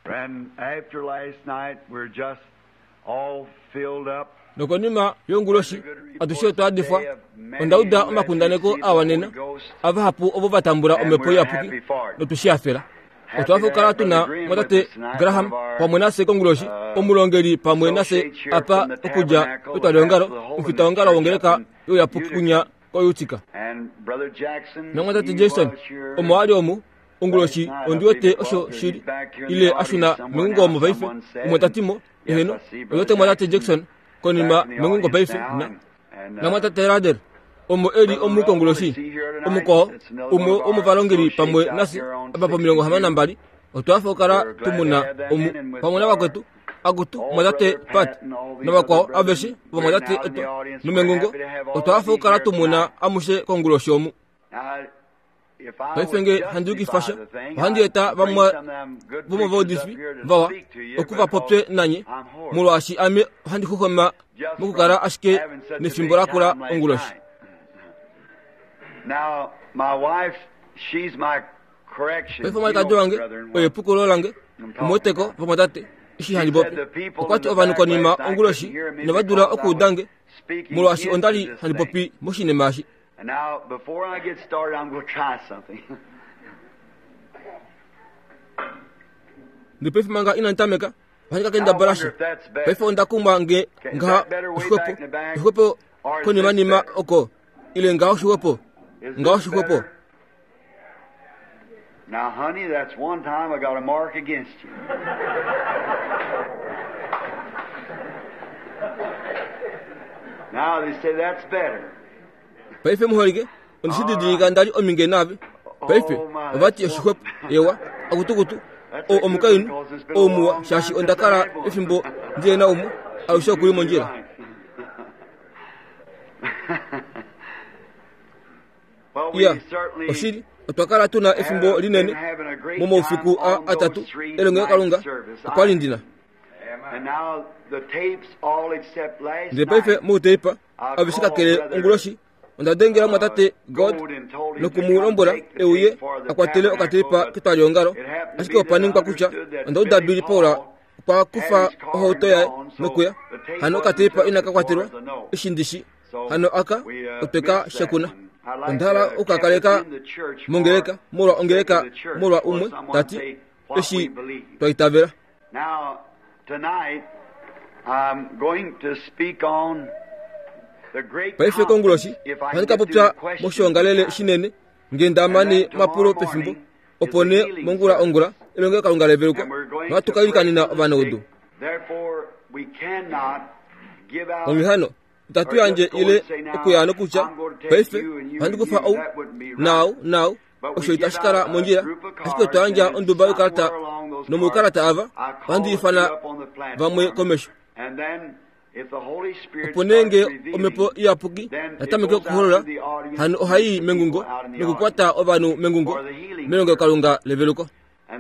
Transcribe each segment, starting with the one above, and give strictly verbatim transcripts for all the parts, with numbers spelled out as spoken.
And after last night, we're just all filled up. Nokonima yonguloshi atushoto adifa ondauda omakundaneko awanena ava hapu obo batambura omepo yapuki notushafela otwafu kala tuna mwatate Graham pamwe nase konguloshi omulongeri pamwe nase apa okuja tutalongalo mfitaongalo wongereka yo yapuki kunya koyutika na mwatate Jackson omwali omu onguloshi ondiote osho shiri ile ashuna mungo mu baife umwatatimo eheno oyote mwatate Jackson konima mungo baife na na mwatate Rader omo eri omu konguloshi omuko omu omu valongeri pamwe nasi abapo milongo hamana mbali otwafu kala tumuna omu pamwe nabakwetu agutu mwatate Pat nabako abeshi mwatate eto numengungo otwafu kala tumuna amushe konguloshi omu Paifenge handuki fasha handi eta bamwa bomo vodisbi vawa okuva popte nanye mulo ashi ame handi kokoma mukukara ashike nefimbora kula onguloshi. Now my wife, she's my correction. Paifo malika joange oye pukolo lange moteko vomodate ishi handi bopi okwati ovanuko nima onguloshi nevadura okudange mulo ashi ondali handi bopi moshine mashi. And now, before I get started, I'm going to try something. The Pef Manga in Antameka, Pankakenda Barashi, Pefonda Kumange, Nga, Shupo, Shupo, Konimanima Oko, Ilengao Shupo, Ngao Shupo. Now, honey, that's one time I got a mark against you. Now they say that's better. Paife muhorige onisidi digandali ominge nabe paife obati yashukop yewa agutugutu o omukainu o muwa shashi ondakara efimbo ndiye na omu awusho kuri monjira ya oshiri otwakara tuna efimbo linene momo ufiku a atatu elonge kalunga kwalindina and now the tapes all except last night paife mu tape abishika kele onguloshi ondadengera mwatate God nokumulombora euye akwatele okatipa kitaliongaro asike opaning pakucha ondodabili pola kwa kufa ohoto ya nokuya hano katipa inakakwatirwa ishindishi hano aka oteka shakuna ondala ukakaleka mongereka mulwa ongereka mulwa umwe tati eshi twaitavera. Now tonight I'm going to speak on Paife konguloshi hanika popya moshongalele shinene ngendamani mapuro pefimbo opone mongula ongula elonge kalunga leveluko natukayikanina obanodo omihano tatu yanje ile okuyano kucha paife handikufa au now now oshoitashikara monjira ashiko twanja onduba ikarata nomukarata ava handi fana vamwe komesho oponenge omepo yapugi natameke kuholola hano ohayi mengungo nokukwata obanu mengungo melonge kalunga leveluko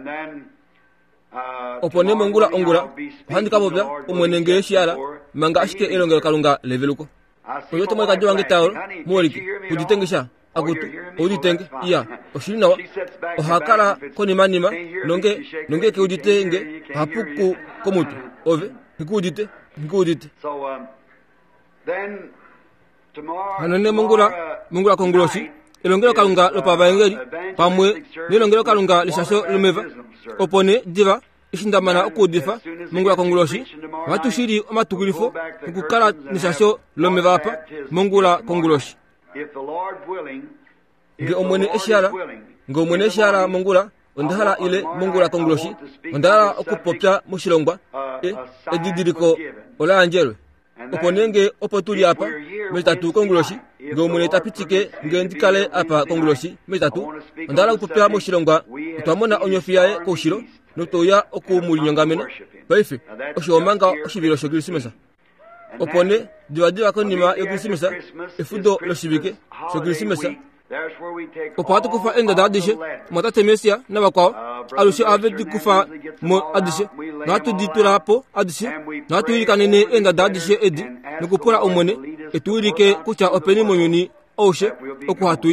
opone mongula ongula handi kabobya omwenenge shiala manga ashike elonge kalunga leveluko oyoto mweka jowange tawo muoliki kujitengesha agutu ujitenge iya oshirinawa ohakala konimanima nonge nonge ke ujitenge hapuku komutu ove nikujite nikujite so um, then tomorrow hanone mongula mongula konguloshi elongelo kalunga lopavangeli pamwe nelongelo kalunga lishasho lumeva opone diva ishindamana okudifa mongula konguloshi matushiri omatukilifo nkukala nishasho lomeva apa mongula konguloshi if the Lord willing nge omwene eshiara nge omwene eshiara mongula ondahala ile mongula konguloshi ondahala okupopya mushilongwa e edidiriko ola anjelwe oponenge opotuli apa metatu konguloshi nge omwene tapitike nge ndikale apa konguloshi metatu ondahala okupopya mushilongwa twamona onyofiaye koshilo notoya okumulinyongamena paife oshomanga oshibiro shokirisimesa opone diwadiwa konima yokirisimesa efudo loshibike shokirisimesa opatu kufa enda dadishe mwatate mesia nabakwao alushe avedi kufa mo adishe natu ditura hapo adishe natu irikanene enda dadishe edi nukupura omwene etuirike kucha openi monyuni oshe okuhatui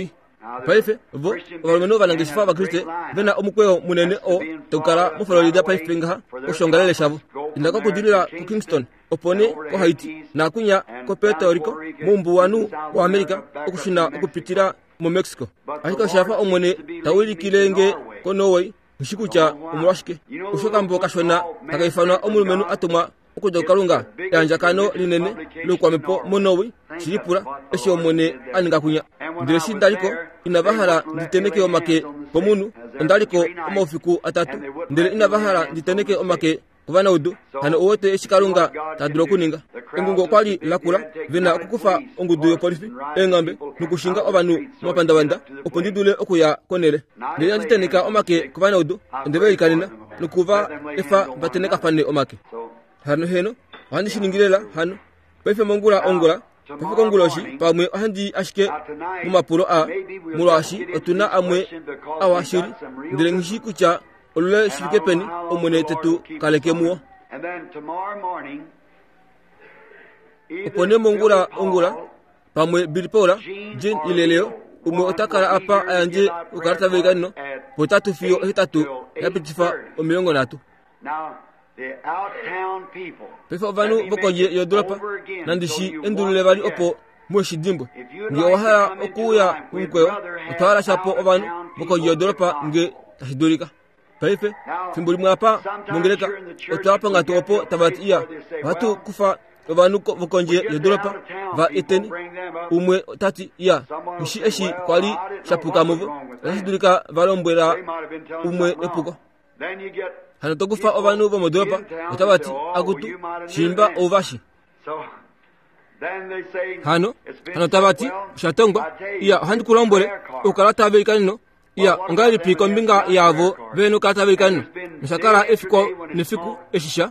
paife vo ovalumenu valangishifa vakriste vena omukweo munene o tokala mu Florida paife ngaha oshongalele shavo indaka kudilila ku Kingston opone ko Haiti na kunya ko Puerto Rico mumbu wanu wa Amerika okushina okupitira mu Mexico ahika shafa omone tawili kilenge ko Norway ushikucha umwashike ushoka mbo kashona akaifana omulumenu atuma okujokalunga yanja kano linene lukwamepo monowi chilipura eshi omone aninga kunya ndireshi ndaliko inabahala nditeneke omake pomunu ndaliko omofiku atatu ndire inabahala nditeneke omake kubana udu hano owote eshikalunga taduro kuninga engungo kwali lakula vena okukufa ongudu yo polifi engambe nukushinga obanu mapandawanda opondidule okuya konele ndire nditeneka omake kubana udu ndebe ikalina nukuva efa bateneka fane omake hano heno handi shiningilela hano pefe mongula ongola pefe konguloshi pamwe handi ashike mu mapulo a mulwashi otuna amwe awashiri ndire ngishi kucha olule shike peni omone tetu kaleke muo opone mongula ongola pamwe bilpola jin ileleo umwe otakala apa anje ukarata vegano potatu fio hitatu yapitifa omiongo natu the out-town people. Pefa vanu vokoje yodropa nandishi endulule vali opo mweshi dimbo. Nge wahara okuya unkweo otawala shapo ovanu vokoje yodropa nge tahidurika. Pefe fimbuli mwapa mungereka otawapa ngatu opo tabati iya watu kufa ovanu vokoje yodropa va eteni umwe tati iya mshi eshi kwali shapuka muvu tahidurika valombwela umwe epuko. Hano tokufa ovanu bo modopa otabati akutu shimba ovashi hano hano tabati shatongwa iya handi kulombole ukalata bekanino iya ngali piko mbinga yavo beno kata bekanino mshakara efiko nefiku eshisha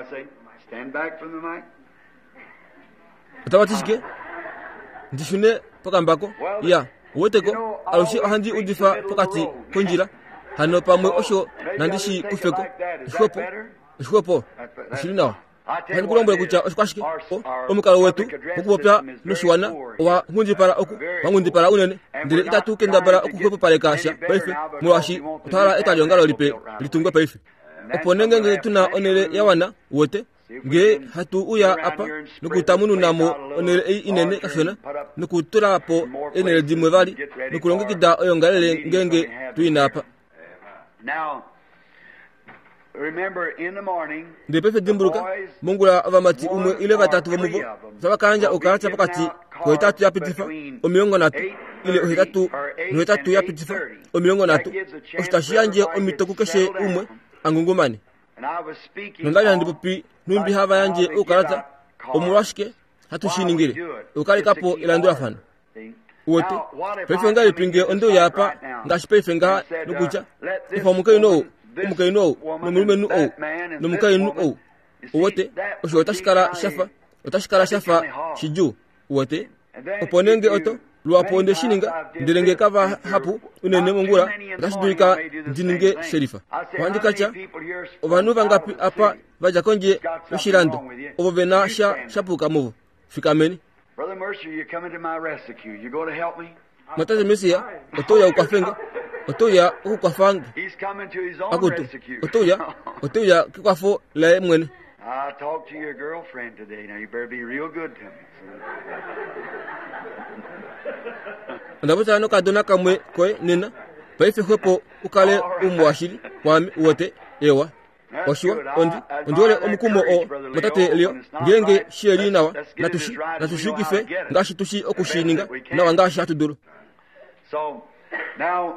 otabati shike ndishune pakambako iya woteko alushi handi udifa pokati konjira hano pamwe osho nandishi kufeko shopo shopo shilina hani kulombola kucha oshkwashike omukalo wetu okubopya nushwana wa ngundi para oku wangundi para unene ndire itatu kenda bara okukopo pale kasha paife mwashi utara etalyo ngalo lipe litungwa paife oponenge nge tuna onele yawana wote nge hatu uya apa nukutamunu namo onele inene kashona nukutura po enele dimwe vali nukulonge kida oyongalele ngenge tuina apa. Now, remember in the morning, de pefe dimburuka mongula avamati umwe ile batatu bamuvo sabakanja okaracha pakati ko itatu ya pitifa omiongo natu ile ohitatu no itatu ya pitifa omiongo natu ostashiyanje omitoku keshe umwe angungumani nondaya ndipopi numbi hava yanje okaracha omurashike hatushiningire okali kapo ilandura fana wote pefe ngali pinge ondo yapa ngashi pefe nga nukucha ifa mukai no mukai no nomulume nu o nomukai nu o wote osho otashikara shafa otashikara shafa shiju wote oponenge oto luaponde shininga ndirenge kava hapu unene mongula otashidurika ndininge sherifa wandikacha ovanu vangapi apa vaja konje oshirando ovovena sha shapuka muvo fikameni. Brother Mercer, you're coming to my rescue. You going to help me? Mataze Mesia, otoya ukafenge, otoya ukafang. He's coming to his own rescue. Otoya, otoya kikafo la mwene. I talked to your girlfriend today. Now you better be real good to me. Ndabota no kadona kamwe kwe nena. Paife hopo ukale umwashili kwami wote ewa. Oshwa ondi ondole omukumo o matate leo ngenge sheri nawa natushi natushikife ngashi tushi okushininga nawa ngashi atuduru. So now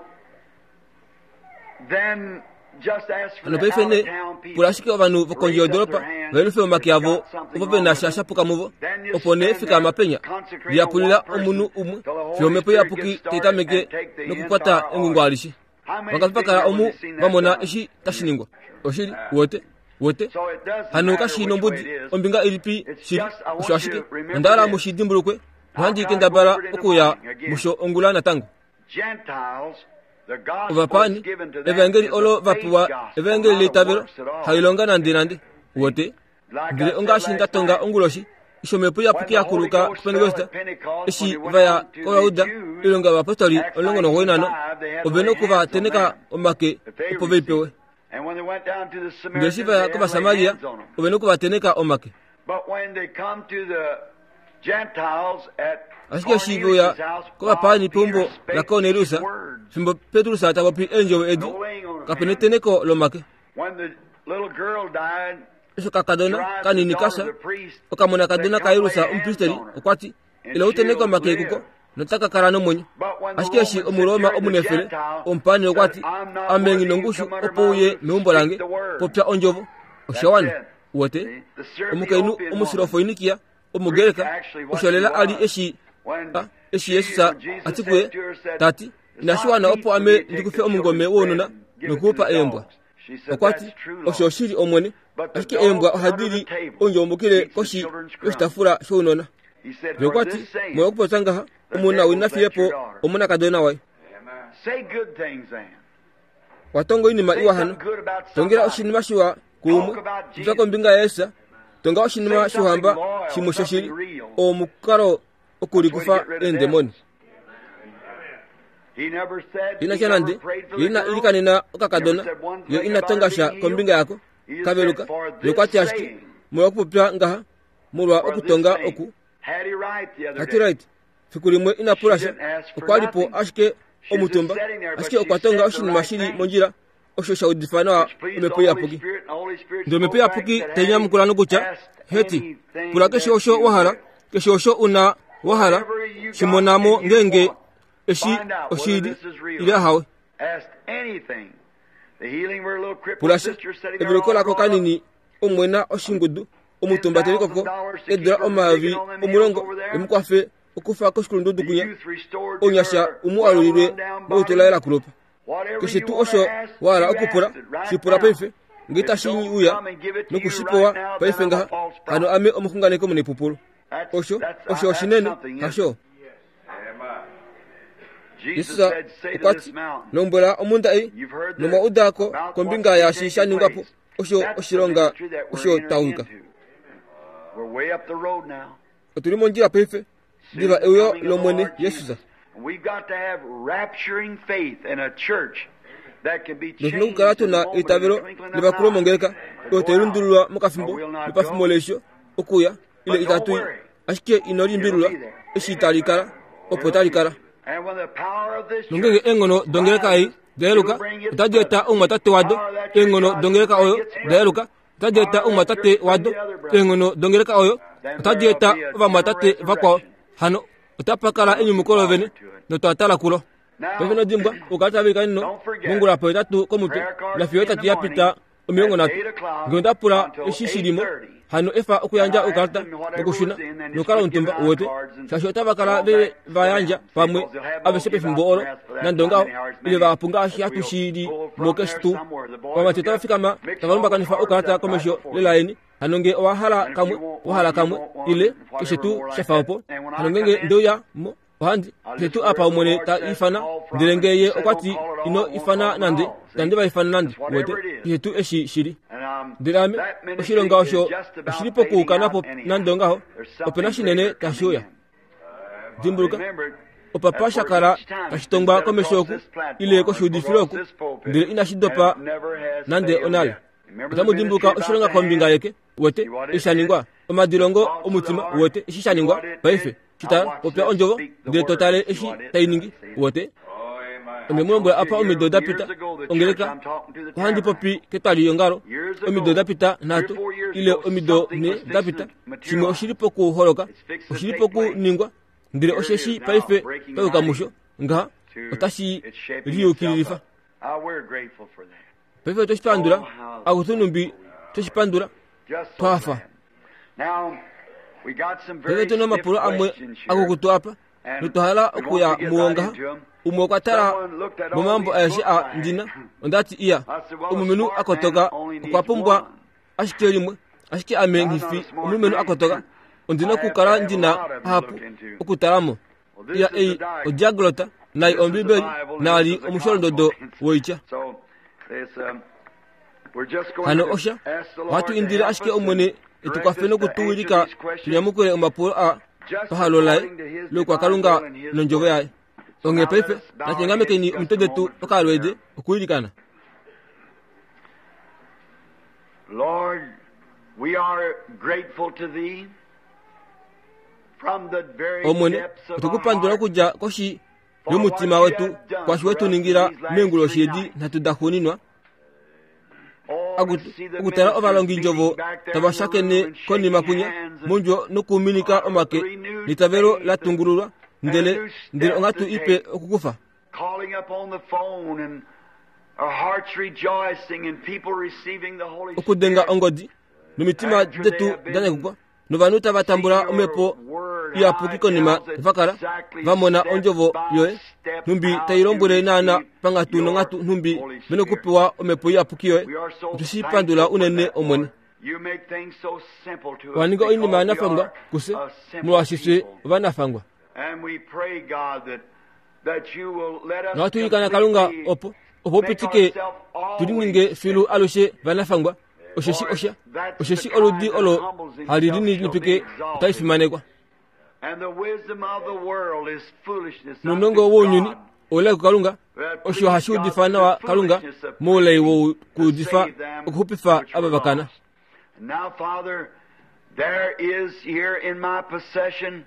then just ask for the out-of-town people. Pulashike ovanu vokonje odoropa velufe omakiavo ovovena shashapuka muvo opone fika mapenya liapulila omunu umwe fiomepo yapuki teitameke nokukwata engungwalishi wakapakala omu vamona ishi tashiningwa oshili wote wote hano kashino mbudi ombinga ilipi shiri ushashike ndala mushidimbulukwe handi kendabara okuya musho ongula natango vapani evangeli olo vapuwa evangeli litabero hailonga nandi nandi wote ngile onga shinda tonga onguloshi shomepo ya puki akuluka Pentecost ishi vaya koyauda ilonga bapostoli olongo no hoinano obeno kuva teneka omake opoveipewe ngesi vaya kuva Samaria obeno kuva teneka omake asike shivoya kuva pani pombo la Corneliusa simbo Petrus atawapi enjo edi kapene teneko lomake eso kakadona kanini kasa okamona kadona kairusa umpristeri okwati ila uteneko make kuko nataka karano monyo asike shi omuroma omunefere ompani okwati amengi nongushu opoye meumbo lange popya onjovo oshawani wote omukainu omusirofo inikia omugereka osholela ali eshi eshi Yesusa atikwe tati nashuana opo ame ndikufe omungome wonona nokupa embwa okwati oshoshiri omwene asike embwa ohadiri onjo omukire koshi yostafura shonona yokwati moyo kupotanga omuna winafiyepo omuna kadona wai watongo inima iwa hano tongira oshinima shiwa kumu mfako mbinga yesa tonga oshinima shuhamba shimushoshiri omukaro okuri kufa endemoni ina chanandi ina ilikanina okagadona yo ina tongasha kombinga yako kabeluka yokwati ashiki moyo kupopya ngaha mulwa okutonga oku hati right fikulimwe ina purasha okwalipo ashike omutumba ashike okwatonga oshinima shiri monjira oshosha udifana omepo ya puki ndo mepo ya puki tenya mkulano kucha heti pula keshosho wahala keshosho una wahala shimonamo ngenge eshi oshidi ila hawe pulasha ebilokola ko kanini omwena oshingudu omutumba telikoko edra omavi omulongo emukwafe okufa koshkulundu dukunya onyasha umualulirwe motola yala kulopa kishitu osho wala okupura shipura paife ngita shinyi uya nokushipowa paife ngaha hano ame omukunganeko mune pupulu osho osho shinene hasho Yesusa ukwati nombora omunda ei noma udako kombinga ya shisha ningapo osho oshironga osho tawuka otulimo njira paife diva eyo lomwene Yesusa Nufunu karatu na itavero liba kuro mongeka oterundulwa mukafimbo lipafimbo lesho okuya ile itatui ashike inori mbirula ishitalikara opotalikara nungenge engono dongereka ai deluka tadeta umatate wado engono dongereka oyo deluka tadeta umatate wado engono dongereka oyo tadeta vamatate vakwa hano utapakala enyu mukolo vene no tatala kulo Peveno dimba ukata bika nno mungula poeta tu komutu na fiota tiapita omiongo natu ngonda pura ishishirimo hano efa okuyanja ukata okushina nokala untumba wote shashota bakala be vayanja pamwe abesepe fimbooro na ndongao ile vapunga ashia tushiri mokestu kwa teta fikama tabalumba kanifa ukata komesho lelaini hanonge wahala kamwe wahala kamwe ile kishetu shefapo hanonge ndoya mo Wahandi, ketu apa umone ta ifana, ndirengeye okwati ino ifana nande, nandiba ifana nande, wote, ketu eshi shiri. Ndirame, oshironga osho, oshiripo kukanapo nandonga ho, openashi nene kashoya. Dimbuluka, opapa shakara, kashitongba komeshoku, ile koshudifiroku, ndire inashidopa nande onale. Utamu dimbuluka oshironga kombinga yeke, wote, ishaningwa, omadirongo omutima, wote, ishishaningwa, paife. Kita popya onjovo de totale eshi tainingi wote omemungo apa omido dapita ongeleka handi popi ketali yongaro omido dapita nato ile omido ne dapita shimo oshiripo ku holoka oshiripo ku ningwa ndire osheshi paife peuka musho nga otashi riyo kilifa paife toshipandura agutunumbi toshipandura pafa Pewe tono mapuro amwe agukutu apa nutohala okuya muonga umokatara mumambo ayeshi a ndina ondati iya umumenu akotoka kwapumbwa ashikelimwe ashike amengifi umumenu akotoka ondina kukara ndina hapu okutaramo iya ei ojaglota nai ombibeli nali omusholododo woicha hano osha watu indira ashike omwene etukafeno kutuwilika tunyamukule umapuro a pahalolai lokwa kalunga nonjovo yae onge paife natengamekeni umtedetu okalwede okuwilikana. Lord, we are grateful to thee from the very omwene depths of our tukupandula heart kuja koshi yomutima wetu kwashi wetu ningira menguloshedi natudahuninwa okutala ovalongi njovo tabashakene konima kunya munjo nokuminika omake litavelo latungululwa ndele ndele ongatu ipe okukufa calling up on the phone and our hearts rejoicing and people receiving the Holy okudenga Spirit. ongodi numitima detu danekukwa novanuta vatambula omepo yapuki konima vakala vamona onjovo yoe numbi tailombule nana pangatu nongatu numbi menokupiwa omepo yapuki yoe tusipandula unene omwene You make things so simple to us waninga oinima because we nafangwa are kuse a simple mulwashiswe people. vanafangwa And we pray, God, that, that you will let us nawatulikana kalunga completely opo opo pitike make ourselves always tulininge filu aloshe vanafangwa osheshi osha osheshi oludi olo halilini nipike taifimanekwa And the wisdom of the world is foolishness unto nunongo wonyuni God. ole kukalunga osho hashudifana wa kalunga mole wo kudifa okupifa ababakana. And now, Father, there is here in my possession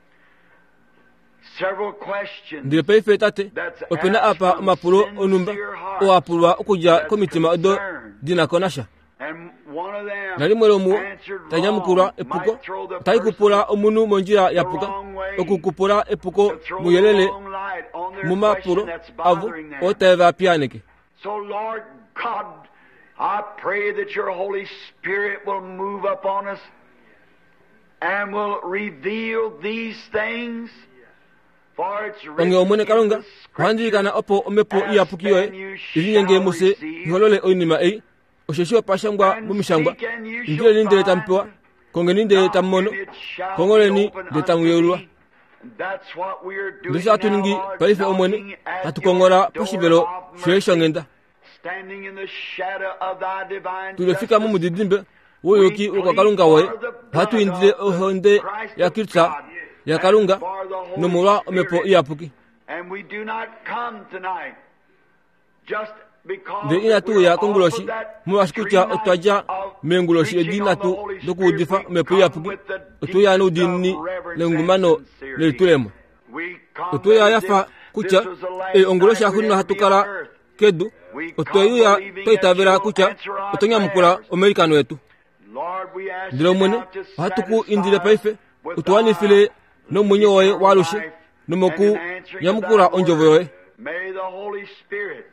several questions ndile paife tate opena apa mapulo onumba oapulwa okuja komitima odo dinakonasha and one of them nalimwele omuwo answered tanyamukula wrong, epuko might throw the taikupula person omunu monjira yapuka okukupula epuko to throw the muyelele wrong light on their mumapulo question that's avu bothering them. oteva pianeke. So, Lord God, I pray that your Holy Spirit will move upon us and will reveal these things. For it's onge written omwene in kalunga the kuhandikana Scripture, opo omepo "Ask iyapukiyoe and you shall ilinenge muse receive, iholole oinima ei osheshiwa pashangwa and bumishangwa seek and you ndile shall nindele find, tampewa konge nindele knock tammono and it shall kongoleni be opened de unto tamuyelwa thee." And that's what we are doing ndisa now, atuningi Lord, paife omwene knocking at atukongola your door poshivelo of shweshongenda mercy, standing in the shadow of thy divine tulefika mu justice. mudidimbe woyoki ukwa kalunga woye hatuindile ohonde ya kirtsa ya kalunga nomulwa omepo iyapuki And we do not come tonight just because nde ina tu we're ya off konguloshi of that muwashikucha three otwaja nights of menguloshi preaching edina on the tu Holy dokudifa Spirit. We omepo come iyapuki with the otuyanu deepest dinni of reverence lengumano and sincerity. lelitulemo We come otuya as yafa if kucha this was the last e onguloshi night we'd akunno ever be on hatukala earth. kedu We come otoyuya believing toitavera that you'll kucha answer our otonyamukula prayers. omerikano wetu Lord, we ask ndilo you mwene now to hatuku indile satisfy paife us with utuwanifile thy nomwenyo woye eternal walushe life nomoku and in answering nyamukula of thy onjovo word. yoye May the Holy Spirit,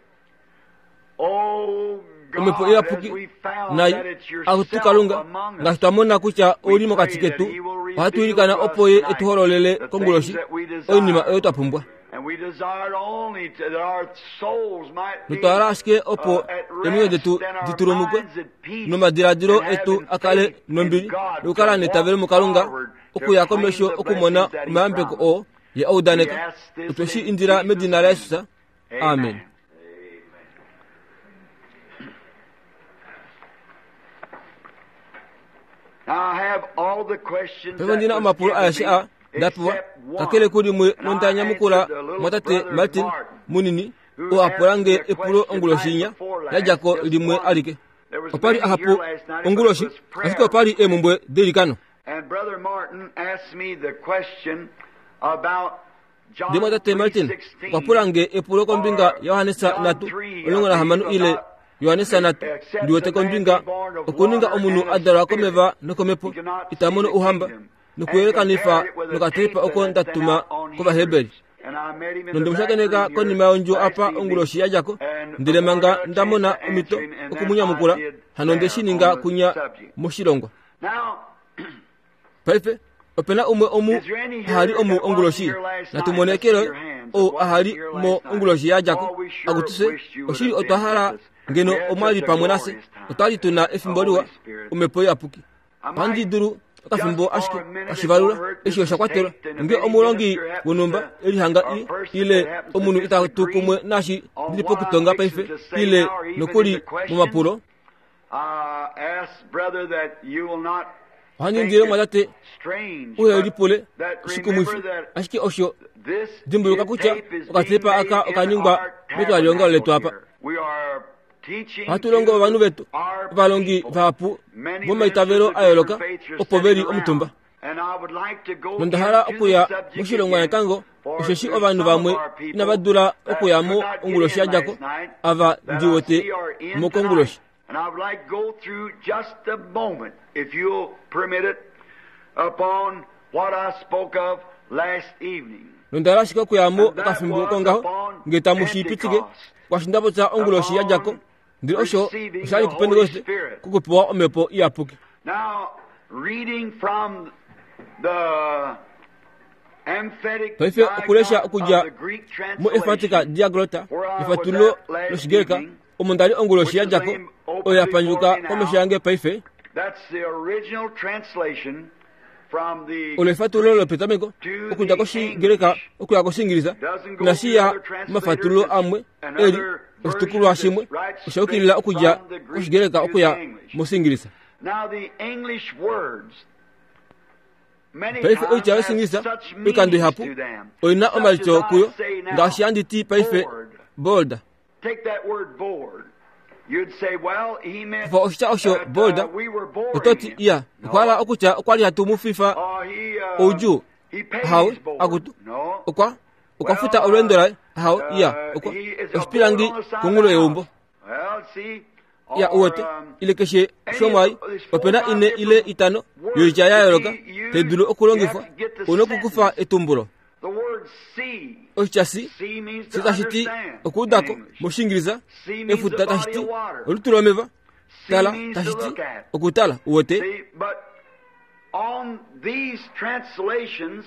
oh omepo God, as iyapuki we found nayi that it's yourself akutukalunga among nga us, tutamona kucha we olimo pray kati that ketu he will reveal wahatuilikana to us opoye tonight etuhololele the konguloshi things that we oinima desire. eyo twapumbwa And we desired only to, that our souls might be nutwala asike opo uh, at emiyo rest detu and our diturumukwe minds at peace nomadiradiro and etu having akale faith in nombili God lukala to netavele walk mukalunga forward to okuyakomesho claim the okumona blessings that he omayambeko promised. o ye oudaneka We ask this utweshi in indira Jesus' medina la yesusa name. amen. Now I have all the questions pevo ndina that was amapulo given ayashi a me, dapuwa except one. kakele kuli mwe And I montanyamukula answered the little mwatate brother martin Martin, munini who o apulange answered the epulo question onguloshinya night before last, yajako just limwe one. alike There was opali many here ahapu last night, but it onguloshi was prayer. asiko opali emumbwe delikano And Brother Martin asked me the question about John ndimo tate martin three sixteen, kwapulange epulo kombinga yohanesa natu olongona hamanu ile yohanesa natu ndiwete kombinga okuninga omunu adala akomeva nokomepo itamono uhamba nokuyelekanifa nokateipa oko ndatuma kovaheberi nondimushakeneka konima yonjo apa onguloshi yajako ndilemanga ndamona omito okumunyamukula hano ndeshininga kunya mushilongwa paife opena umwe omu ahali omu onguloshi natumonekele o ahali mo onguloshi yajako agutuse oshili otwahala ngeno omwali pamwe nase otwali tuna efimboliwa omepo yapuki pandi duru akafimbo ashike ashivalula eshiyo shakwatela nge omulongi wonumba elihanga i ile omunu itatukumwe nashi ndilipo kutonga paife ile nokuli mumapulo hani ndire mwadate uhe lipole siku mwifi ashiki osho dimbu kakucha ukatipa aka ukanyumba betu alionga letu hapa hatulongo banu betu balongi vapu boma itavero ayoloka opoveri omutumba nondahara okuya mushilongwa kango osheshi obanu bamwe nabadula okuyamo onguloshi ajako ava ndiwote mokonguloshi. And I would like to go through just a moment, if you'll permit it, upon what I spoke of last evening. Nondara shika kuyamo kafimbo kongaho ngeta mushipitike kwashindapo cha onguloshi ajako ndi osho shali kupendegoste kukupewa omepo iapuki. Now reading from the emphatic Paife okulesha okuja mu efatika diaglota ifatulo loshigeka omondali onguloshi ajako oyapanjuka komeshange paife. That's the original translation from the olefatulo lopetameko okuja koshigeka okuya koshingiriza nasiya mafatulo amwe eri ostukulu ashimwe oshokilila okuja koshigeka okuya musingiriza. Now the English words paife oicha osingiriza ikandi hapu oina omalicho kuyo ngashianditi paife bold. Take that word board. You'd say, well, he meant for osha osho bold uh, we were bored. ototi ya kwala okucha okwali hatumu fifa Oh, he, uh, oju he paid how his board. agutu No. okwa okafuta olwendora how ya okwa ospirangi kungulo yeumbo Well, see, ya or, uwote um, ile keshe any shomai of these opena four, ine five ile different itano words yoicha to yayoloka be used, tedulu you okulongifa have to get the onokukufa sentence. etumbulo The word see. oichasi See means to sitashiti understand okudako in English. mushingiriza See means efuta the body tashiti of water. olutulomeva See tala means to tashiti look at. okutala uwote. See, but on these translations,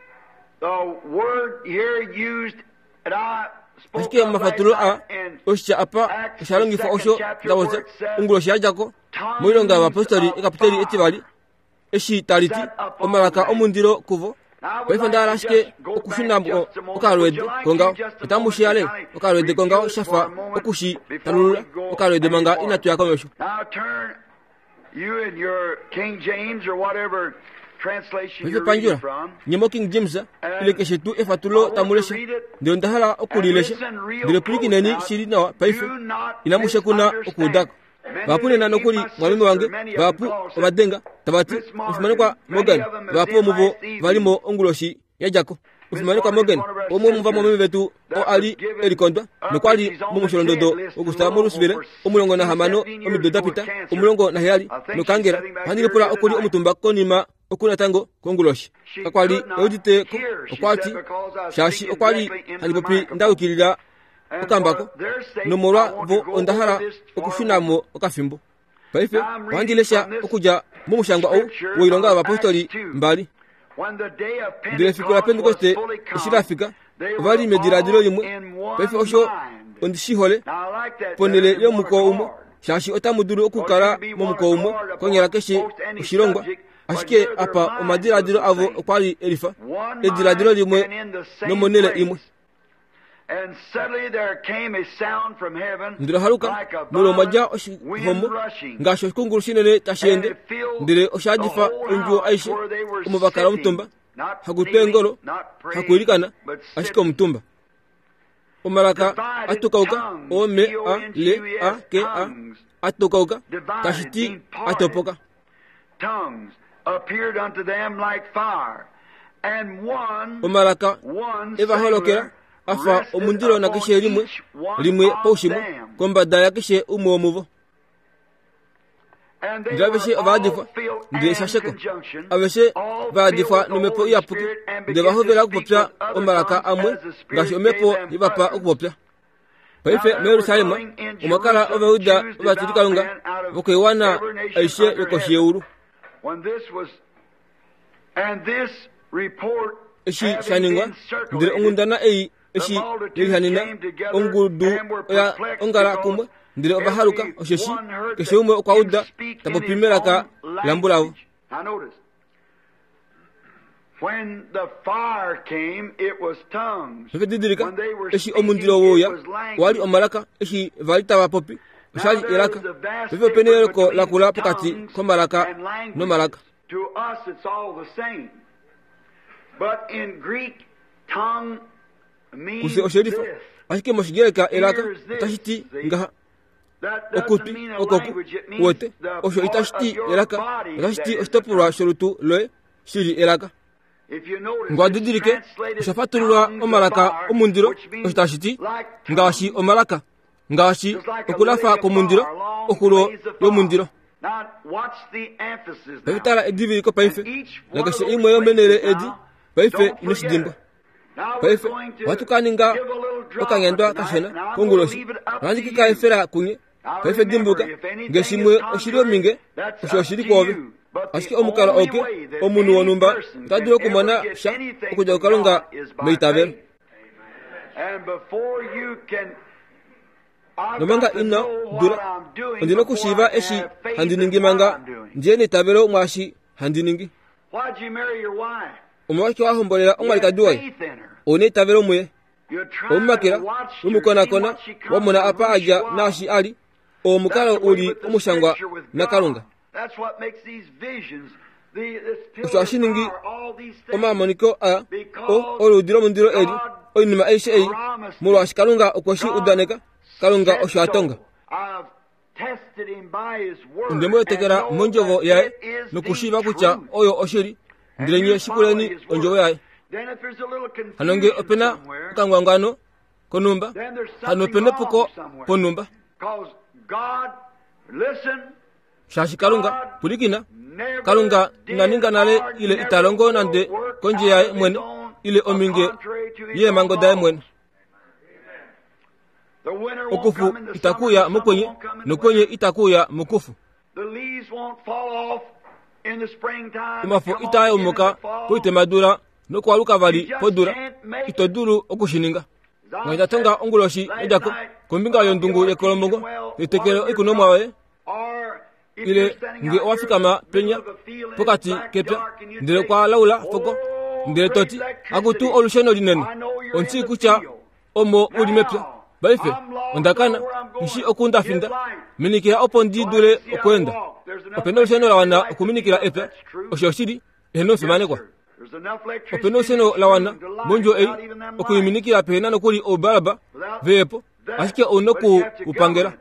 the word here used that I spoke asike of last mafatulo a night in osha apa Acts, the shalongifa second osho chapter, dawoza where it says, unguloshi ajako tongues moilonga abapostoli of ekapiteli fire etibali eshi taliti set upon omalaka them. omundiro kuvo Now, I would paife like ndala to asike just go back okushina just a moment. okalwede Would you like kongawo to just a etamushiyale moment to okalwede review kongawo it for shafa a moment okushi before talulula we go okalwede any manga farther? inatu yakomesho. Now turn you in your King James or whatever translation paife you're reading panjura from. nyemo King James ile keshe tu efatulo tamulesha ndio ndahala okulilesha ndile pulikineni shiri nawa paife inamusha kuna okudako vapune nanokuli mwalimu wange vapu ovadenga tabati usimanikwa Morgan vapu omuvo valimo onguloshi yajako usimanikwa Morgan omwe muva momemi vetu o ali erikondwa nokwali mumushilondodo ogusta mulusivile omulongo na hamano omidoda pita omulongo na heyali nokangera hanilipula okuli omutumba konima okuna tango konguloshi kakwali eudite okwati shashi okwali halipopi ndawukilila okambako nomolwa vo ondahala okushunamo okafimbo paife wangilesha okuja mumushangwa ou woilonga abapostoli mbali ndile fiku la pentekoste ishilafika vali mediladilo limwe paife osho ondishihole ponele yomuko umwe shashi otamudulu okukala momuko umwe konyela keshe oshilongwa ashike apa omadiladilo avo okwali elifa ediladilo limwe nomonele imwe. And suddenly there came a sound from heaven ndilo haluka like a mulo maja violent oshihomo wind rushing. ngasho kungulu shinene tashende ndile oshajifa onjuo aishe omubakala omutumba hakutengolo hakuilikana ashika omutumba omalaka atukauka ome a le a ke a atukauka tashiti atopoka. Tongues appeared unto them like fire, and one omalaka one evaholokera afa omundiro na kishe limwe limwe paushimwe kombada ya kishe umwe omuvo ndaveshe avadifa ndiye shasheko aveshe vadifa nomepo iyapuki nde vahovela okupopya omalaka amwe ngashi omepo ivapa okupopya paife mu Yerusalema omakala ovayuda ovatilikalunga vokeiwana aishe yokoshi yeulu eshi shaningwa ndile ongundana eyi eshi lilihanina ongudu ya ongala kumwe ndile ovahaluka osheshi keshe umwe okwauda tapopimelaka lambulavo. When the fire came, it was tongues. Ndidirika eshi omundilo woya wali omalaka eshi valita vapopi shali iraka vivyo peneleko lakula pokati komalaka no malaka To us it's all the same. But in Greek tongue means kuse osherifa this. ashike moshigereka elaka tashiti ngaha okuti okoku wote osho itashiti elaka tashiti ostopura shorutu loe shiri elaka ngwadidirike shafaturwa omalaka omundiro ostashiti ngashi omalaka ngashi okulafa komundiro okulo yomundiro Pevitala ediviri ko paife nagashi imwe yomenere edi paife inoshidimba paife watu kaninga okangendwa kashena konguloshi ranjiki kaifera kunye paife dimbuka ngeshimwe oshiro minge oshoshiri kobe ashiki omukala oke omunu wonumba tadiro kumana sha okuja ukalonga meitabel nomanga ina dura ndino kushiva eshi handiningi manga njeni tabelo mwashi handiningi omwaki wahombolera omwalika duwai one tabelo mwe omumakira umukona kona wamona apa aja nashi ali omukalo uli omushangwa nakalunga osashiningi omamoniko a o oludiro mundiro eri oinima eishe ei mulwashi kalunga okwashi udaneka kalunga oshatonga ndemo tekera monjovo yae nukushiva kucha oyo oshiri ndirenye shikuleni onjovo yae hanonge opena kangwangano konumba hanopene puko ponumba shashi kalunga pulikina kalunga naninga nale ile italongo nande konje yae mwene ile ominge ye mango dae mwene okufu itakuya mukwenye nukwenye itakuya mukufu imafo itaye umuka puite madura nukwaluka vali podura itoduru okushininga mwaitatonga onguloshi ejako kumbinga yondungu yekolombogo itekero ikunomwawe ile nge owafikama penya pokati kepya ndile kwa laula foko ndile toti akutu olusheno linene onsi kucha omo ulimepya baife ondakana nshi okunda finda minikira opondi dule okwenda openo seno lawana okuminikira epe oshoshiri eno fimane kwa openo seno lawana monjo ei okuyiminikira pena nokuli obalaba vepo ashike onoku upangera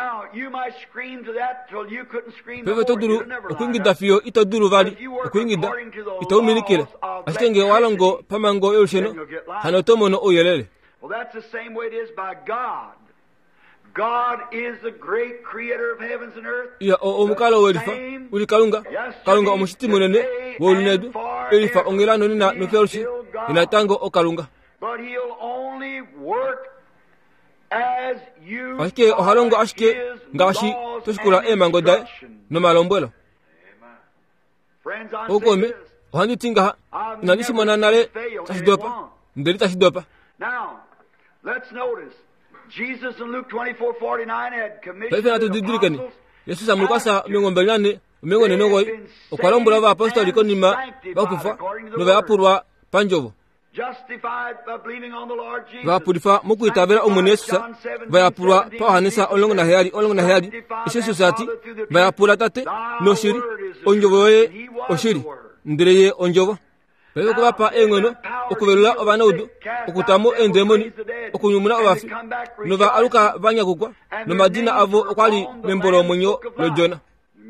pepe toduru okwingida fiyo itoduru vali okwingida itauminikira ashike nge walongo pamango yosheno hanotomono oyelele. Well, that's the same way it is by God. God is the great creator of heavens and earth. Ya omukalo welifa uli kalunga kalunga omushiti munene wolunedu elifa ongelano nina nofelshi ina tango okalunga. But he'll only work as you ashike ohalongo ashike ngashi toshikula emango dai no malombwelo. Friends, I'm okome ohandi tinga nanishi mananale tashidopa ndeli tashidopa. Now, let's notice, Jesus in Luke twenty-four forty-nine had commissioned the apostles. Yesu amukasa mingombeli nane mingo nenogoi okwalombula va apostoli konima bakufa no vapurwa panjovo justified by believing on the Lord Jesus. Vapurifa mukuitabera omunesusa vapurwa pahanisa olongo na heri olongo na heri isesu sati vapura tate no shiri onjovo ye oshiri ndireye onjovo Pewe kubapa engono okuvelula obanodu okutamo endemoni okunyumuna obafi nova aluka vanya kukwa no madina avo okwali membolo monyo no jona.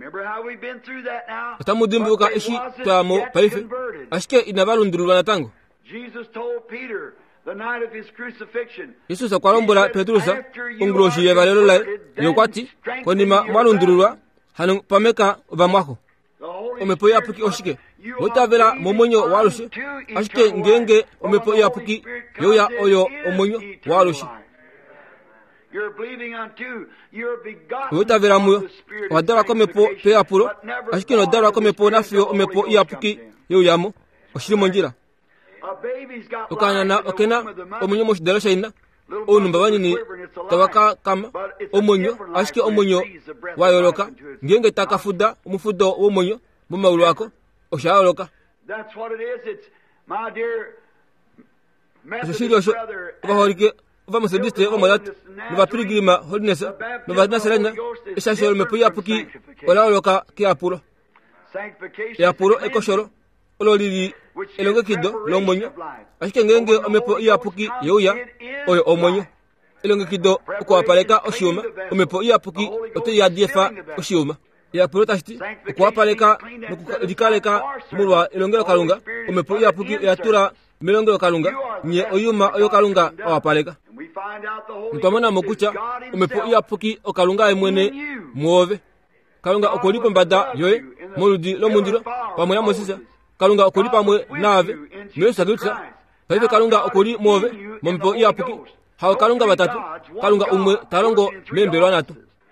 Atamudimbuka ishi tamo paife ashike inavalundurulwa natango. Yesu sakwalombula Petrusa unguloshi yevalelo lai yokwati konima mwalundurulwa hanu pameka obamwako omepo yapuki oshike wotavera momonyo walushi ashike ngenge omepo yapuki yoya oyo omonyo walushi wotavera muyo wadala komepo pe apuro ashike no dala komepo nafio omepo yapuki yoyamo oshirimo njira okanyana okena omonyo moshidalo shaina onumba banini tabaka kama omonyo ashike omonyo wayoloka ngenge takafuda umufudo womonyo mumaulu wako oshayoloka. That's what it is. It's my dear Methodist brother. Bahorike vamos a diste vamos a no va pilgrima holiness no va na serena esa shol me puya puki ola loka ki apuro ya puro ekoshoro ololili elonge kido lo monyo ashike ngenge omepo iya puki yeuya oyo omonyo elonge kido ko apaleka oshioma omepo iya puki ote ya diefa oshioma ya puro tashti ko apaleka dikaleka mulwa elonge kalunga omepo iya puki ya tura melonge kalunga nye oyuma oyo kalunga awapaleka ntomona mokucha omepo iya puki okalunga emwene muove kalunga okolipo mbada yoye moludi lo mundiro pamwe ya Mosisa kalunga okoli pamwe nave meso agutsa paife kalunga okoli muove mompo iya puki hawo kalunga batatu kalunga umwe talongo membelwa nato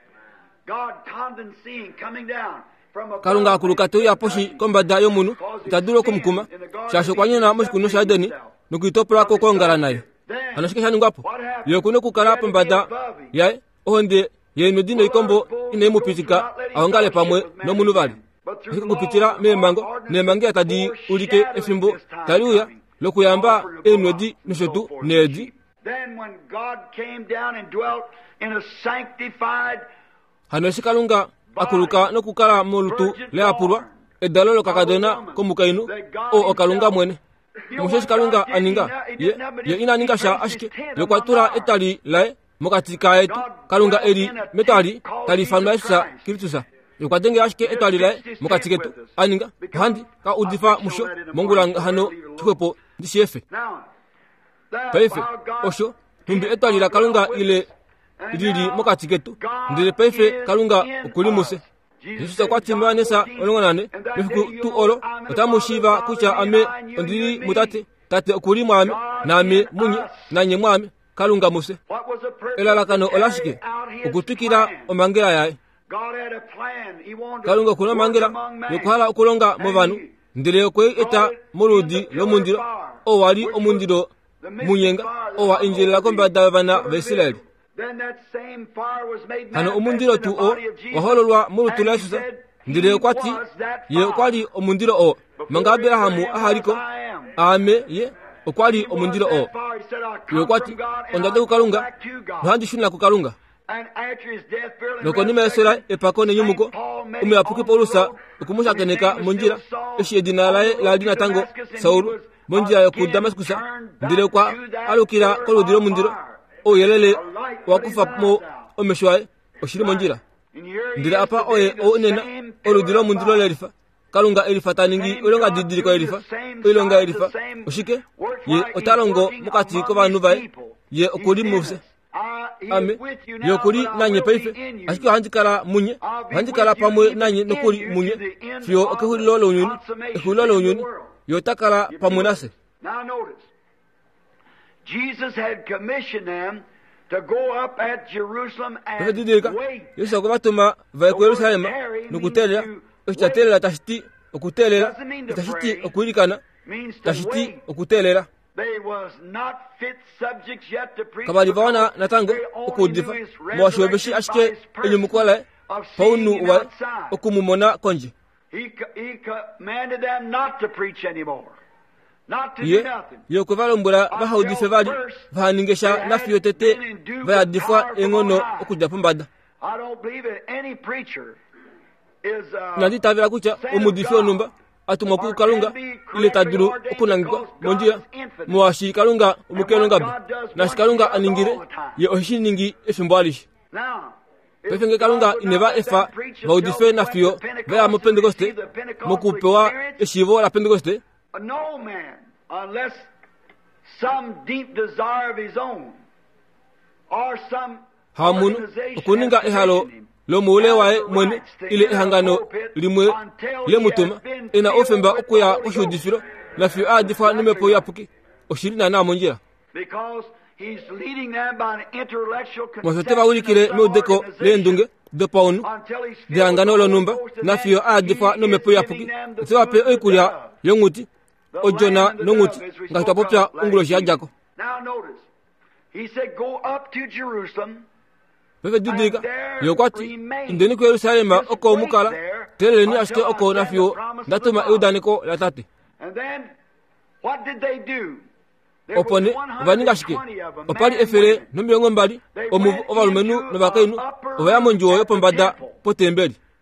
kalunga akulukato ya poshi kombada yo munu tadulo kumkuma shasho kwanyina moshikuno shadeni nukitopola ko kongala nayo anoshike shanungapo yokuno kukala pambada yae ohonde yeno dino ikombo ine mupitika awangale pamwe no munu vali kupitira memango nemangi atadi ulike efimbo taluya lokuyamba enodi noshotu nedi. Then when God came down and dwelt in a sanctified hanoshikalunga akuluka nokukala molutu leapulwa edalolo kakadona komukainu o okalunga mwene musheshi kalunga aninga ye ye inaninga sha ashike yokwatura etali lae mokatika etu kalunga eri metali talifana isa kiritusa yokwadenge ashike etali lae mokatiketu aninga handi ka udifa musho mongulanga hano chikwepo ndishefe paife osho tumbi etali la kalunga ile idili mokatiketu ndile paife kalunga ukulimuse Yesu kwa timba nesa olongonane mefuku tu olo otamushiva kucha ame ondiri mutate tate okuli mwami na ame munyi na nye mwami kalunga muse elala kano olashike okutukira omangera yae kalunga kuna mangera yokuhala okulonga movanu ndile okwe eta moludi lomundiro owali omundiro munyenga owa injilila kombada vana vesileli hano omundiro tu o wahololwa mulutu la Yesu ndile kwati ye kwali omundiro o manga Abrahamu ahaliko ame ye okwali omundiro o ye kwati ondade kukalunga handi shuna kukalunga loko nimesera epakone nyumuko umeapuke polusa ukumusha keneka munjira eshi edina la la dina tango Saulu munjira yo ku Damaskusa ndile kwa alukira kolodiro mundiro o yelele wakufa mo omeshwae oshiri monjira ndira apa oye o nena oludiro mundiro lerifa kalunga elifa taningi olonga didiri ko elifa olonga elifa oshike ye otalongo mukati ko banu bae ye okuli muse ame ye okuli nanye paife ashike handikala munye handikala pamwe nanye nokuli munye fio okuli lolo nyuni okuli lolo nyuni yo takala pamwe nase. Now notice Jesus had commissioned them to go up at Jerusalem and wait. Yesu akabatuma va ku Yerusalema nukutela okutela tashiti okutela tashiti okuirikana tashiti okutelera They was not fit subjects yet to preach. Kabali bana natango okudifa mwashobeshi ashike enyumukwala paunu wa okumumona konje. He he commanded them not to preach anymore. Not to Ye, do nothing. yo kuvalombula bahaudife vali vahaningesha nafiyo tete vayadifa engono okujapambada. I don't believe that any preacher is uh, Nanditavira kucha omudife onumba atumoku kalunga ile taduru okunangikwa monjia mwashi kalunga umukelonga bi nashi kalunga aningire ye oshiningi efimbwalishi. now Pefenge kalunga ineva efa vaudife nafiyo vaya mo Pentecoste mokupewa eshivo la Pentecoste. no man, unless some deep desire of his own or some Hamunu organization okuninga has ehalo taken him, lo mulewa has e the mwene rights to ile enter ehangano the pulpit limwe until he le has mutuma been ina filled ofemba with okuya the Holy oshudifiro Ghost. na fi adifa nimepo yapuki oshiri na na monjira Because he's leading them by an intellectual mwasote bawulikire meudeko le ndunge de paunu de angano lo numba na fi adifa no mepo yapuki tiwape oikulia yonguti ojona nonguti ngatapopya ungulo jako. Now notice, he said, go up to Jerusalem. Bebe didiga yokwati indeni ku Yerusalema oko mukala tele ni ashke oko nafio natuma eudaniko latate. And then, what did they do? Opone vaninga shike opali efere no miongo mbali omu ovalumenu no bakainu oya monjo yo pombada potembeli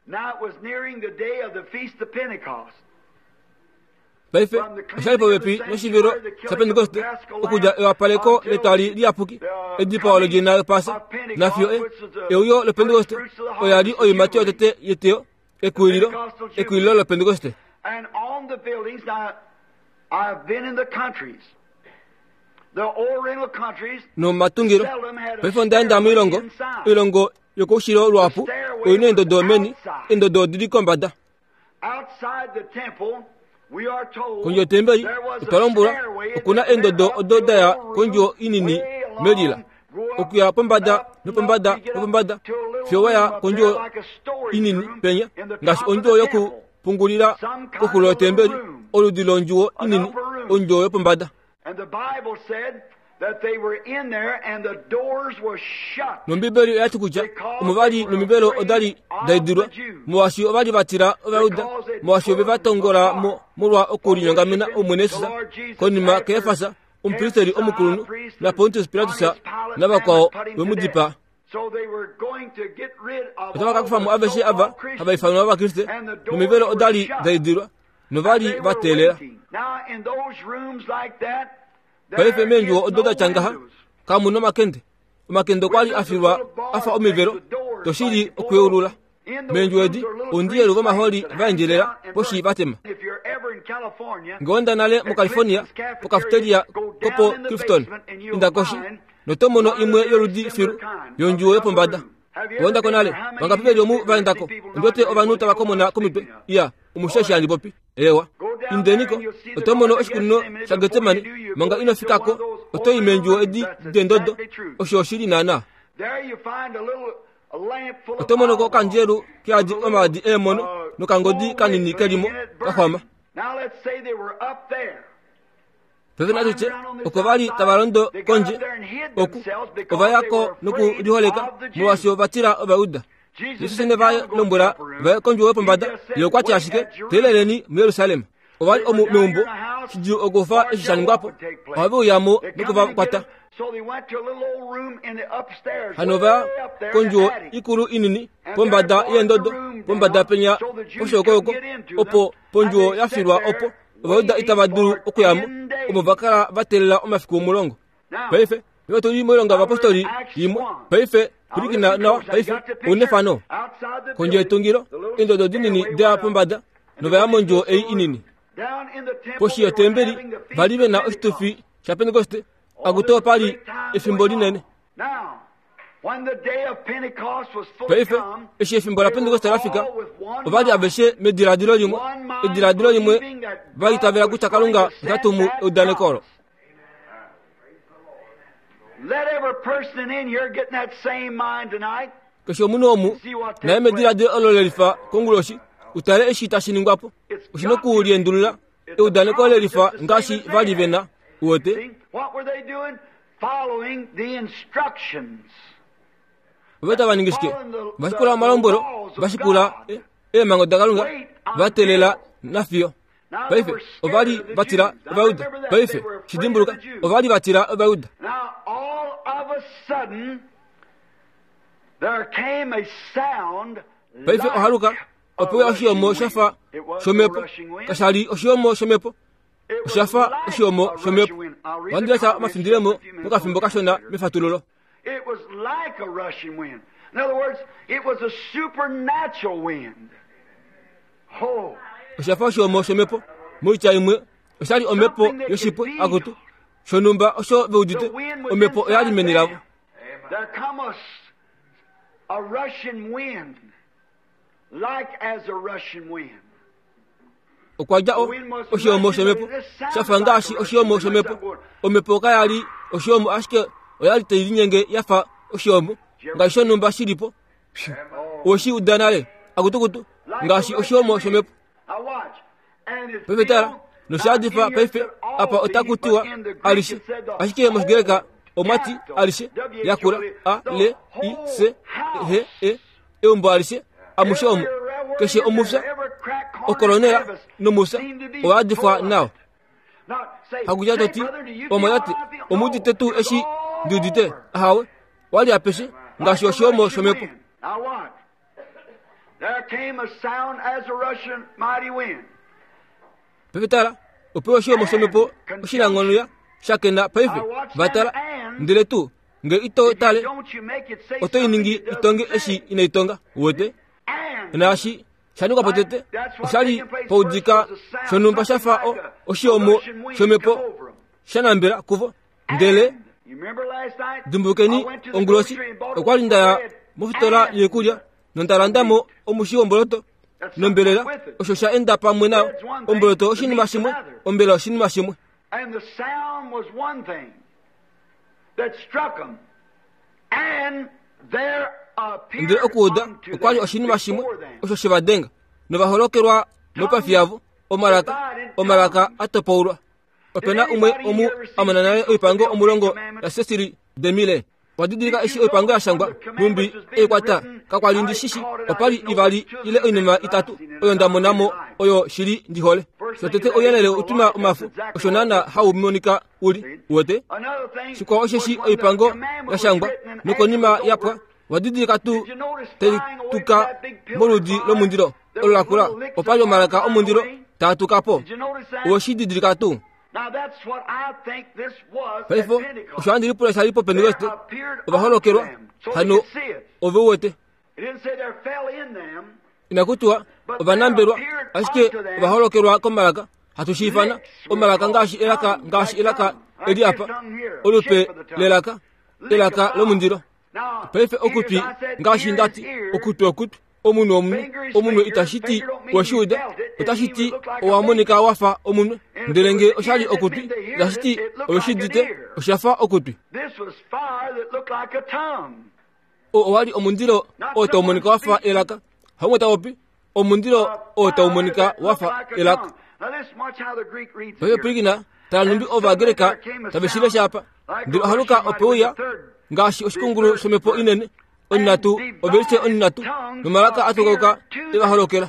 Now it was nearing the day of the feast of Pentecost. Baife, shalipo wepi, noshiviro, sa Pentecoste, okuja ewa paleko letali liapuki, edi paolo jena pasa, na fio e, e uyo le Pentecoste, oyadi oyi mateo tete yeteo, ekuililo, ekuililo le Pentecoste. And on the buildings, now, I've been in the countries. The Oriental countries, no matungiro, baife ndanda milongo, ilongo, yoko shiro ruapu, oyine ndo domeni, ndo do didi kombada. Outside the temple, we are told kunjo tembei utalombura kuna endodo ododa ya kunjo inini medila okuya pambada nopambada nopambada fiowaya kunjo inini penya ngashi onjo yoku pungulira kokulo tembei oludilonjuo inini onjo yopambada. And the Bible said that they were in there and the doors were shut. Nombibeli yatukuja umubali nombibelo odali daidura muwashi obali batira obauda muwashi obebatongora mu mulwa okuri ngamina omunesa konima kefasa umpristeri omukuru na Pontius Pilatus nabakao bemudipa. So they were going to get rid of Otaka kufamu abeshe aba abaifanu abakriste nombibelo odali daidura novali batelera. Now in those rooms like that, Baife menjuo ododa changaha kamu no makende makendo kwali afirwa afa omivero toshiri okweurula menjuo edi ondie rugo maholi vanjelera boshi batema ngonda nale mu California mu cafeteria kopo Clifton indakoshi notomono imwe yorudi firu yonjuo yopombada wonda konale bangapebe lyomu vandako ndote obanuta bakomona komipe ya umushashi alipopi ewa indeniko otomono oshikuno shagetemani manga inofikako otoyi menjuo edi dendodo oshoshiri nana otomono ko kanjeru kyaji omadi emono no kangodi kanini kelimo kahama. Pevena tuche okobali tabarondo konje oku obayako nuku liholeka muwasio batira obauda Yesu ne vaya lombura va konjo opombada yokwati ashike teleleni mu Yerusalem obali omu membo siju ogofa eshangapo abo yamo nukuva kwata. Hanova konjo ikuru inini pombada yendodo pombada penya oshokoko opo ponjo yafirwa opo obauda itabaduru okuyamu omuvakara batella omafiku mulongo paife yoto yimolonga apostoli yimo paife kurikina na paife unefano konjo etungiro indodo dinini da pombada nova monjo e inini poshi etemberi valibe na ostofi cha Pentecoste aguto pali efimboli nene. When the day of Pentecost was fully paife come, eshe fimbola Pentecoste rafika obali abeshe mediradiro yimwe ediradiro yimwe bayitabira gutakalunga gatumu udanekoro. Let every person in here get in that same mind tonight. Kesho munomu na mediradiro ololelifa konguloshi utale eshita shiningwapo ushinoku uliendulula udanekoro lifa ngashi valivena uote. What were they doing? Following the instructions. Bata baningiske bashikula malamboro bashikula e mango dagalunga batelela nafio paife obali batira bauda paife shidimburuka obali batira bauda. Now all of a sudden there came a sound paife oharuka opo oshomo shafa shomepo kasali oshomo shomepo shafa oshomo shomepo wandesa mafindiremo mukafimbo kashona mefatulo. It was like a rushing wind. In other words, it was a supernatural wind. Oh. Oshafa shomo shomepo mucha imwe osali omepo yoshipo agoto shonumba osho beudite omepo yali menirawo. There come a, a rushing wind, like as a rushing wind. Okwaja o oshomo shomepo shafangashi oshomo shomepo omepo kayali oshomo ashke oyali tirinyenge yafa oshomo ngashi numba shiripo oshi udanale agutugutu ngashi oshomo shomepo pepetara no shadifa pefe apa otakutiwa alishe ashike mosgereka omati alishe yakura a le i se he e eumbo alishe amushomo keshe omusa okolonera no musa oadifa now hagujato ti omoyati omudite tu eshi dudite hawe wali apeshe ngashi oshomo shomepo. there came a sound as a rushing mighty wind. Pepetala upewa shio mosomepo ushina ngonuya shakenda paife batala ndile tu nge ito tale oto iningi itonge eshi inaitonga wote nashi shanuka potete ushali paudika shonumba shafa o oshiomo shomepo shanambera kuvo ndele dumbukeni ongulosi okwalinda ya mufitola yekulia nontarandamo omushi omboloto nombelela oshosha enda pamwe nao omboloto oshinima shimwe ombela oshinima shimwe. And the sound was one thing that struck them, and there appeared ndile okuda unto okwali them oshinima shimwe before them oshoshe badenga novaholokerwa nopafyavu omalaka omalaka atopaulwa opena umwe omu amananaye oipango omulongo ya Cecily DeMille wadidika eshi oipango yashangwa numbi eikwata kakwalindi shishi opali ivali ile oinima itatu oyo ndamonamo oyo shili ndihole sotete oyenele utuma umafu oshonana haumonika uli wote shikwa osheshi oipango yashangwa nukonima yapwa wadidika tu tetuka moludi lomundiro olakula opali omalaka omundiro tatukapo oshididika tu. Now that's what I think this was at Paifo Pentecost. ushandi pula salipo Pentecost There appeared obaholokerwa unto them, so they hano could see it. ovowote It didn't say there fell in them. inakutwa obanamberwa ashike obaholokerwa komalaka hatushifana omalaka ngashi elaka ngashi elaka eliapa olupe lelaka elaka lomundiro Now, paife ears, okupi I said, ngashi ears, ndati ears. okupi okupi omunwe omune omunwe itashiti washuda utashiti owamonika wafa omunwe ndelenge oshali okupi itashiti oshidite oshafa okupi This was fire that looked like a tongue. owali omundiro otaumonika wafa elaka hamwe tawopi omundiro otaumonika wafa elaka Now listen, watch how the Greek reads it pepe here. pigina tanumbi ovagereka tabeshile shapa ndiro haluka opeuya ngashi oshikungulu shomepo inene onnatu obeliche onnatu numalaka atukauka evaholokela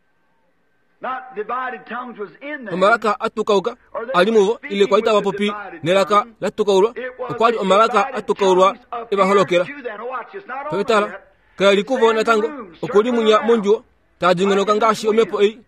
Not divided tongues was in them. omalaka atukauka alimuvo ile kwaita wapopi nelaka latukaulwa okwali omalaka atukaulwa evaholokela pepetala kaya likuvo natango okulimunya monjuo tadingonoka ngashi omepo ei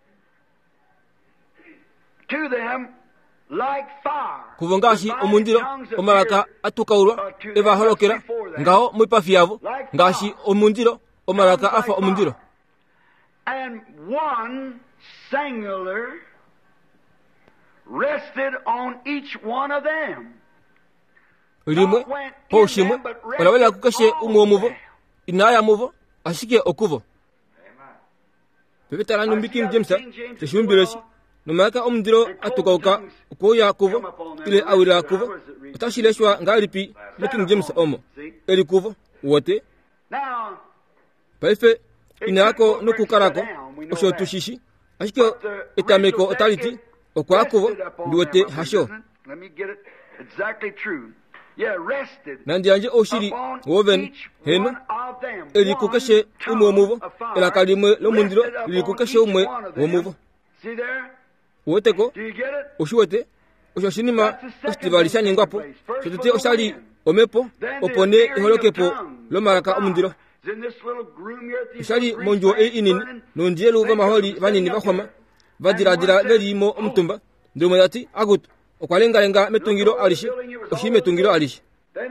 To them like fire. kuvo ngashi omundiro omalaka atukaulwa evaholokela ngaho mwipafyavo ngashi omundiro omalaka afa omundiro And one singular rested on each one of them. limwe poshimwe olawela kukeshe umwe omuvo inaya muvo ashike okuvo pepetala numbi King James teshumbiresi numalaka omundiro atukauka ukuya kuvo ile awila kuvo utashileshwa ngalipi mu King James omo eli kuvo wote Now, paife inako nukukarako oshotushishi ashike etameko otaliti okwakuvo ndiwote hasho let me get it exactly true. Yeah, rested nandiyanje oshiri upon woven each heno one of them. eli One kukeshe tongue umwe omuvo of fire elaka limwe lomundiro rested lili upon kukeshe each umwe one of them. womuvo See there? woteko Do you get it? oshiwote osho oshitivalisha ningwapo sotete oshali omepo opone iholokepo lomalaka omundiro oshali monjuo ei inini nondielu vamaholi vanini vahoma vadiladila velimo omutumba ndomo yati agutu okwalengalenga metungilo alishi oshi metungilo alishi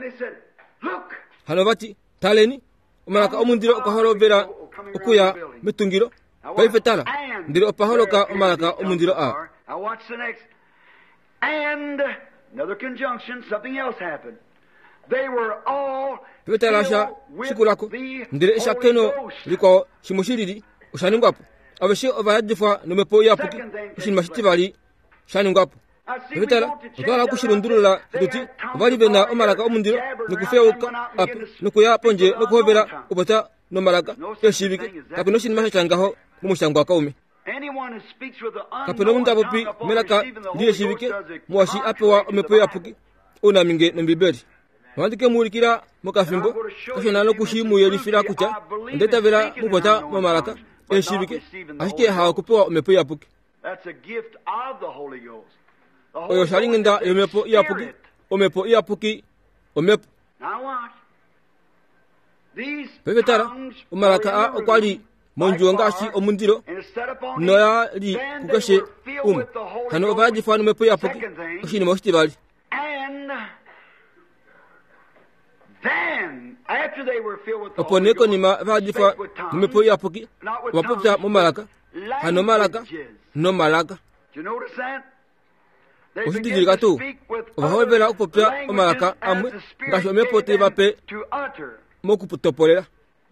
hano vati taleni omalaka omundiro okaholovela okuya metungilo paife tala ndiri opaholoka omalaka omundiro a Now watch the next. And another conjunction, something else happened. They were all pepetalasha filled with shikulako the ndiri Holy shakeno Ghost. liko shimushilili ushaningwapo aveshe ovayadifwa nomepo yapuki ushinima shitivali shaningwapo I see we pepetala want to check otwala that kushilundulula out. They tuti had tongues vali of vena fire, omalaka omundiro jabbering nikufeuka around them, apo not begin to nikuya speak ponje with nokuhovela unknown tongues. upota nomalaka No such thing eshivike as that. kapeno shinima shachangaho mumushango akaume Anyone who speaks with the kapeno unknown mundu tongue apopi upon melaka receiving the Holy ndiye Ghost shivike does it mwashi contrary apewa to omepo the yapuki unaminge nombibeli wandike mulikira mukafimbo kashonalo kushimuye lifira kucha ndetavela mupota momalaka eshivike ashike hawa kupewa omepo yapuki That's a gift of the Holy Ghost. The Holy oyo Ghost shalinginda is a yomepo yapuki spirit. omepo yapuki omepo Now watch. These pepetala tongues omalaka were a in the okwali room monjuo ngasi omundiro noya li kukashe um hano vaji fanu mepo yapoki oshini moshti bali. Oponeko nima vaji fa mepo yapoki wapopta mo malaka hano malaka no malaka. Oshidiri tu ovahobela ukupopta o malaka amwe ngasi mepo te vape mokuputopolera.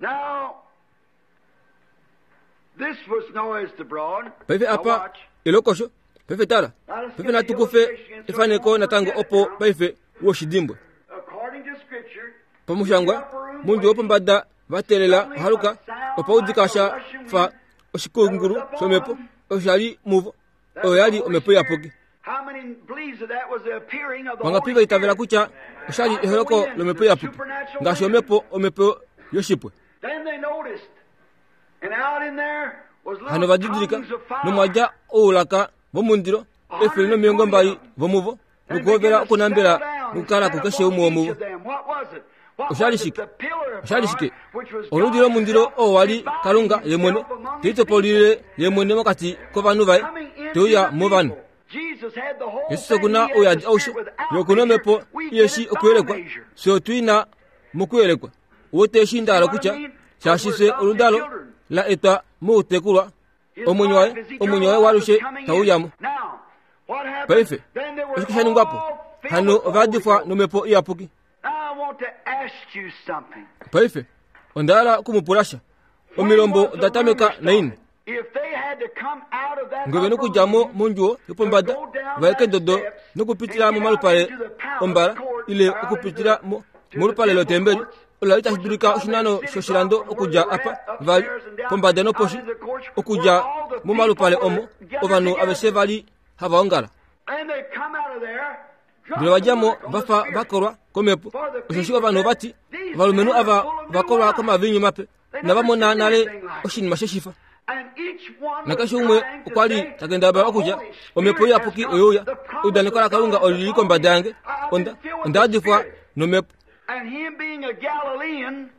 This was noised abroad. Pepe apa elokosho pepe tala pepe na tukufe ifane ko natango opo pepe woshidimbo According to scripture, pamushangwa munjo opo mbada batelela haruka opo udikasha fa oshikunguru somepo oshali muvo oyali omepo yapoki. how many believes that that was the appearing of the Wanga Holy piva itavela Spirit? kucha oshali eholoko lomepo yapoki ngashi omepo omepo yoshipwe. Then they noticed, and out in there was Hano little vajidirika tongues of no fire. maja olaka bomundiro efe no miongo mbali bomuvo And nukovera began to kunambela settle down and nukala set kukashe upon umuwo each muvo. of them. What was it? What was Oshalishike. it? The pillar of Oshalishike. fire, which was Oludiro God mundiro himself o wali dividing kalunga himself yemone among his tito polire yemone mokati ko banu vai coming into toya the movanu. people. Jesus had the whole Yesu thing. kuna He had oya the ausho Spirit without yokuno measure. mepo We get yeshi it by okwelekwa measure. so tuina mukwelekwa wote shindala kucha shashise oludalo la eta mutekulwa omunyoe omunyoe walushe tawuyamu Now, what happened? paife Then they were oshikishani ngwapo all filled hano with the Holy vadifa Ghost. no mepo yapoki Now I want to ask you something. paife ondala kumupurasha omilombo datameka naine If they had to come out of that ngwebe upper nukujamo room munjuo yopombada vaeke dodo nokupitila mu malupale ombala ile okupitila mu mulupale lotembeli olalita shidurika oshinano shoshilando okuja apa vali pombada no poshi okuja mu malupale omo ovanu abese vali havaongala and they come out of there, ndilo vajamo vafa vakorwa komepo oshoshika vanu vati valumenu ava vakorwa koma vinyu mape na vamona nale oshinima sheshifa and each one nakashi was umwe trying to ukwali say, takenda baba kuja "The Holy omepo Spirit yapoki has oyoya come, the promise udanikola of God kalunga has olili come. kombadange I've onda been filled with onda the difwa Spirit." no mepo And him being a Galilean,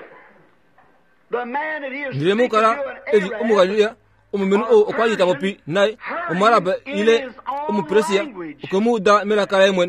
the man that he is ndile speaking to mukala in ezi Arab, omugaliya omumenu o okwali tapopi naye omaraba ile omupresia okomuda melakala emwene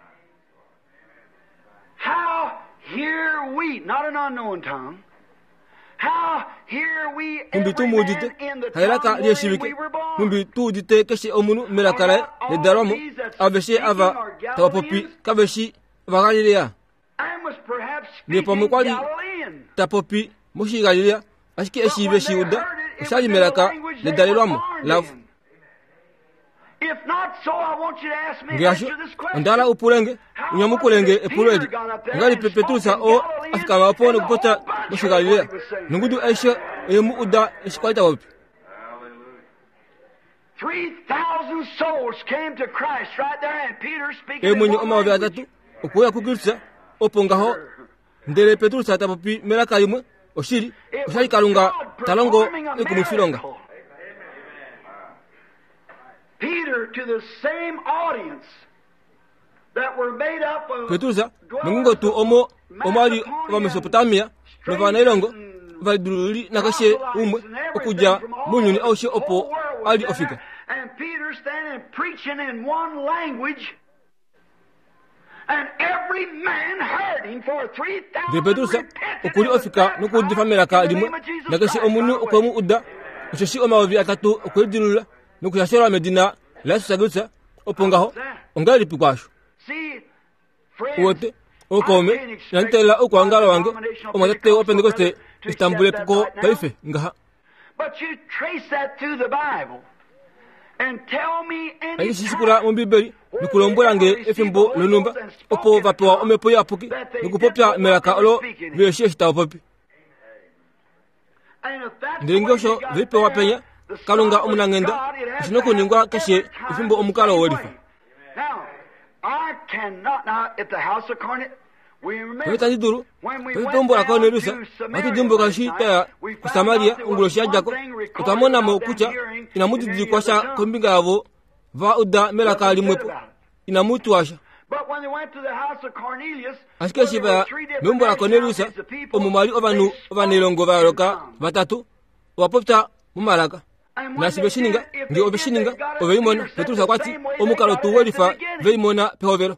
how hear we, not an unknown tongue, how hear we mumbi every tumudite man in the hailaka tongue wherein lyeshibike we were born. mumbi tuudite keshe omunu melakala ledaramo aveshe ava tapopi kaveshi vagalileya I was perhaps Ni speaking pamukwali Galilean. tapopi moshi galileya ashiki eshive shiuda oshali melaka ledalelwamo lavu If not so, I want you to ask me ngiasho answer this question. ondala upulenge unyamukulenge epuledi ngali pepetusa o afika wapone kupota moshi galileya nungudu esho emu uda eshikwalita wapi Three thousand souls came to Christ right there, and Peter speaking e in mwenye one omawavi language. atatu okuya kukirisa opongaho ndele petusa tapopi melaka imwe oshili oshali kalunga talongo ekumufilonga Peter to the same audience that were made up of petusa nungungo tu omo omali ova mesopotamia novana ilongo validululi nakashe umwe okuja munyuni aushe opo ali ofika and Peter standing preaching in one language, and every man heard him for three ndele thousand petusa okuli ofika nokudifa melaka limwe nakashe omunu okomu uda oshoshi omawavi atatu okwedilula nokuyashelwa medina lasusagutsa opongaho ongali pikwasho See, friends, wote okome yantela okwangala wange omatate wa pentekoste istambule poko paife ngaha but you trace that through the Bible and tell me any ayishisikula mu bibeli nikulombolange efimbo lonumba opo vapewa omepo yapuki nikupopya melaka olo vyeshe shitawopopi ndilingosho vipewa penya kalunga omunang'enda shinokuningwa kashe ifimbo omukalo owelifa petandidulu petitombola konelusa matudimbula shitaya ku Samaria ungulo shajako utamonamo kucha inamudidikwasha kombinga yavo va uda melaka limwepo inamutwasha asike shiva membo la Corneliusa omumali ovanu ovanilongo valoka vatatu wapopta mumalaka nasibeshininga ngi obeshininga obeimona petrusa kwati omukalo tuwelifa veimona pehovero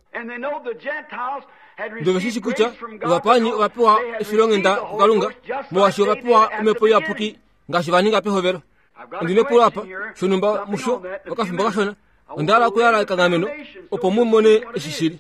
ndo beshishi kucha wapanyi wapewa efilongenda kukalunga mwashi wapewa umepo yapuki ngashi vaninga pehovero ndine pula apa shonumba musho wakafimba kashona ndala kuyala kangameno opo mumone eshishiri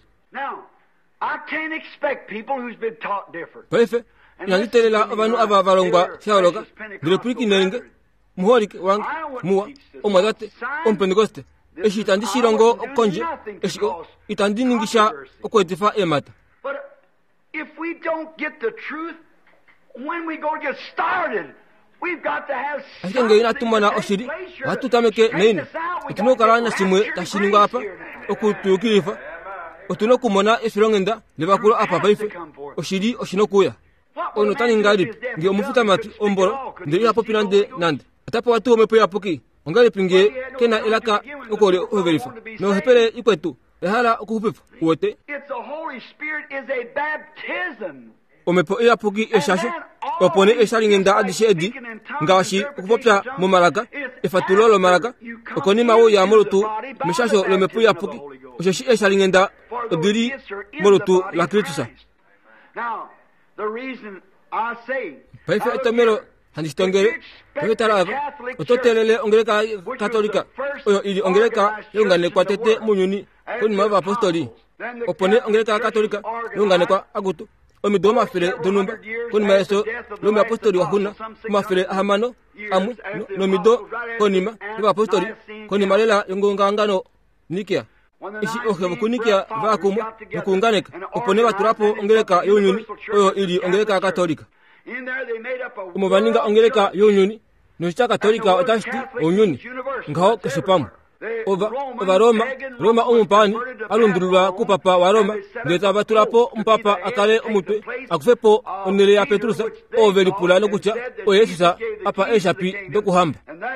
pefe yanzitelela abantu aba balongwa shawoloka ndile puliki nenge muholike wange muwa omwadate ompentekoste eshi itandishilongo konje eshi itandiningisha okwetifa emata. But if we don't get the truth, when we go to get started, we've got to have something that takes place here to tunokalanya simwe tashininga apa okutukirifa otunokumona efilongenda lebakulu apa baife oshiri oshinokuya ono taningali ngi omufuta mati ombolo ndiri hapo pinande nande atapo watu omepo yapoki ongali pinge kena elaka okole overifa no hepele ikwetu ehala okuhupefa uwote. It's the Holy Spirit is a baptism. Omepo yapoki eshasho opone eshalingenda adishe edi ngashi okupopya mu malaka efatulolo malaka okoni mawo ya molotu mishasho lomepo yapoki osheshi eshalingenda odiri molotu la Kristo. Now the reason I say paife etomero handistongere petarava ototelele ongereka katolika oyo ili ongereka yongane kwa tete munyuni kuni mava apostoli opone ongereka katolika yongane kwa agutu omido mafere donumba kuni maeso lomi apostoli wahuna mafere ahamano amu no mido konima iba apostoli kuni malela yongonga ngano nikia isi ohebu kunikia vakumu nukunganeka opone baturapo ongereka yonyuni oyo ili ongereka katolika umubaninga ongereka yonyuni nucha katolika otashti onyuni ngao keshipamu ova ova Roma Roma umupani alundurwa ku papa wa Roma ndeta baturapo umpapa akale umutwe akufepo onele ya Petrusa overi pulano kucha oyesisa apa eshapi dokuhamba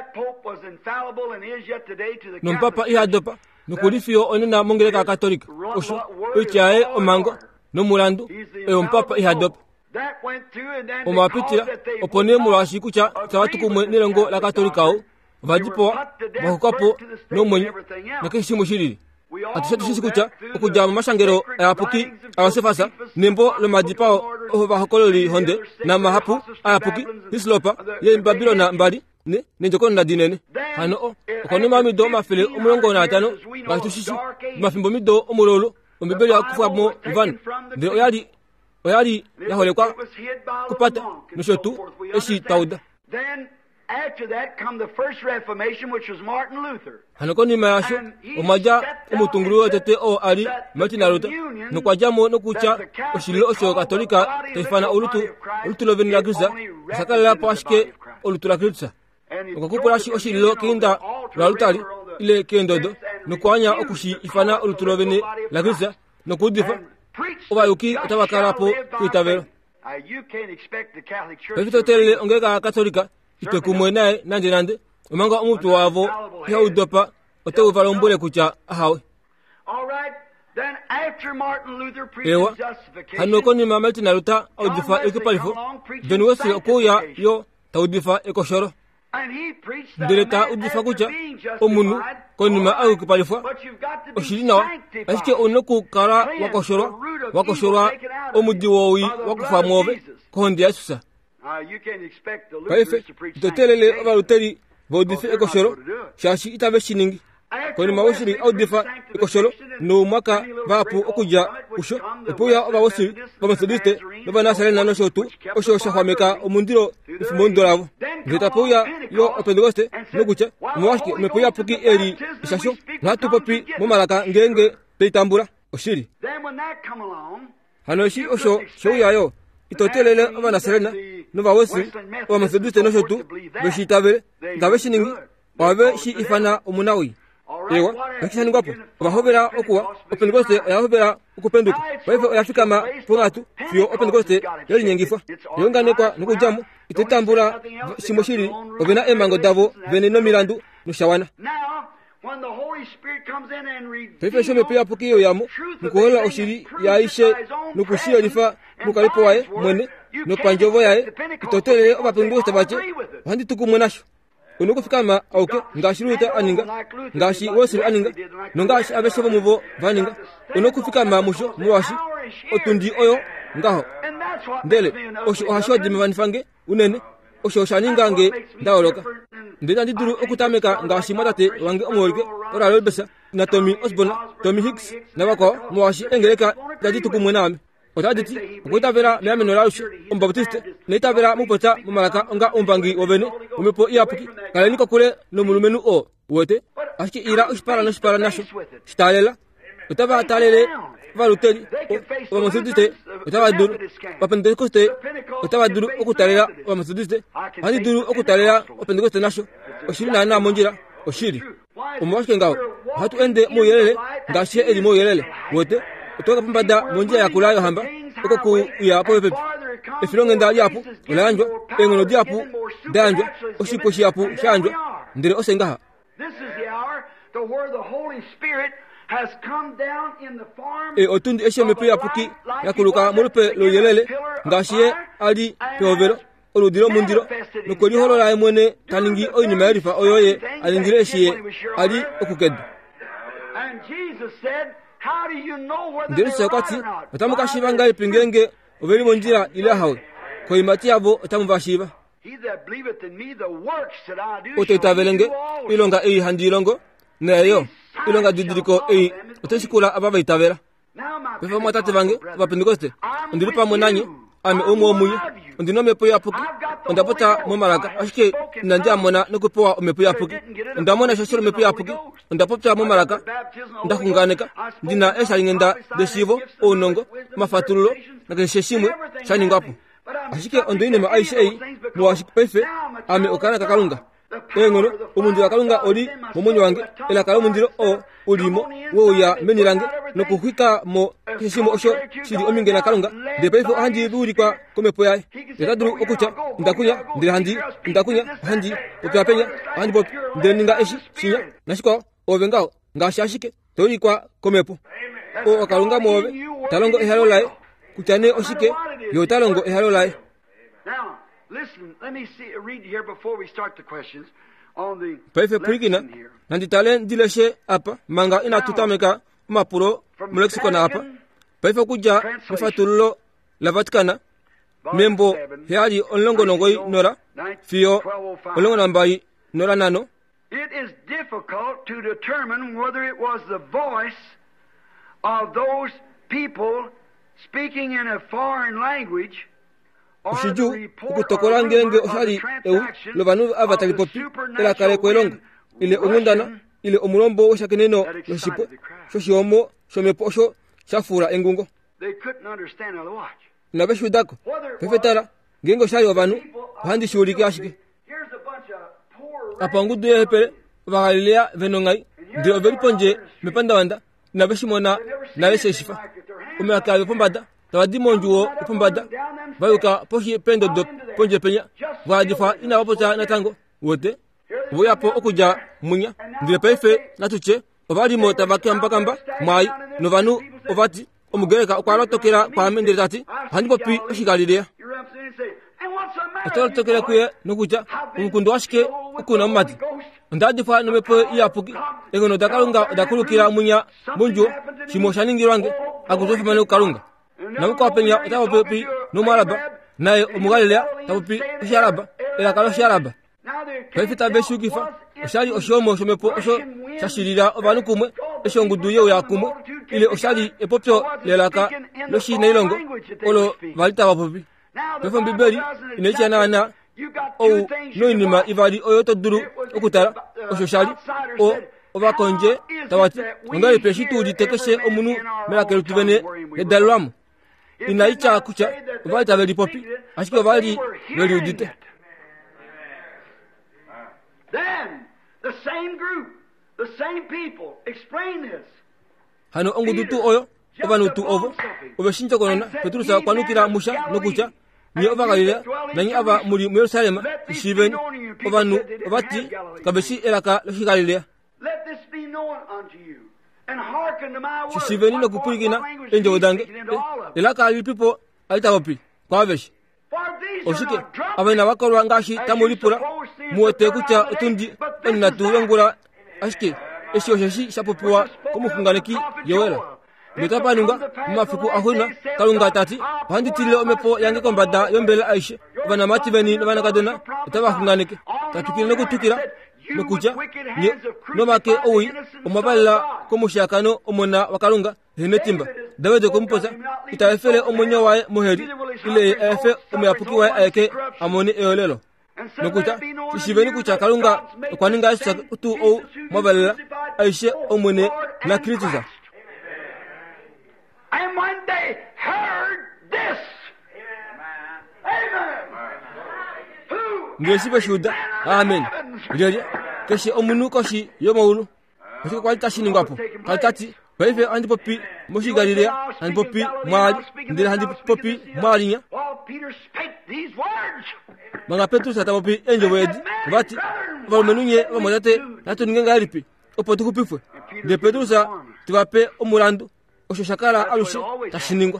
numpapa ihadopa nukulifio onena mongereka katolika osho uchae omango nomulandu e umpapa ihadopa omapitira opone mulashi kucha tawatu kumwe nilengo la katolika vadipo bahukapo nomwenye nakishimo shiriri atusatu sisi kucha okuja mashangero apuki awasefasa nembo le madipao oba hokololi honde na mahapu apuki hislopa ye Babilona mbali ne njokona dinene hano okoni mami do mafele omulongo na atano batusisi mafimbo mido omulolo ombebele akufamo van de oyali oyali yahole kwa kupata nishotu eshi tauda. Then after that come the first Reformation, which was Martin Luther. Hanokoni mayasho omaja omutunguru tete o ali Martin Luther nokwajamo nokucha oshilo osho katolika tefana olutu olutu loveni la Kristo sakala pashke olutu la Kristo okukupurashi oshilo kinda la lutali ile kendodo nokwanya okushi ifana olutu loveni la Kristo nokudifa obayuki otabakarapo kuitavero pefitotelele ongeka katolika itekumwe naye nande nande omanga omutu wavo yaudopa oteuvalumbule kucha ahawe ewa hanokoni Martin Luther audifa ekipalifo venuwesi okuya yo taudifa ekoshoro ndeleta udifa kucha omunu konima au kipalifwa oshirinawa asike onoku kara wakoshoro wakoshorwa omudiwowi wakufamove kondi yasusa paife itotelele abaluteri baudifa ekoshoro shashi itabe shiningi konima woshiri audifa ekoshoro no mwaka vapu okuja usho epuya abawosiri bamethodiste babanasarena noshotu osho shahwameka omundiro ifumondolavo ndetapuya yo opentekoste nokucha mwashike mepuya puki eri ishasho natupopi mumalaka ngenge peitambura oshiri hanoshi osho shoyayo itotelele abanasarena nobawosi bamethodiste noshotu beshitabere ngabeshiningi wabe shi ifana omunawi ewa nakishani ngapo abahobera okuwa opentekoste yahobera ukupenduka baife yafikama pungatu fio opentekoste yali nyengifa yongane kwa nukujamu itetambura simoshiri obena emango davo veneno milandu nushawana when the Holy Spirit comes in and pefe shome pe apuki yo yamo mukola oshiri yaishe nukushia difa mukalipo wae mwene no panjovo yae itotele oba pengoste bache handi tukumwenasho unuko fikama auke ngashiruta aninga ngashi wosiri aninga nongashi abeshebo mubo vaninga unuko fikama musho muwashi otundi oyo ngaho ndele osho hashodi mvanifange unene osho shaninga nge ndaoloka ndina ndiduru okutameka ngashi matate wange omorike ora lobesa na Tommy Osborne Tommy Hicks na bako muwashi engeleka dadi tukumwename otaditi okutavera meame norausho ombaptiste neitavera mupota mumalaka onga ombangi wovene umepo iapuki kalenika kule no mulumenu o wote aski ira uspara no spara nasho stalela otava talele valuteli o mosudiste otava duru papentekoste otava duru okutalela o mosudiste hani duru okutalela o pentekoste nasho oshiri na na monjira oshiri omwashke ngao hatu ende moyelele ngashi edi moyelele wote otoka pambada monjia ya kulayo hamba oko ku ya po pepe efilonge nda yapu ulanjwa engono diapu danjwa oshipo shiapu shanjwa ndire osengaha. This is the hour to where the Holy Spirit has come down in the form e otundi eshe mepe apuki yakuluka mulupe lo yelele ngashiye ali peovero oludiro mundiro nokoli holo la emwene taningi oyini marifa oyoye alingire eshiye ali okuked. And Jesus said, how do you know whether ndiri sekwati atamuka shibanga ipingenge overi monjira ile hawe ko imati yabo atamuvashiba he that believeth in me the works that I do otetavelenge ilonga ei handilongo neyo ilonga didiriko ei otesikula ababa itavera pefa matate vange vapentekoste ndiri pamwe nanyi ame omo omunye ndino mepo yapuki ndapota momalaka ashike nandia mona nokupoa omepo yapuki ndamona shashiro mepo yapuki ndapota momalaka ndakunganeka ndina eshalingenda desivo onongo mafatululo nakesheshimwe shaningapo ashike ondoine ma aishei muwashik pefe ame okana kakalunga engono umundu wakalunga oli momonyo wange ela kala mundiro o ulimo wo ya menirange nokuhika mo kishimo osho shiri omingena kalunga de pefe handi buri kwa komepo yae yataduru okucha ndakunya ndire handi ndakunya handi opapenya handi bot ndeninga eshi shinya nashiko ovengao ngashashike tori kwa komepo o akalunga move talongo ehalo lai kuchane oshike yo talongo ehalo lai. Now listen, let me see read here before we start the questions on the pefe prigina nandi talen dileshe apa manga ina tutameka mapuro mulexiko na apa pefe kuja mfatullo la Vatikana membo heali onlongo nongoi nora fio onlongo nambai nora nano. It is difficult to determine whether it was the voice of those people speaking in a foreign language or the Ushiju report ukutokola or ngenge rumor of the oshali eu transaction lobanu of avatali the popi ela supernatural kale kwelongo wind ile omundana rushing ile omulombo oshakeneno yoshipo shoshomo shomepo osho shafura engungo. they couldn't understand how to watch. Nabeshudako pefetara ngengo shayo abantu handi shuriki ashike Here's a bunch of poor apangudu yepere vagalilea venongai ndio veriponje mepanda wanda nabeshimona nabeshe shifa umeakabe pombada tawadimonjuo pombada vayuka poshi pendo do ponje penya vadifa ina wapota natango wote voyapo okuja munya ndire pefe natuche ovali mota vakamba kamba mai novanu ovati omugereka okwalotokera kwa mendere tati handi popi oshigalilea you're up and say, and what's the matter? atolotokera kuye nokuja umukundu washike ukuna mumati ndadifa nomepo yapuki engono dakalunga dakulukira munya munju shimoshaningirwange akuzofumane ukalunga namuka penya tapopi nomalaba naye omugalilea tapopi sharaba ela kalo sharaba pefita beshukifa oshali oshomo shomepo osho shashirira obanu kumwe esho nguduye ya kumwe ile oshali epopyo lelaka loshi neilongo olo valita wapopi pefo bibeli inecha na o noinima ivali oyoto duru okutara oshoshali o ovakonje tawati ngali peshitu ditekeshe omunu melakelu tuvene nedalwamu inaicha kucha valita veli popi ashike vali veli udite. Then the same group, the same people explain this. Hano ongudutu oyo ovanutu ovo oveshinja konona petrusa kwanukira musha nokucha ni ovagalile nanyi ava muri mu Yerusalema ishibeni ovanu ovati kabeshi elaka lohigalile. Let this be shisiveni na kupurigina enje odange ila ka lipipo alitawapi kwa veshi osike abana bakorwa ngashi tamulipura muote kucha utundi enna tuyongura ashike esho shashi shapopiwa kumufunganeki yowela metapanunga mafiku ahuna kalunga tati bandi tile omepo yange kombada yombele aisha bana mati beni bana kadona tabafunganeki tatukile no kutukira no kucha no make owi omaballa komushakano omona wakalunga henetimba dawedo kompoza itafele omonyo wae moheri ile efe omeapuki wae ake amoni eolelo no kucha sishibeni kucha kalunga kwaninga sa tu o maballa aisha omone na krituza. And when they heard this, amen. Ngesiba shuda, amen. Jeje, keshi omunu koshi yomaulu. Kasi kwa tashi ningapo. Kaltati, baife andi popi, moshi Galilea, andi popi, mali, ndile andi popi, malinya. Well, Peter spake these words. Manga Petrus atapopi enjo wedi, vati, valmenunye vamodate, natu ningenga alipi. Opotu kupifwe. De Petrusa, tivape omurandu. Oshoshakala alushi tashiningwa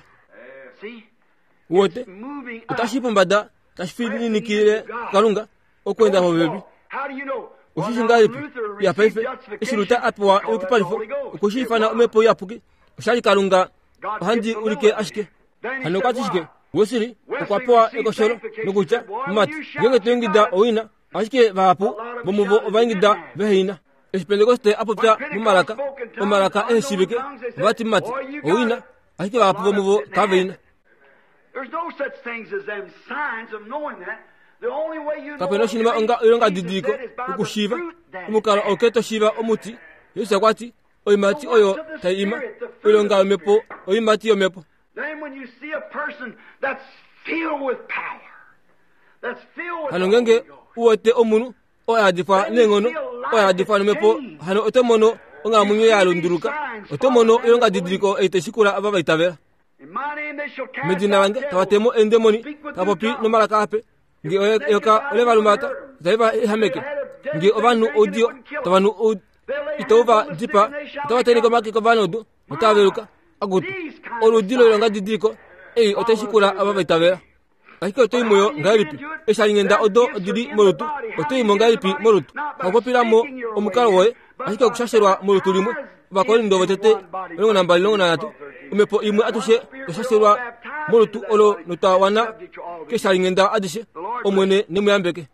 wote utashipombada tashifili nikile kalunga okwenda hobebi oshishingali ya paife ishiruta apwa ukipalifo ukushifana umepo yapuki ushali kalunga handi ulike ashike hano kwatishike wosiri ukwapoa ekosholo nukucha mati ngenge tengida oina ashike vapu bomuvo ovangida vehina Pentecoste apopta mumalaka mumalaka esibike vati mati oina ahike vapo muvo kaveina. There's no such things as them signs of knowing that. The only way you know kapeno shinima onga yonga didiko ukushiva umukala oketo shiva omuti yesa kwati oimati oyo taima ulonga mepo oimati yo mepo. Then when you see a person that's filled with power, that's filled with halongenge uote omunu oya difa nengono oya difa mepo hano otomono onga munyo ya lunduruka otomono yonga didiko eteshikura ababa itavera medina wange tawatemo endemoni tapopi no malaka ape ngi yoka levalumata taiva hameke ngi obanu odio tawanu itova dipa tawateni ko makiko banodu mutaveruka agutu oludilo yonga didiko ei oteshikura ababa itavera akiko toimoyo ngalipi eshalingenda odo odiri molutu otoimo ngalipi molutu akopiramo omukalo woye akiko kushasherwa molutu limwe bakoli ndobo tete longo namba longo natu umepo imwe atushe kushasherwa molutu olo nutawana keshalingenda adishe omwene nemuyambeke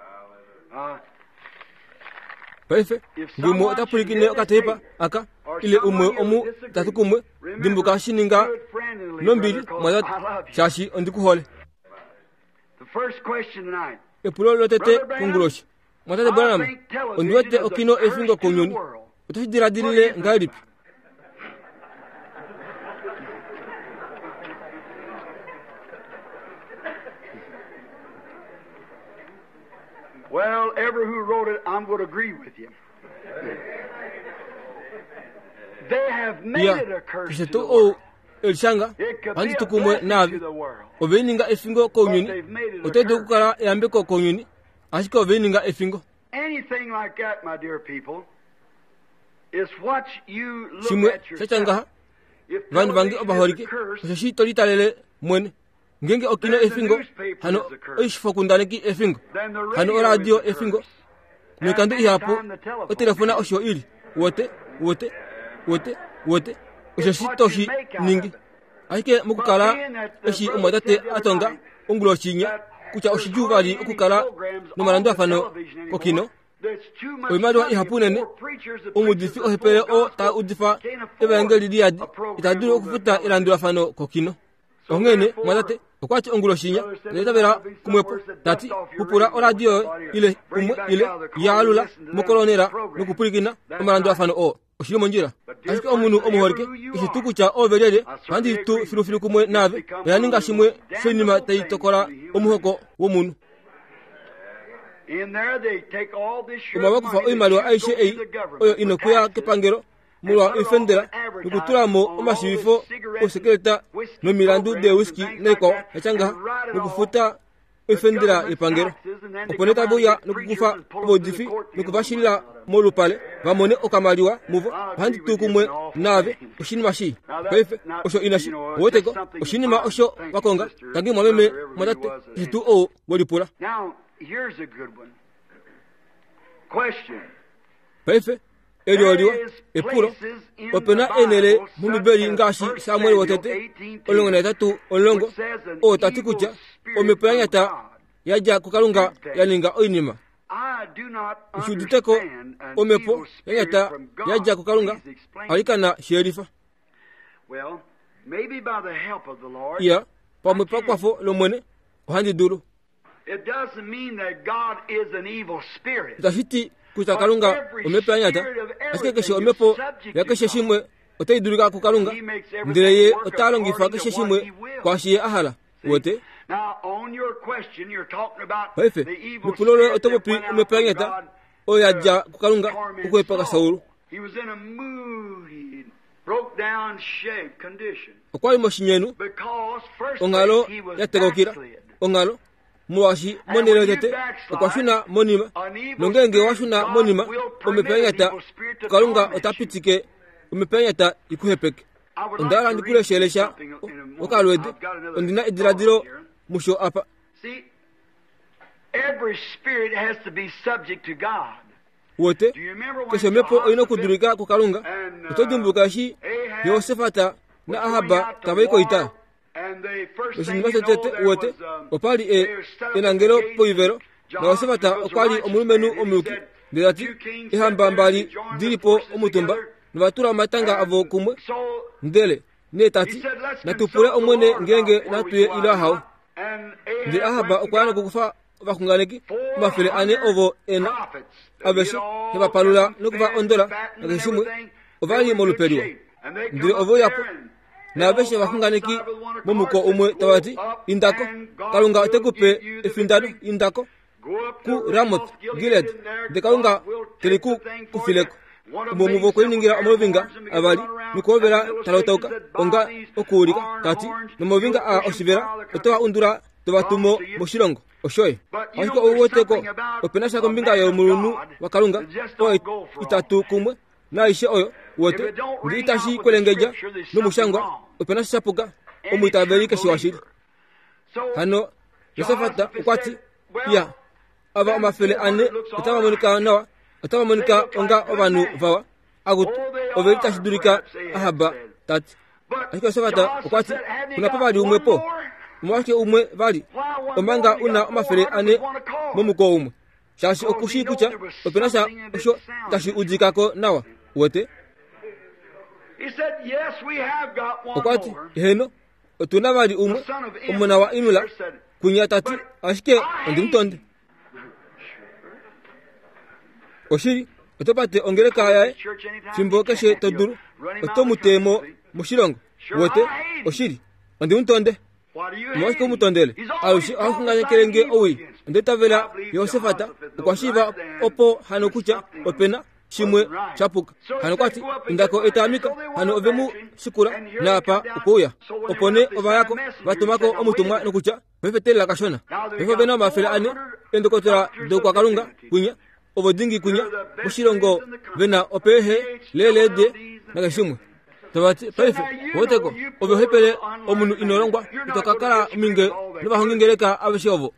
paife ngimo tapurikine okatepa aka ile umwe omu tatukumwe dimbuka shininga nombili mwaya shashi ondikuhole. The first question tonight. Epulo tete kunguroshi. Mwatate bwana onduete okino efingo konyoni. Utashidira dilile ngalipi. Well, ever who wrote it, I'm going to agree with you. They have made yeah. it a curse to to the world. Elshanga andi tukumwe nabi obeninga efingo konyoni otedo kukala yambe ko konyoni ashiko obeninga efingo. Anything like that, my dear people, is what you look Shimwe at sachanga yourself. vandu vangi obahorike shashi tolitalele mwene ngenge okino efingo hano ishfokundane ki efingo hano radio efingo mekandu ihapo o telefona osho ili wote wote wote wote oshashi toshi ningi aike mukukala eshi umadate atonga ungulo chinya kucha oshijubali ukukala no marando afano kokino oimado ihapunene umudifi ohepele o ta udifa evangeli diadi itaduro kufuta irando afano kokino ongene madate okwachi ungulo chinya letabera kumwepo tati kupura oradio ile umwe ile yalula mukolonera nukupurikina marando afano o oshimo njira asika omunu omuhorike ishituku cha overede kandi tu filufilu kumwe nave yaninga shimwe fenima tayitokora omuhoko womunu In there they take all this sure umaba kufa oimalwa aishe ei oyo inokuya kepangero mulwa ifendera nukuturamo omashifo osekeleta no milandu de whisky neko echanga nukufuta ifendira ipangero oponeta buya nukukufa bodifi nukubashirira molupale bamone okamaliwa muvo handi tukumwe nave oshinima shi pefe osho inashi woteko oshinima osho bakonga tangi mwameme mwadate hitu o wolipula. Now here's a good one. Question. Pefe elioliwa epuro opena enele mumibeli ngashi Samuel wotete olongo na tatu olongo o tati kucha omepanyata yaja kukalunga yalinga oinima ushuditeko omepo yanyata yaja kukalunga alikana sherifa. Well, maybe by the help of the Lord. Ya pamepa kwafo lomwene ohandi duru. It doesn't mean that God is an evil spirit. Tafiti kutakalunga omepanyata aske kesho omepo yakeshe shimwe otaiduruka kukalunga ndireye otalongifa keshe shimwe kwa shiye ahala wote. Now on your question you're talking about Pefe the evil mupulolo spirit that otopopi went out omepanyata God, oyaja kukalunga ukwepaka Saulu. He was in a moody, broke down shape condition. Okwali moshinyenu Because first ongalo he was yategokira backslid. ongalo muwashi monero tete okwashuna monima nongenge washuna monima omepanyata kukalunga otapitike omepanyata ikuhepeke ondala ndikuleshelesha okalwede ondina idiradiro musho apa. See, every spirit has to be subject to God. Wote Do you remember when kesho mepo oino Jehoshaphat kudurika kukalunga and, uh, otodumbuka shi Ahab Yehosefata was na going Ahaba out to kabaiko war, ita and the first oshini thing you maso know, tete there wote was, um, opali they e were set up enangelo at the poivero gate. na Jehoshaphat Yehosefata was a okwali righteous omulumenu man, and he omuluki said, ndilati "Two kings ihamba sat there mbali and joined their dilipo forces omutumba together." nibatura matanga avo kumwe So ndele ne he tati said, "Let's natupule consult the omwene Lord ngenge about where we natuye go ila out." hawo And ndi Ahab Ahaba went and okwala got kukufa bakunganeki four mafele ane ovo hundred ena prophets. abeshi They all hebapalula kept them nokuva fed and ondola fattened and nakeshimwe everything. They ovali were in good moluperiwa shape. And they ndiri come up ovo there yapo and na abeshe bakunganeki momuko umwe tawati indako kalunga otekupe efindano indako ku Ramoth Gilead de kalunga teliku kufileko umuvuko iningira omuvinga abali nikobera talotauka onga okulika kati nomuvinga a osivera otowa undura tobatumo moshilongo oshoye ariko owoteko openasha kombinga yo mulunu wakalunga o itatu kumwe na ishe oyo wote ndi itashi kwelengeja numushangwa openasha shapuka omwitabelike shiwashiri hano Yosefata ukwati ya aba amafele ane utabamonika nawa utabamonika onga obanu vawa agutu overita shidurika Ahaba tati ariko Yosefata ukwati kuna pabali umwepo umwake umwe vali omanga una amafele ane momuko umwe shashi okushi kucha openasha osho tashi ujikako nawa wote. He said, "Yes, we have got one okwati more." heno otuna vali umwe omwana wa Imula kunya tati ashike ndi mtonde oshiri otopate ongereka yae chimbo keshe toduru otomutemo mushilongo wote oshiri ndi mtonde mwako mutondele alushi akunganya kelenge owi ndetavela Yosefata kwashiva opo hano kucha opena shimwe chapuka hano kwati indako etamika hano ovemu shikura napa ukuya opone ova yako batumako omutumwa nokucha befetela kashona befo bena mafela ane endokotera do kwa kalunga kunya obodingi kunya mushilongo bena opehe lelede nakashimwe tabati pefe woteko obohepele omunu inorongwa itokakala minge nibahongengereka abeshovo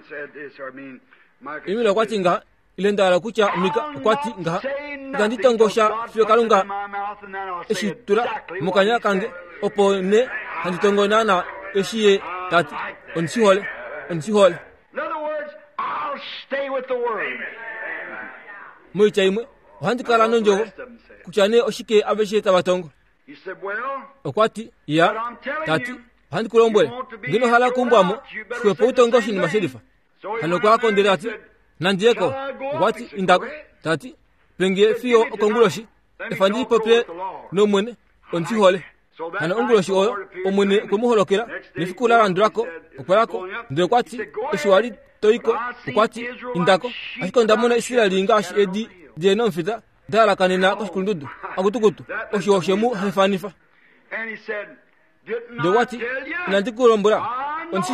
imila kwatinga ilendala kucha mika kwati nga nganditongosha fyo kalunga eshitura mukanya kange opone handitongona na eshiye tati onsihole onsihole. In other words, I'll stay with the word. Moicha imwe handikala nonjo kuchane oshike abeshe tabatongo. He said, "Well, okwati ya tati handikulombole ngino hala kumbwamo shwepo utongoshi ni mashirifa hano kwako ndirati nandieko okwati indako tati pengie fio okonguloshi efandi pope no mwene onsihole hano onguloshi oyo omwene kumuholokera nifikula landurako okwako ndio kwati eshiwali toiko okwati indako ashiko ndamona Isiraeli ngashi edi dieno mfita dala kanena koskundudu agutugutu oshoshemu hefanifa and he said, didn't de I wati tell you? nandikulombora onsishi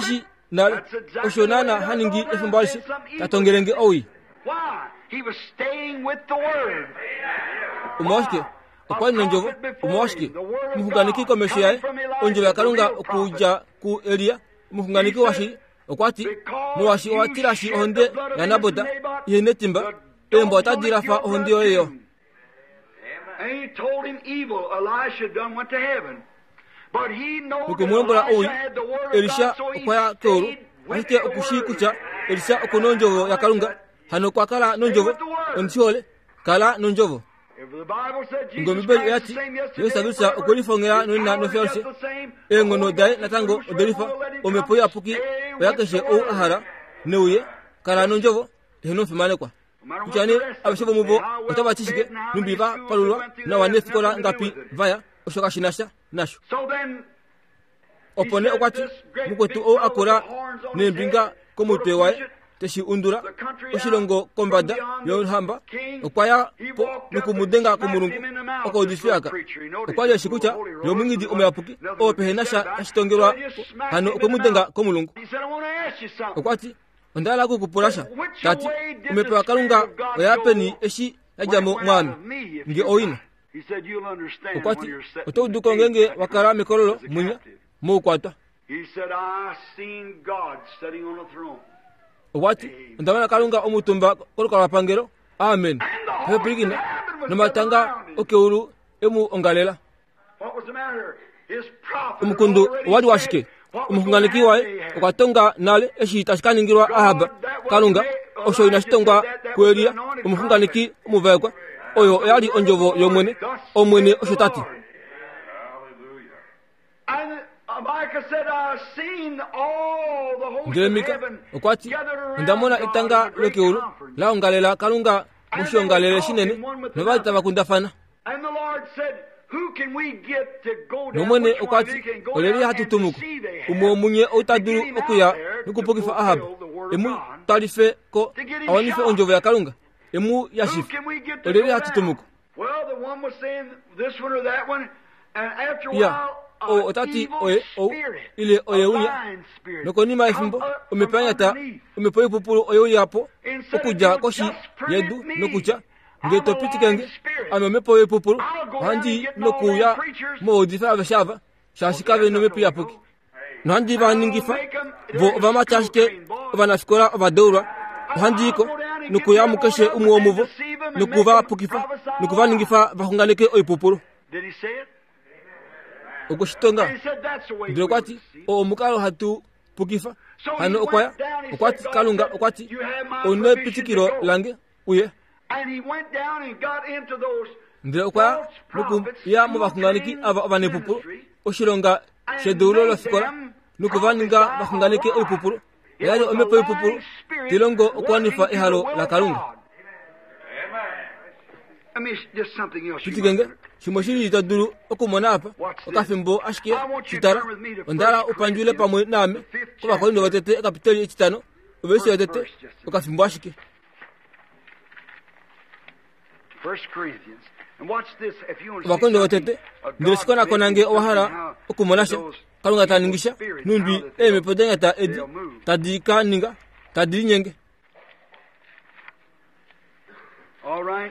nal oshonana haningi efumbalshi tatongelenge owi Why? He was staying with the Word. umoshke okwani njovo umoshke mufunganiki komeshiae onjela kalunga okuja ku Elia mufunganiki washi okwati muwashi watirashi onde yanaboda yenetimba embo tadirafa onde oyo. And he told him evil Elisha done went to heaven. But he know mukumwombola that oyi Elisha had the Word of Elisha God, so he okwaya koro stayed with ahite the okushi Word. kucha Elisha okononjovo ya kalunga hano kwa kala nonjovo onsiole kala nonjovo If the Bible said Jesus ngomi Christ be is the yati same yesterday, yosa and bisa forever, okolifongera his nonna power no is fiance just the same. engono The dai Holy natango Ghost odelifa will let him omepoya come puki stay with oyakeshe the o Word. ahara neuye kala nonjovo heno fimane kwa kuchani abishobo mubo otaba tishike numbiva palulwa na wanefikola ngapi vaya oshoka shinasha nasho So then, opone okwati mukwetu o akora nembinga komutwe wae teshi undura oshilongo kombada yohamba okwaya po nukumudenga kumulungu okodisiaka okwali shikucha yomingidi umeapuki opehenasha ashitongerwa hano okumudenga komulungu he said, I want to ask you something. okwati ondala kukupulasha tati umepewa kalunga oyapeni eshi yajamo mwami nge oina He said, you'll understand when okwati you're sitting otodukongenge wakara mikololo munya mukwata He said, I seen God sitting on a throne. okwati ondamana kalunga omutumba koluka lwapangelo amen pepirikina nomatanga okeulu emu ongalela What was the matter? His prophet omukundu had already wali said washike what was omufunganiki gonna wae happen to Ahab. okwatonga nale eshitashikaningira ahaba kalunga osho inashitongwa kwelia omufunganiki omuvekwa oyo yali onjovo yomwene omwene osho tati And uh, Micah said, I've seen all the hosts of njeremika heaven okwati gathered around ndamona God itanga in a great lokeulu conference. laongalela kalunga mushiongalele shinene nobalita bakundafana And the Lord said, who can we get to go down? nomwene Which one of okwati you can go oleli down hatu and tumuku deceive Ahab? umwe omunye To get otadulu him out okuya there to nukupokifa ahaba fulfill the word of emu God. talife ko To get him awanife shot. onjovo ya kalunga emu Who yashifu can we get to oleli go hatu down? tumuku Well, the one was saying this one or that one, and after a ya while, o an otati evil oye o spirit, ile a oye unya lying spirit, nokonima come ifumbo up from umepanyata underneath. umepoye pupulu oye uyapo Instead of okuja you koshi just permit yedu me, nokucha I'm ngeto a lying pitikenge spirit. ame mepoye pupulu I'll go down and handi get all nokuya them preachers. moodifa aveshava shashikave no mepiya puki nohandi vaningifa vo vamachashike vanafikola vadeulwa ohandiko nukuya mukeshe umuomuvo nukuva pukifa nukuvaningifa vahunganike oipupulu Did he say it? okushitonga And he said that's the way ndilo we kwati would see. omukalo hatu pukifa So he hano went okwaya down, he okwati said, God kalunga said, okwati you have my one permission pitikiro to go. lange uye And he went down and got into those ndilo okwaya false nuku prophets ya who muvakunganiki trained ava vanepupulu ministry, oshilonga and shedeulo made losikola them nukuvaninga prophesy vakunganike a lie. oipupulu It yali was a omepo lying oipupulu spirit tilongo working okwanifa to the ihalo will la of kalunga God. I mean, just something else. you pitikenge must- shimo shili itadulu okumona apa okafimbo ashike chitala ondala upanjule pamwe name kuvakolino vatete ekapiteli echitano ovesi vatete okafimbo ashike First Corinthians. And watch this. If you want to see vakolino something vatete of God ndilesikona konange making owahala something how okumonasha those kalunga taningisha spirits, numbi how that they'll- emepodengeta edi they'll move. tadika ninga tadili nyenge All right.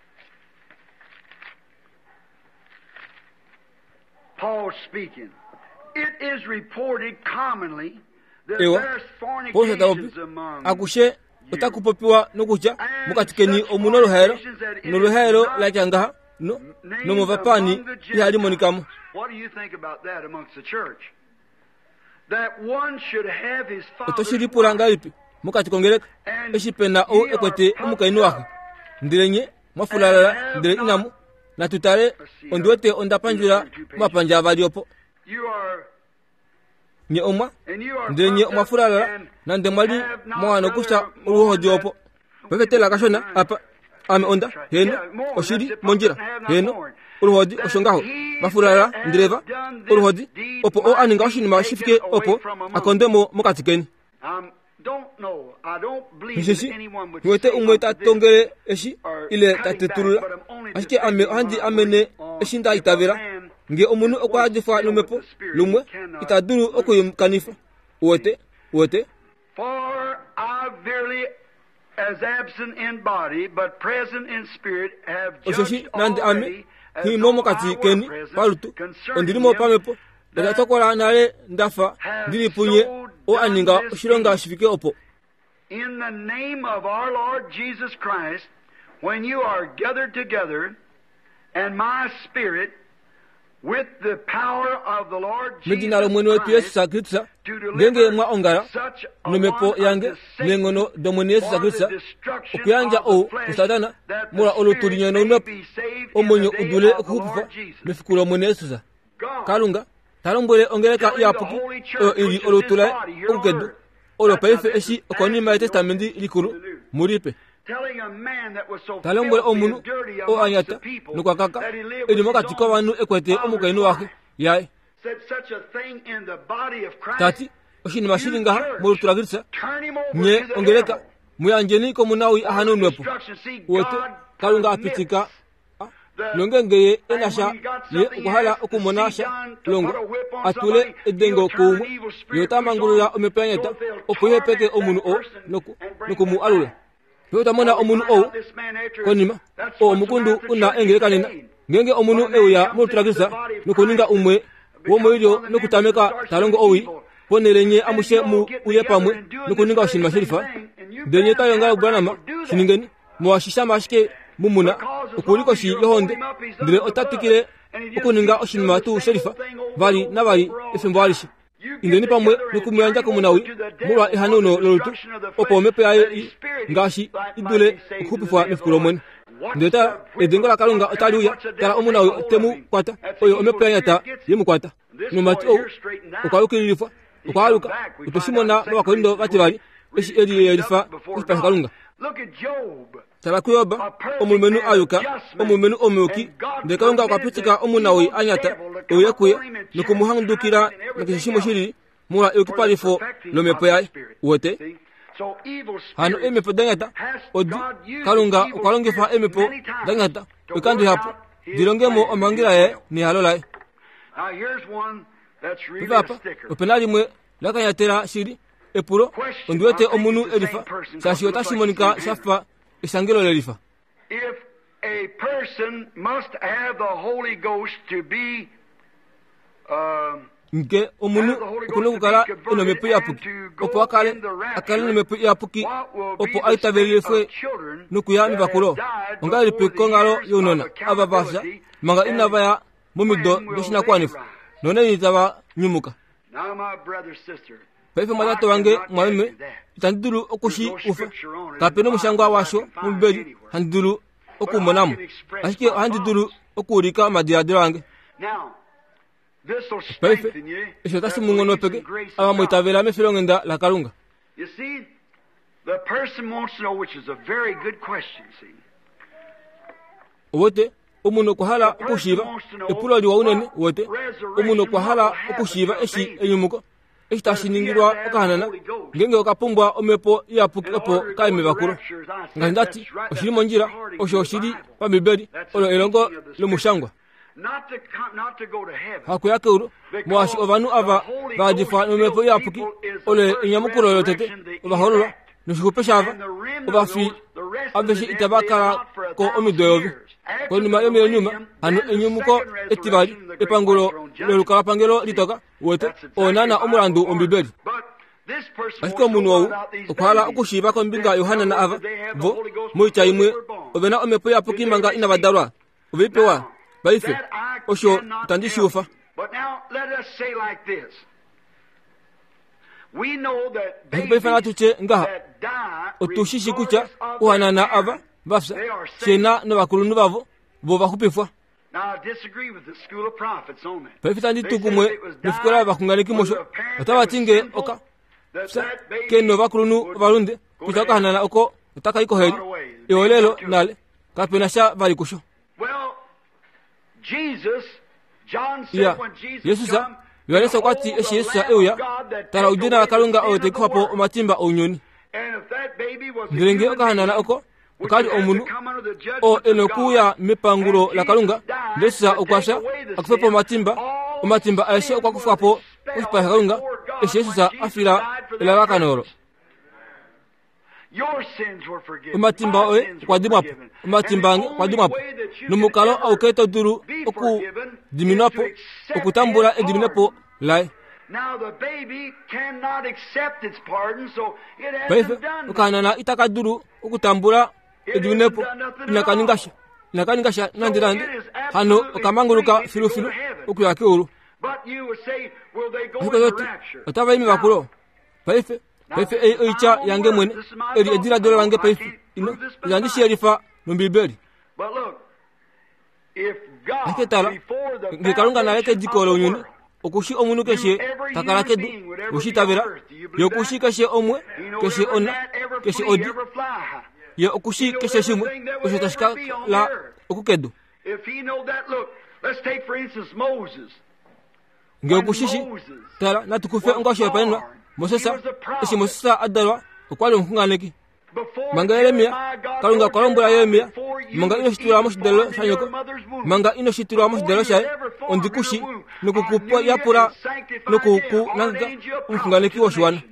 Paul speaking. It is reported commonly that ewa there's posa taopi fornications among akushe otakupopiwa nokucha mukatikeni omuno oluhero noluhero lakangaha no nomuvapani ihalimonikamu What do you think about that amongst the church? That one should have his father's otoshilipulanga ipi mukati kongeleka eshipena o ekwete omukaini wahe ndilenye mwafulalala ndile inamu na tutale ondiwete ondapanjula mapanja avaliopo You are, nye omwa and you are ndilenye puffed up omwafulalala and nande mwali have not mwana kusha rather more uluhodiopo than- vevetela kashona apa ame onda heno oshili monjira heno uluhodi oshongaho mafulalala ndireva uluhodi opo o aninga oshinima shifike opo akondemo mukatikeni Um, don't know. I don't believe misisi that anyone would wete say umwe unto this tatongere eshi ile tatetulula ashike ame handi amene eshinda itavira nge omunu okwajifa lumepo lumwe itadulu okuyumkanifa wote wote. For I verily, as absent in body, but present in spirit, have judged already, as though I were present, concerning him Eda tokola nale ndafa ndili punye o aninga ushilonga shifike opo. In the name of our Lord Jesus Christ, when you are gathered together, and my spirit, with the power of the Lord Jesus Christ, to deliver such a one unto Satan for the destruction of the flesh, that the spirit may be saved in the day of the Lord Jesus. God, Talumbole ongeleka yapuki o ili olutula ugedu olo paife eshi okoni ma testamendi likuru muripe talumbole omunu o anyata nukwa kaka ili mokati kwa wanu ekwete omugainu wake yae tati oshini mashiringa mulutula girisa nye ongeleka muyanjeni ko munawi ahanu nwepo wote kalunga apitika longengeye enasha ye ukuhala okumonasha longo atule edengo kumu yotamangulula omepanyeta okuyepeke omunu o noku noku mu alula yotamona omunu o konima o mukundu una engelekanina ngenge omunu euya mulutulagisa nokuninga umwe womoyo nokutameka talongo owi ponelenye amushe mu uyepamwe nokuninga oshima shirifa denye tayonga bwanama shiningeni mwashisha mashike mumuna ukuliko shi yohonde ndire otatikire okuninga oshinima tu sherifa bali nabali efembalishi indeni pamwe nukumyanja komunawi mulwa ihanuno lolutu opomepe yaye ngashi idule okupifwa mifukulomwen ndeta edengola kalunga otaliuya tala omunawi temu kwata oyo omepe yata yemukwata numati o ukalukirifwa ukaluka utoshimona n'abakolindo batibali eshi eri yerifa kupasa kalunga. Talakuyoba omumenu ayuka omumenu omuki ndekaunga kwapitika omunawi anyata oyekuye nukumuhandukira nakishimo shiri mura ekipalifo lomepoya wote hano emepo danyata odi kalunga ukalongefa emepo danyata ukandi hapo dilongemo omangira ye ni halolaye papa openali mwe lakanyatera shiri epuro onduete omunu elifa sashiota shimonika shafa isangelo lelifa. If a person must have the Holy Ghost to be uh, nke omunu okunukukala ino mepu yapuki opo akale akale ino mepu yapuki opo aitabelefwe nukuya nibakulo onga ilipiko ngalo yunona ababasha manga inabaya mumido doshina kwanifu none nitaba nyumuka. Now my brother sister, pepe matato wange mwame tandulu okushi ufa kapeno mushangwa washo mubeli handulu okumonamu ashike handulu okurika madiadira wange pepe isho tasi mungono peke ama mwitavela mefilongenda la kalunga. You see, the person wants to know, which is a very good question, see. Wote umuno kwahala okushiva epulo liwa unene wote umuno kwahala okushiva eshi enyumuko eshitashiningirwa okahanana ngenge okapumbwa omepo yapuki opo kaime bakuru ngandati oshirimo njira osho oshiri pamibeli olo elongo lomushangwa hakuyake uru mwashi ovanu ava vajifa omepo yapuki ole inyamukuro lotete ovahorora nushikupeshava ovafi aveshi itabakara ko omidoyovi konima yomile nyuma hanu enyumuko etibali epangulo lolukala pangelo litoka wote onana omurandu ombibeli ashiko munu owu okwala okushiba ko mbinga Yohana na ava vo moicha imwe ovena omepo yapuki manga inabadalwa ovipewa baife osho tandishufa. But now let us say like this. We know that babies that die otushishi kucha uhanana ava bafsa shena nabakulu nubavo bo bakupifwa. Now I disagree with the school of prophets on that. Pefitandi tukumwe nifukora bakunganiki mosho atabatinge oka keno bakulu nu balunde kutaka hanana oko utaka iko heli iolelo nale kapenasha balikusho. Well, Jesus, John said yeah. when Jesus Yesu come, yoleso kwati eshi Yesu ya euya tara ujina kalunga ote kwapo omatimba onyoni ngirenge okahanana oko ukali omunu o enokuya mipangulo la kalunga ndesa okwasha akufepo matimba omatimba aishe okwakufapo kufa kalunga eshi Yesu afira ila kanoro Your sins were forgiven. umatimba My oe sins kwa were dimwapo forgiven. umatimbange And the kwa only dimwapo way that you numukalo can au keto duru be oku forgiven diminapo is to accept okutambula his ediminapo pardon. lai Now the baby cannot accept its pardon, so it paife hasn't done nothing. ukanana itaka duru okutambula ediminapo inakaningasha inakaningasha nandirandi hano ukamanguluka filu filu okuyake uru But you would say, will they go Hiko into yote rapture? otava imi bakulo paife paife ei oicha yange mwene eri edira dola lange paife ino yandishi erifa nombibeli But look, if God, aketala before the ngikalunga naleke foundation jikolo of the nyuni world, okushi omunu keshe takala kedu ushi tabera yokushi keshe omwe He knows keshe every ona gnat, every keshe flea, odi every fly. ye okushi keshe shimwe keshe tashika la okukedu If he know that, look, let's take for instance Moses. nge okushishi tala natukufe ngashe panwa mosesa eshi mosesa adalwa okwali nkunganeki Before manga Yeremia God kalunga told kalombola Jeremiah, Yeremia before you manga ino were shitula mo shidelo formed in your shanyoko mother's womb, manga ino shitula mo shidelo shay ondikushi nukukupa yapura nukuku nanga nkunganeki woshwana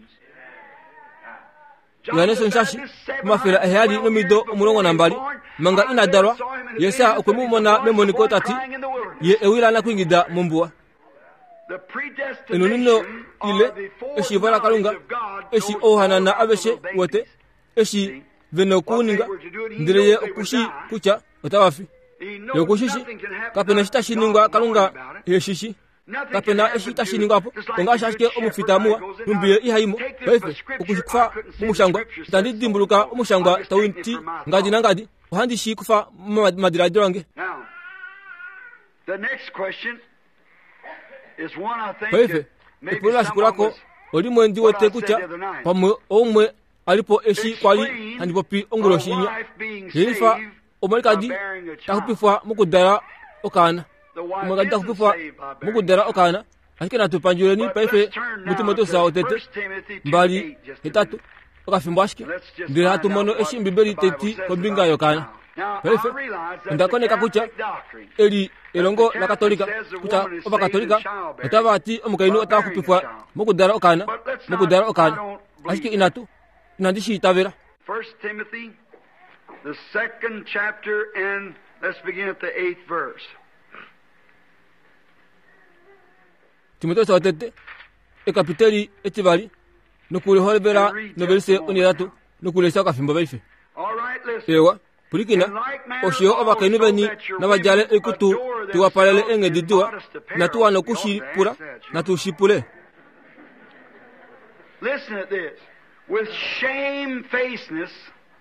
yana senshashi mafela ehali nomido umurongo nambali manga ina dalwa yesa okwemu mona memoni ko tati ye ewila na kwingida mumbua eno nino ile eshi bala kalunga eshi ohana na abeshe wote eshi veno kuninga ndireye okushi kucha otawafi yokushishi kapena shitashiningwa kalunga yeshishi kapena eshitashiningwa hapo onga shashike omufitamuwa numbiye ihaimo baife okushikufa umushangwa tandi dimbuluka umushangwa tawinti ngadi na ngadi ohandishi kufa madirajiro wange Now, the next question is one I think baife that maybe epula someone shikulako was olimwe ndi wote kucha pamwe omwe alipo eshi kwali handipo pi ongolo shinya yelifa omalikadi takupifwa mukudara okana omalikadi takupifwa mukudara okana ashike natupanjure ni paife mutimoto sa otete mbali hitatu okafimbo ashike ndira hatu mono eshi mbibeli teti kombinga yokana paife ndakoneka kucha eli elongo la katolika kucha oba katolika otava ati omukainu otakupifwa mukudara okana mukudara okana ashike inatu nandishi itavera First Timothy, the second chapter, and let's begin at the eighth verse. timoto sa otete ekapiteli etibali nukule holbera nobelse uniratu nukule sa kafimbo baife All right, listen. ewa pulikina oshiyo obakainu beni nabajale ekutu tiwapalele engedidiwa natuwano kushipura natushipule Listen at this. With shamefacedness,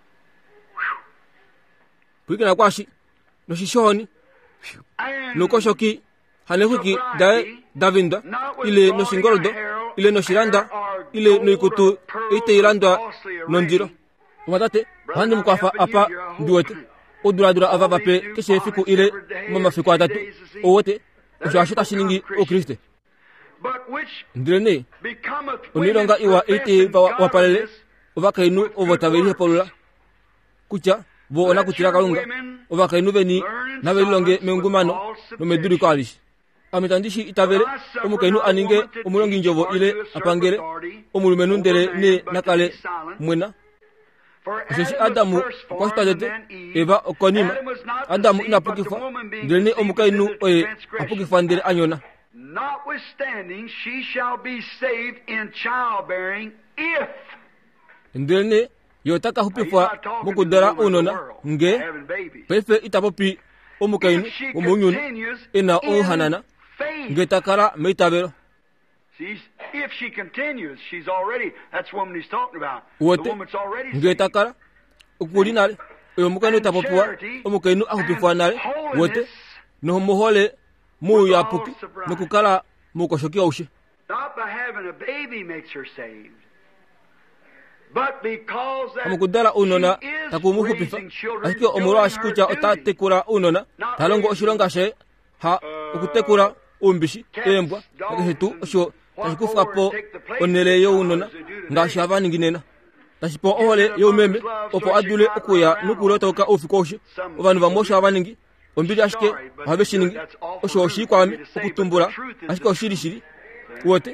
pulikina kwashi noshishoni and nukoshoki hanekuki dae davinda ile noshingoldo ile noshiranda ile noikutu ite iranda nondiro umatate handi mukwafa apa ndiwote oduradura ava vape keshe fiku ile mama fiku atatu owote ushashita shiningi o Kriste but which ndirene becometh unilonga iwa ite wapalele ovakainu ovotaveli hepolula kucha vo ona kutira kalunga ovakainu veni navelilonge mengumano nomeduri kwalishi amitandishi itavele omukainu aninge omulongi njovo ile apangele omulumenu ndele ne nakale mwena Jeshi Adamu kwasitajete eva okonima Adamu inapukifa ndele ne omukainu oye apukifa ndele anyona notwithstanding she shall be saved in childbearing if ndele ne yotaka hupifwa mukudara unona nge pefe itapopi omukainu omunyuna ina ohanana nge takara meitavero She's, if she continues, she's already, that's the woman he's talking about. wote The woman's already nge saved. takara ukulinale oyo mukainu tapopwa omukainu ahupifwa nale wote no muhole mu yapuki nokukala mukoshoki aushe Not by having a baby makes her saved, but because that amukudala unona she is takumuhupifa raising children, asike omuro ashikucha doing her duty. otatekura unona talongo oshilongashe ha okutekura umbishi embwa akehetu osho tashikufapo oneleyo unona ngashi avaninginena tashipo ohole yomeme opo adule okuya nukulotoka ofikoshe ovanu vamosho avaningi ombili ashike ohaveshiningi osho oshikwame okutumbura ashike oshirishiri wote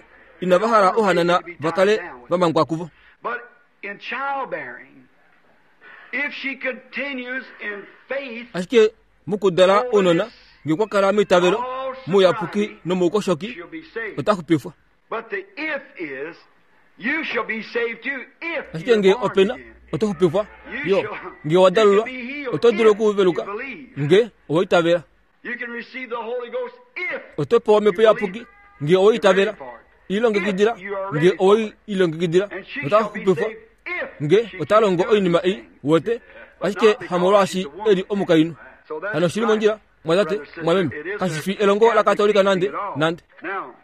inavahara ohanana vakale vamangwa kuvo. But in childbearing, if she continues in faith, asike mukudala onona ngikwakala mitavero muyapuki no mukoshoki she'll be saved. otakupifwa. But the if is, you shall be saved too if asike you're nge born opena again. otokupifwa yo nge wadalwa otoduro kuveluka nge oitavera. You can receive the Holy Ghost if otopo mepo yapuki nge oitavera ilonge kidira nge oi ilonge kidira and she shall be otakupifwa saved if nge she otalongo keeps oinima doing ei things. wote asike hamoroasi eri omukainu hano shiri monjira mwadate mwameme kasifi elongo la katolika nande nande. Now,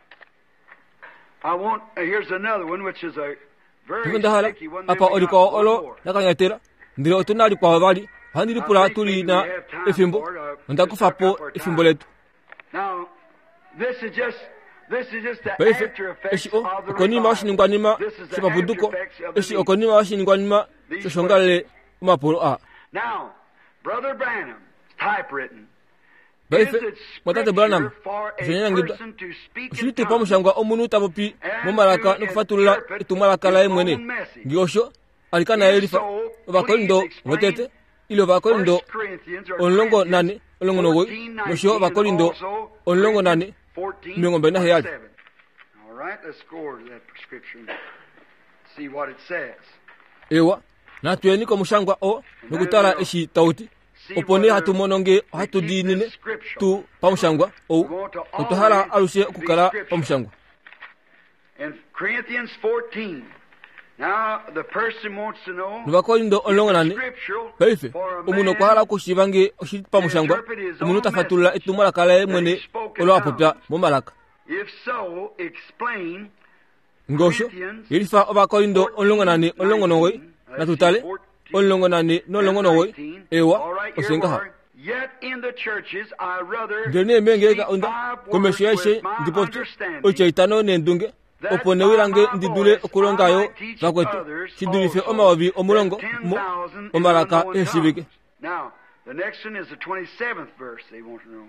I want, uh, here's another one which is a very ndahala sticky one. apa oliko olo nakanyatera ndiro otunali kwa bali handiri pula tuli na efimbo ndakufapo efimbo letu. Now, this is just this is just the Baife after effects eshi o of the okonima washiningwa nima revival. This is the shipapuduko after effects of the eshi meeting. okonima washiningwa nima shoshongale mapolo a. Now, Brother Branham, typewritten. Baife mwatate Branham zenyanangida shite pamushangwa omunu tabopi mumalaka nukufatulula itumalaka la emwene ngiosho alikana elifa bakolindo wotete ilo bakolindo onlongo nane olongo nogoi nosho bakolindo onlongo nane mingombe na hayali. All right, let's go to that prescription. See what it says. Ewa na tuyeni ko mushangwa o nukutala eshi tauti opone hatu mononge hatu dinine tu pamushangwa o otohala aluse kukala pamushangwa. In Corinthians fourteen. Now the person wants to know nubakolindo olongo nane baife umuno kwahala kushivange oshi pamushangwa umuno tafatula itumala kala mwene olo apopya mumalaka. If so, explain ngosho ilifa obakolindo olongo nane olongo nogoi natutale olongo nane no olongo nogoi ewa osengaha. Yet in the churches I rather ndene mengeka onda komeshieshe ndipotu ochaitano nendunge opone wirange ndidule okulongayo vakwetu chidulife omawabi omulongo mu omalaka eshibike. Now, the next one is the twenty-seventh verse they want to know.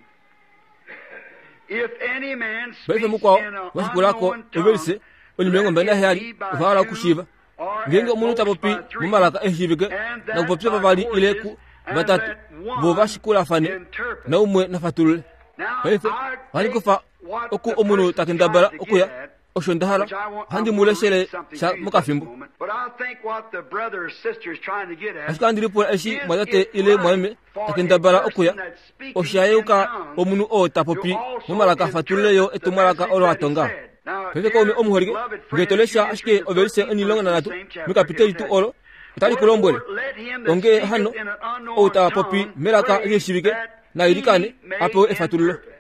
If any man baife speaks mukwao in an wasikulako unknown tongue, obelise olimengo mbena let it hayali be by vala two kushiva or ngenge at omunu most tapopi by three, mumalaka eshibike and that na kupopya by babali horses, ileku and batatu that one bo vashikula fane interpret. na umwe nafatulule. Now, baife I valikufa take what oku the omunu person takendabala tried to okuya get at, oshondahala which I want- I handi want to muleshere read something sha to you mukafimbo just a moment. But I think what the brother or sister is trying to get at asika ndiripola eshi is mwadate it ile right mweme for a takendabala person okuya that's speaking oshayeuka in tongues omunu o tapopi to also mumalaka fatuleyo interpret the etumalaka message olo that he atonga. said. Now, Pepe ko here, omuhorige beloved friends, ngetolesha you ashike enter the obelise thirteenth enilonga verse of nanatu the same chapter, mikapiteli it tu says, olo utali kulombole "Wherefore let him that onge speaketh hano in an unknown ota popi tongue melaka pray yeshibike that na he ilikane may apo efatulula interpret."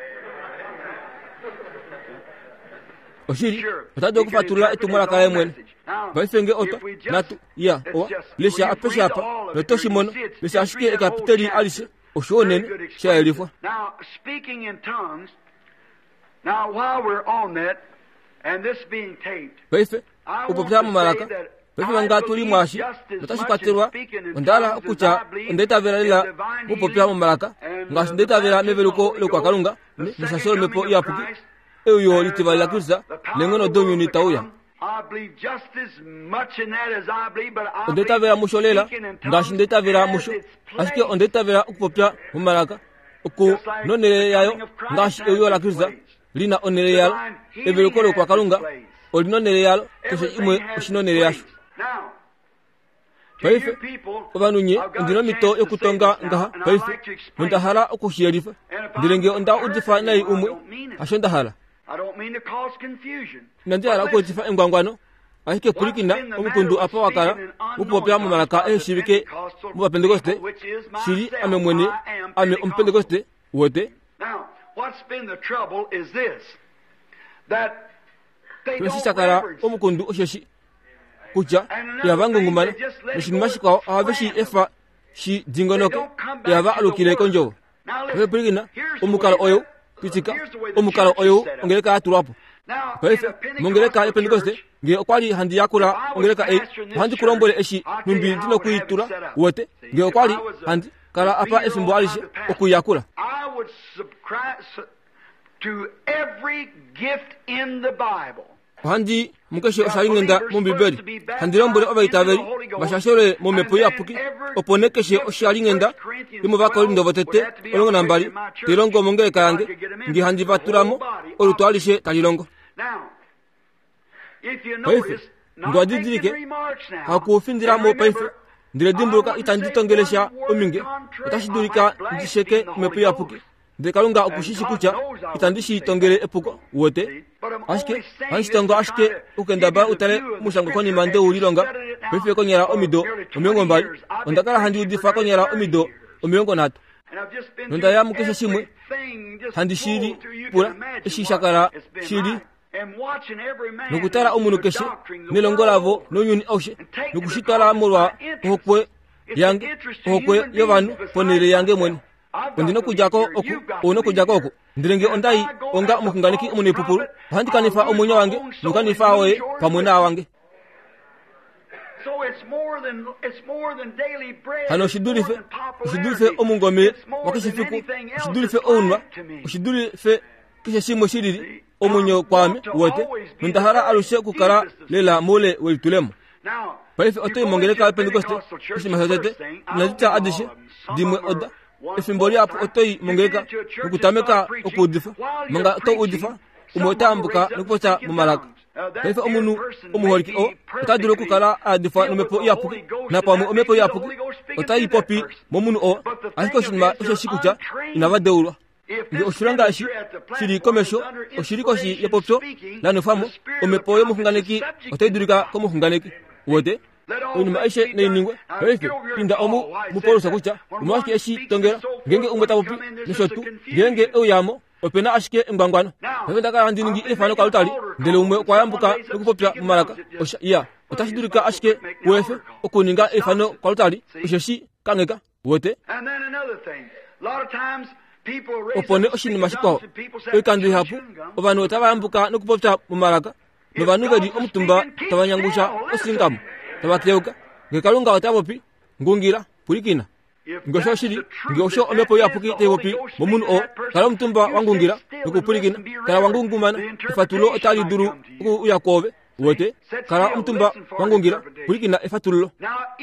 oshiri Sure. utado He can kufatulula interpret etumalaka his ye own mwene message. Now, baifenge oto if we just- natu ya it's owa just- lesha when you apesha read apa all of it, letoshi you mono see it's lesha just ashike read that whole ekapiteli chapter. alise Very oshonene good sha explanation. elifwa. Now, speaking in tongues, now while we're on that, and this being taped, baife I want upopya to mumalaka say that baife I banga tuli believe mwashi just as notashipatirwa much in speaking in ondala tongues as okucha I believe ondetaveralila in divine mupopya healing mumalaka and ngasi the ndetavera baptism of meveluko the Holy lekwakalunga Ghost, the second nisasolo mepo coming of yapuki Christ, eyo and, litivalila uh, krista the power lengono of the domyo world to nitauya come. I believe just as much in that as I believe, but I ondetavera believe musho lela speaking in ngasi tongues ndetavera has musho its asike place. ondetavera ukupopya mumalaka uku Just like nonele the yayo coming of Christ ngasi has eyo la its krista place. lina onele yalo Divine healing eveluko has lekwakalunga its place. olinonele yalo kese Everything imwe has its oshinonele yasho. place. Now, to Baife you people, obanunye I've got ndino a mito chance to yokutonga say this now, ngaha and I'd baife like to explain mundahala it. okushiyerifa And if ndilenge I'm onda hurt udifa nayi anyone, I umwe don't mean it. asho ndahala I don't mean to cause confusion. nandihala But listen, okuotifa engwangwano ahike kulikina what's been the omukundu matter apa with wakala speaking in unknown upopya mumalaka tongues by the eshibike Pentecostal mubapentekoste people, which is shiri myself, ame mwene I am ame Pentecostal. ompentekoste wote Now, what's been the trouble is this, that they don't twesisakala reverence. omukundu osheshi kucha yavangungumana nishinimashika ahaveshi efa shi dingonoke yava alukile konjo Now listen, vepulikina here's the omukalo way oyo that- pitika here's the way the omukalo church is oyo set up. ongeleka atulwapo Now, in baife a Pentecostal mongeleka epentekoste church, nge okwali handi yakula if I was ongeleka ei pastor in this handi kulombole church, eshi I'll tell you numbi how dino I would have it kuitula set up. wote See, nge if okwali I was a handi kala apa three-year-old efimbo alishe kind of pastor, okuyakula I would subscribe su- to every gift in the Bible. handi mukeshe oshalingenda mumbibeli handilombole obaitaveli bashashole mumepo yapuki oponekeshe oshalingenda limuvaka olindovotete olongo nambali tilongo mongele kayange ngi handi vatulamo olutwalishe talilongo paife ndwadidilike hakuufindiramo paife ndile dimbuluka itanditongelesha ominge otashidulika ndisheke mepo yapuki dekalunga okushishi kucha itandishi tongele epuko wote ashike hanshitongo ashike ukendaba utale mushango koni mande ulilonga paife konyera omido omiongo mbali ondakala handi udifa konyera omido omiongo nato nonda ya mukesha shimwe handi shiri pula ishishakara shiri nukutala omunu keshe nilongolavo nonyuni oshe nukushitala mulwa ohokwe yange ohokwe yovanu ponele yange mwene ondino kujako oku ono kujako oku ndirenge ondai onga omukunganiki omunepupulu handikanifa omunyo wange nukanifa oye pamwena wange hano shidulife shidulife omungome wakishifiku shidulife onwa shidulife kishe shimo shiriri omunyo kwame wote ndahara alushe kukara lela mole welitulemo paife otoy mongeleka pentecoste isimasotete nazita adishe dimwe oda ifimboli apo otoy mongeleka ukutameka okudifa manga to udifa umotambuka nukupota mumalaka paife omunu omuholiki o otadilo kukara adifa numepo yapu na pamu omepo yapu otayi popi momunu o asiko shima oshashikucha inavadeulwa ngi oshiranga ashi shiri komesho oshiriko shi yepopso nanu famo omepo yo muhunganeki otayidurika ko muhunganeki wote unu maishe neiningwe paife pinda omu mupolusa kucha umwaki eshi tongera ngenge umweta popi nishotu ngenge oyamo opena ashike ngwangwana paife daka handiningi ifano kalutali ndele umwe kwayambuka nokupopya mumalaka osha iya otashidurika ashike wefe okuninga ifano kalutali osheshi kangeka wote opone oshinima shikwaho ekandi hapu ovanu otavayambuka nokupopya mumalaka novanu veli omutumba tavanyangusha osingamu tavateuka ngekalunga otavopi ngungira pulikina ngosho shiri ngosho omepo yapuki tevopi momunu o kala omutumba wangungira nokupulikina kala wangungumana ifatulo otali duru uyakove wote kala omutumba wangungira pulikina ifatulo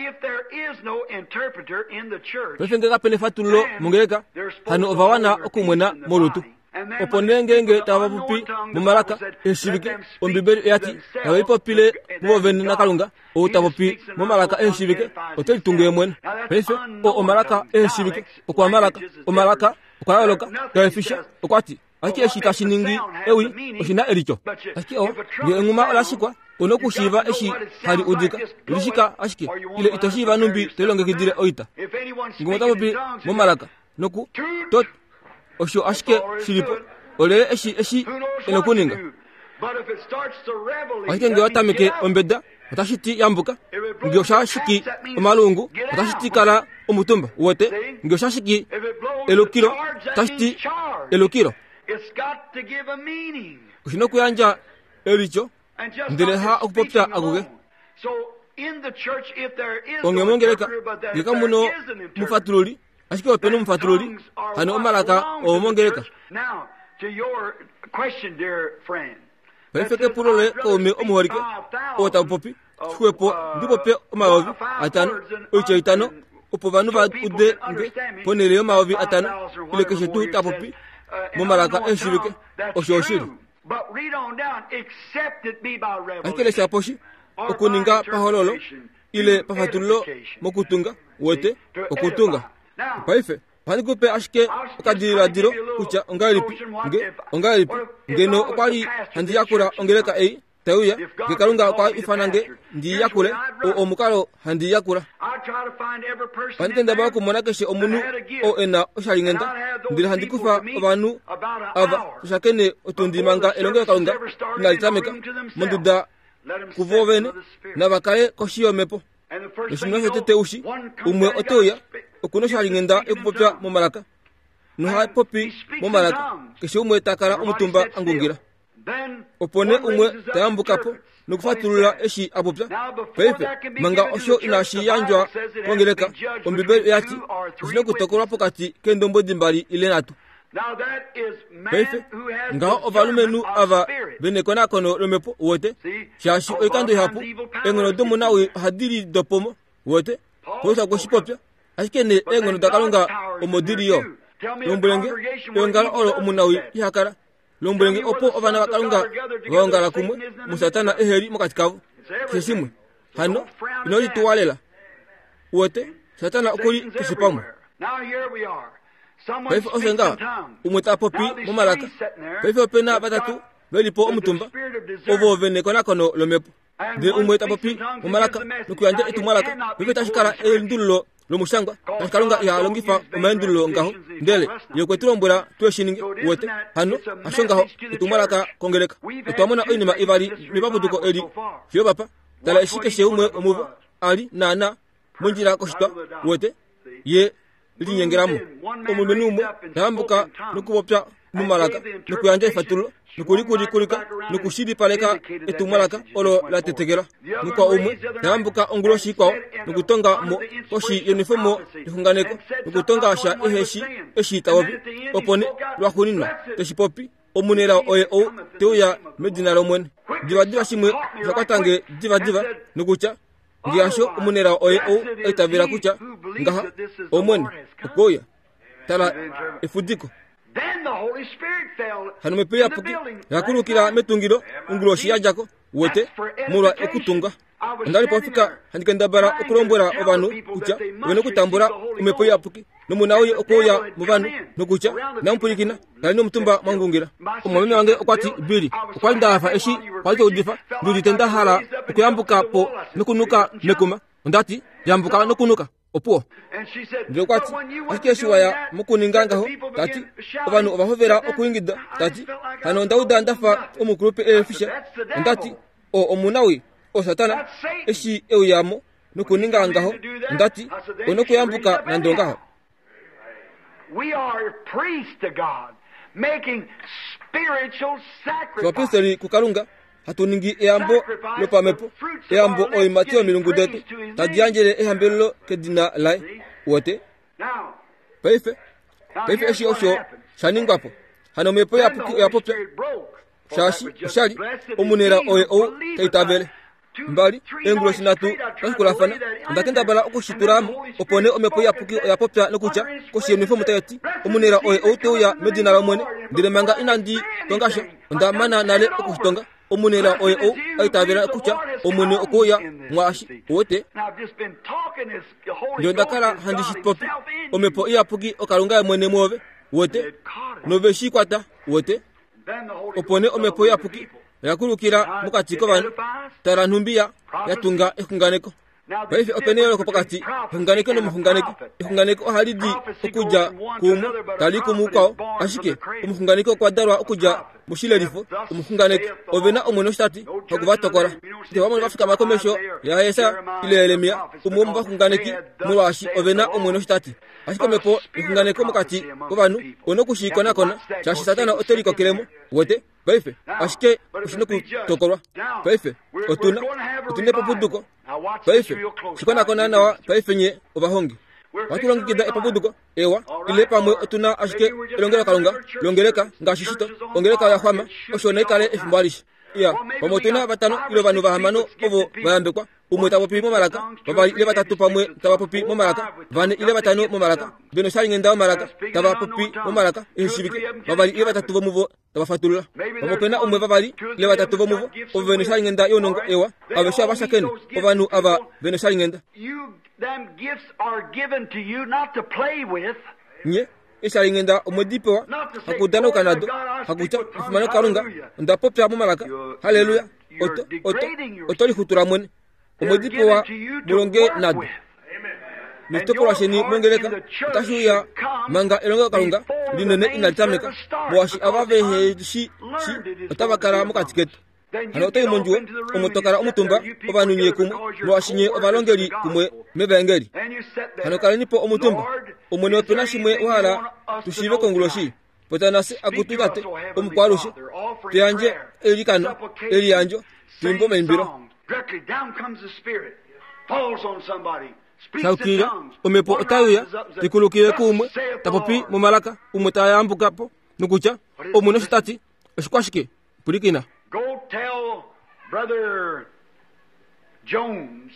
paife ngekapene ifatulo mungeleka hano ovawana okumwena molutu opone ngenge tavapupi mumalaka eshivike ombibeli yati avaipopile muvoveni nakalunga outavopi mumalaka eshivike otelitunguye mwene paife o omalaka eshivike okwamalaka omalaka okwayoloka kaefisha okwati aki eshi kashiningi ewi oshina elicho aki o nge enguma olashikwa onokushiva eshi hali udika ulishika ashike ile itoshiva numbi telongekidile oita ngumotavopi mumalaka noku tot osho ashike shilipo ole eshi eshi enokuninga ashike nge watameke ombeda otashiti yambuka nge oshashiki omalungu otashiti kala omutumba wote nge oshashiki elokiro otashiti elokiro oshino kuyanja elicho ndele ha okupopya aguge ongemongeleka ngeka muno mufatululi ashike openo mufatululi hano omalaka omongeleka paifeke pulole ome omuholike otapopi chikwepo ndipope omaovi atano oicho itano opo vanu vakude nge ponele omaovi atano ilekeshe tu tapopi mumalaka eshivike oshoshili akelesha poshi okuninga pahololo ile pafatullo mokutunga wote okutunga paife panikupe ashike okadira diro kucha ongalipi nge ongalipi ngeno okwali handi yakura ongeleka ei teuya ngekalunga kwa ifanange ndi yakule o omukalo handi yakura pantenda ba kumona keshe omunu o ena oshalingenda ndira handi kufa abantu ava shakene otundimanga elonge kalunga ngalitameka munduda kuvovene na bakaye koshiyo mepo nishimwe tete ushi umwe otoya okuno shalingenda ekupopya mumalaka nuha popi mumalaka keshe umwe takara omutumba angungira opone umwe tayambukapo nukufatulula eshi apopya paife manga osho inashi yanjwa kongeleka ombibe yati usino kutokolwa pokati kendombo dimbali ile natu paife ngaho ovalumenu ava venekona kono lomepo wote shashi oikando hapo engono domo nawe hadiri dopomo wote posa goshipopya ashikene engono dakalonga omodiri yo lombulenge yongala olo omunawi yakara lombulenge opo obana bakalonga wongala kumwe musatana eheri mukatikavo sesimwe hano inoli tuwalela wote satana okuli kisipamwe paife osenga umweta popi mumalaka paife opena batatu belipo omutumba ovo venekona kono lomepo de umweta popi mumalaka nukuyanje etumalaka paife tashikala endullo lomushangwa tashikalonga ya longifa omendullo ngaho ndele yokwetulombula tweshininge wote hano ashongaho etumalaka kongeleka otwamona oinima ivari mibabuduko eri fyo papa tala eshike sheumwe omuvo ali nana munjira koshitwa wote ye linyengeramu omumenumwe yambuka nukubopya mumalaka nukuyanja ifatulo nukulikuli kulika nukushidi paleka etumalaka olo la tetegera nukwa umwe yambuka onguloshi kwao nukutonga mo koshi uniformo ihunganeko nukutonga sha eheshi eshita wobi opone lwakunina teshipopi omunera oye o teuya medina lomwen diva diva shimwe zakwatange diva diva nukucha ngiasho omunera oye o etavira kucha ngaha omwen okoya tala efudiko hano mepeya puki yakurukira metungiro unguloshi yajako wote mura ekutunga ndali pofika handikenda bara okurombora obanu kucha wene kutambura umepeya puki nomunawe okoya mubanu nokucha nampulikina ndali nomutumba mangungira omwame wange okwati biri okwali ndafa eshi kwali odifa nduli tenda hala okuyambuka po nokunuka mekuma ndati yambuka nokunuka opuo ndio kwati akeshiwa ya mukuningangaho tati obanu obahovera okuingida tati hano ndauda ndafa omukrupe efisha ndati o omunawi o satana eshi euyamo nukuningangaho ndati onokuyambuka nandongaho we are priests to God making spiritual sacrifice twapeseri kukalunga hatuningi eambo lopamepo eambo oimatio milungu detu tadianjele ehambelo kedina lai wote paife paife eshi osho shaningwapo hano mepo ya puki ya popya shashi shali omunera oye o kaitabele mbali engulo sinatu nkulafana ndakenda bala okushituramo opone omepo ya puki ya popya nokucha koshi uniform tayati omunera oye o teuya medina la mwene ndilemanga inandi tongasha ndamana nale okushitonga omunera oye o aitabera kucha omune okoya mwashi wote ndio ndakala handishi popi omepo iya pugi okalunga mwene mwove wote noveshi kwata wote opone omepo ya pugi yakurukira mukatiko banu tarantumbia yatunga ekunganeko baife openero ko pakati hunganeko no muhunganeko hunganeko halidi okuja kumu tali kumukao ashike umuhunganeko kwa darwa okuja mushilerifo umuhunganeko ovena omuno stati okuvatokora te wamwe bafika makomesho ya Yesa ile elemia umumba bahunganeki murashi ovena omuno stati ashike mepo hunganeko mukati ko banu onokushiko nakona chashi satana oteriko kiremo wote baife ashike ushinoku tokorwa baife otuna otune papuduko baife shikona kona nawa baife nye obahongi watu langikida epapuduko ewa ile pamwe otuna ashike elongera kalonga longereka ngashishito ongereka ya khama oshone kale efumbalish ya pamotuna batano ilo banu bahamano obo bayambekwa umweta popi mo malaka baba ile batatu pamwe taba popi mo malaka vane ile batano mo malaka beno shali ngenda mo malaka taba popi mo malaka ehishibike baba ile batatu bo muvo taba fatulula pamopena umwe baba ile batatu bo muvo obeno shali ngenda yonongo ewa abesha bashakene obanu aba beno shali ngenda you them gifts are given to you not to play with nye ishali ngenda omodipewa hakudano kanado hakucha fumana karunga ndapopya mo malaka haleluya oto oto otoli kutura mwene omodipewa mulonge nado mistopora sheni mongeleka tashuya manga elonga kalunga linene inatameka mwashi abave he shi shi otabakara mukatikete hano toyi monjuwe omutokara omutumba obanunye kumwe mwashinye obalongeri kumwe mebengeri hano kalinipo omutumba omune opena shimwe wala tushibe konguloshi potanase agutugate omukwarushi tuyanje elikano eliyanjo timbo membiro directly down comes the Spirit, falls on somebody, saukira omepo otayuya tikulukile kumwe tapopi mumalaka umwe tayambukapo nukucha omuno sitati esikwashike pulikina. Go tell Brother Jones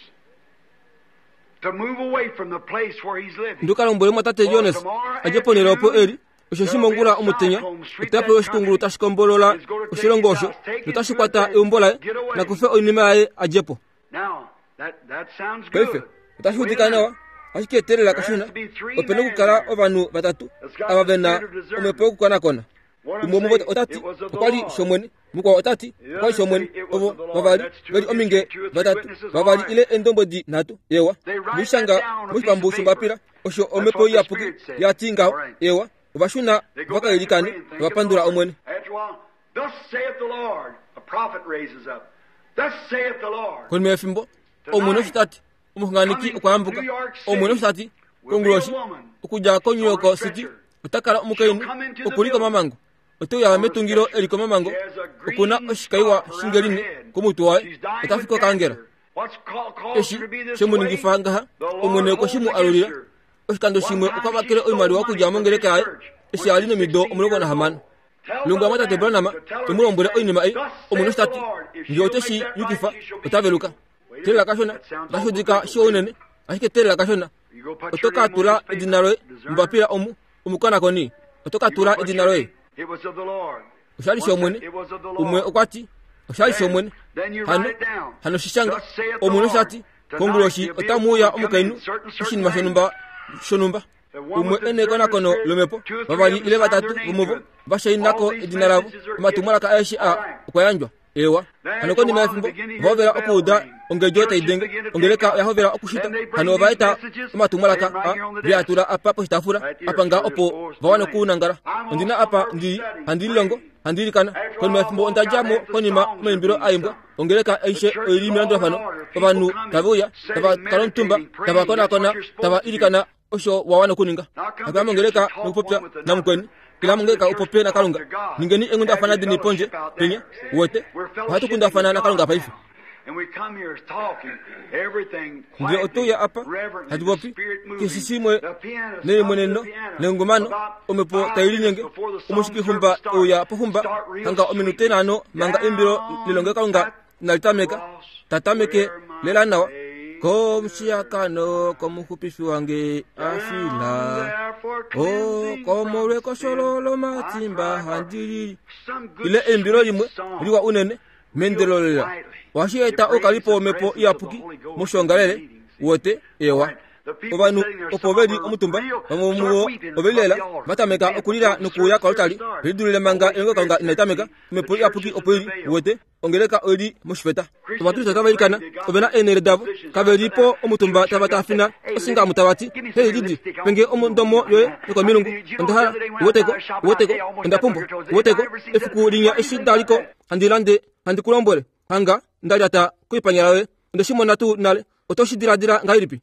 to move away from the place where he's living. Ndukalombole mwatate Jones ajeponerapo eri osheshimongula omutenya utapo oshikungulu tashikombolola oshilongosho nutashikukwata eumbolaye nakufe oinima yaye ajepo. Now that that sounds good. Kaife utashutikanawa ashiketerera kashina opene kukala ovanu batatu abavena omepo kukwanakona umomo otati okwali shomweni mukwa otati okwali shomweni ovo bavali bali ominge batatu bavali ile endombo di natu yewa bishanga mushpambu shumbapira osho omepo yapuki yatinga yewa ubashuna bakayilikani bapandura omweni. Thus saith the Lord, a prophet raises up. Thus saith the Lord. Kon mefimbo omuno sitati umuhanganiki ukwambuka omuno sitati konguloshi ukuja konyoko city utakala umukaini ukuliko mamango otuya wametungiro eliko mamango ukuna oshikaiwa shingelini kumutuwae utafiko kangera eshi shemuningifanga omune ko shimu alulira oshikando shimwe ukwabakire oimali wakuja mongereka aye eshi alino mido omulogo na hamana lungu amata tebranama tumulombole oinima ai omuno sitati njoteshi yukifa utaveluka tela kashona bashudika shonene ashike tela kashona otoka tula edinaroe mbapira omu umukana koni otoka tula edinaroe. It was of the Lord. Ushali shomwene umwe okwati ushali shomwene hano hano shishanga omuno shati konguloshi otamuya omukainu ushini mashonumba shonumba umwe ene kona kono lomepo babali ile batatu umuvo bashayinako edinarabo matumala ka aishi a kwayanjwa ewa hano koni mafimbo bovera okuda ongejota idenge ongeleka yahovera okushita hano baita matumala ka biatura apapo stafura apanga opo bawana kunangara ndina apa ndi handilongo handilikana koni mafimbo ondajamo koni ma membiro ayimbwa ongeleka aishe elimirando fano babanu tabuya taba kalontumba taba kona kona taba ilikana osho wawana kuninga agamo ongeleka nupopya namukweni kila mungeka upopye na kalunga ningeni engunda fana dini ponje penya wote watu kunda fana na kalunga paifu. And we come here talking everything ndio otuya apa hadibopi kisisimwe ne mweneno nengumano omepo tailinyenge umushiki humba uya pohumba hanga ominute nano manga imbiro lilonge kalunga nalitameka tatameke lela nawa ko mshiakano ko muhupishi wange afila o ko more ko sololo matimba handiri ile imbiro limwe liwa unene mendelolela washieta okalipo mepo yapuki mushongalele wote ewa obanu opovedi omutumba bamuwo obelela batameka okulira nukuya kalotali bidulile manga engo kanga inatameka mepo yapuki opeli wote ongeleka oli mushfeta tubatu tatabalikana obena enere dabo kabelipo omutumba tabatafina osinga mutabati hey didi penge omundomo yoye ko milungu ndahara woteko woteko ndapumbo woteko efukulinya eshidaliko andilande andikulombole hanga ndalata kuipanyalawe ndeshimona tu nale otoshidira dira ngairipi.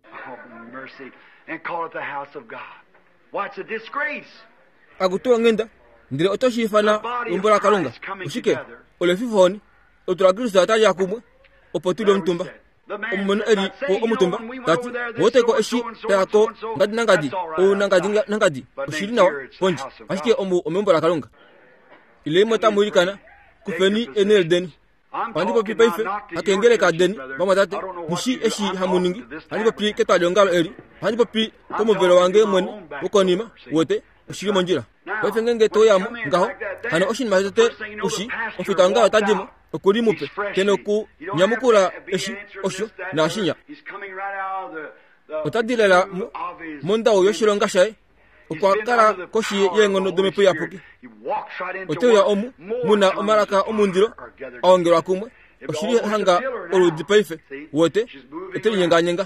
And call it the house of God. What's a disgrace? Agutu ngenda ndire otoshifana umbola kalunga ushike olefifoni oturagirisa atali yakumwe opotilo ntumba omuno eri omutumba tati woteko eshi tako ngadi nangadi o nangadi nangadi ushiri nawa ponji ashike omu omumbola kalunga ile mota mulikana kufeni enelden Pandipo pi paife akengele ka deni mama tate mushi eshi hamuningi pandipo pi ketalo ngalo eri pandipo pi komo velo wange mwene ukonima wote ushiri monjira paife ngenge to yamo ngaho hano oshin mazete ushi ofita ngalo tadimo okuri mupe keno ku nyamukura eshi osho na ashinya otadilela monda oyo shironga shaye ukwakara koshi yengono domepo yapuki oteya omu muna omaraka omundiro aongerwa kumwe oshiri hanga oludi paife wote etelinyenga nyenga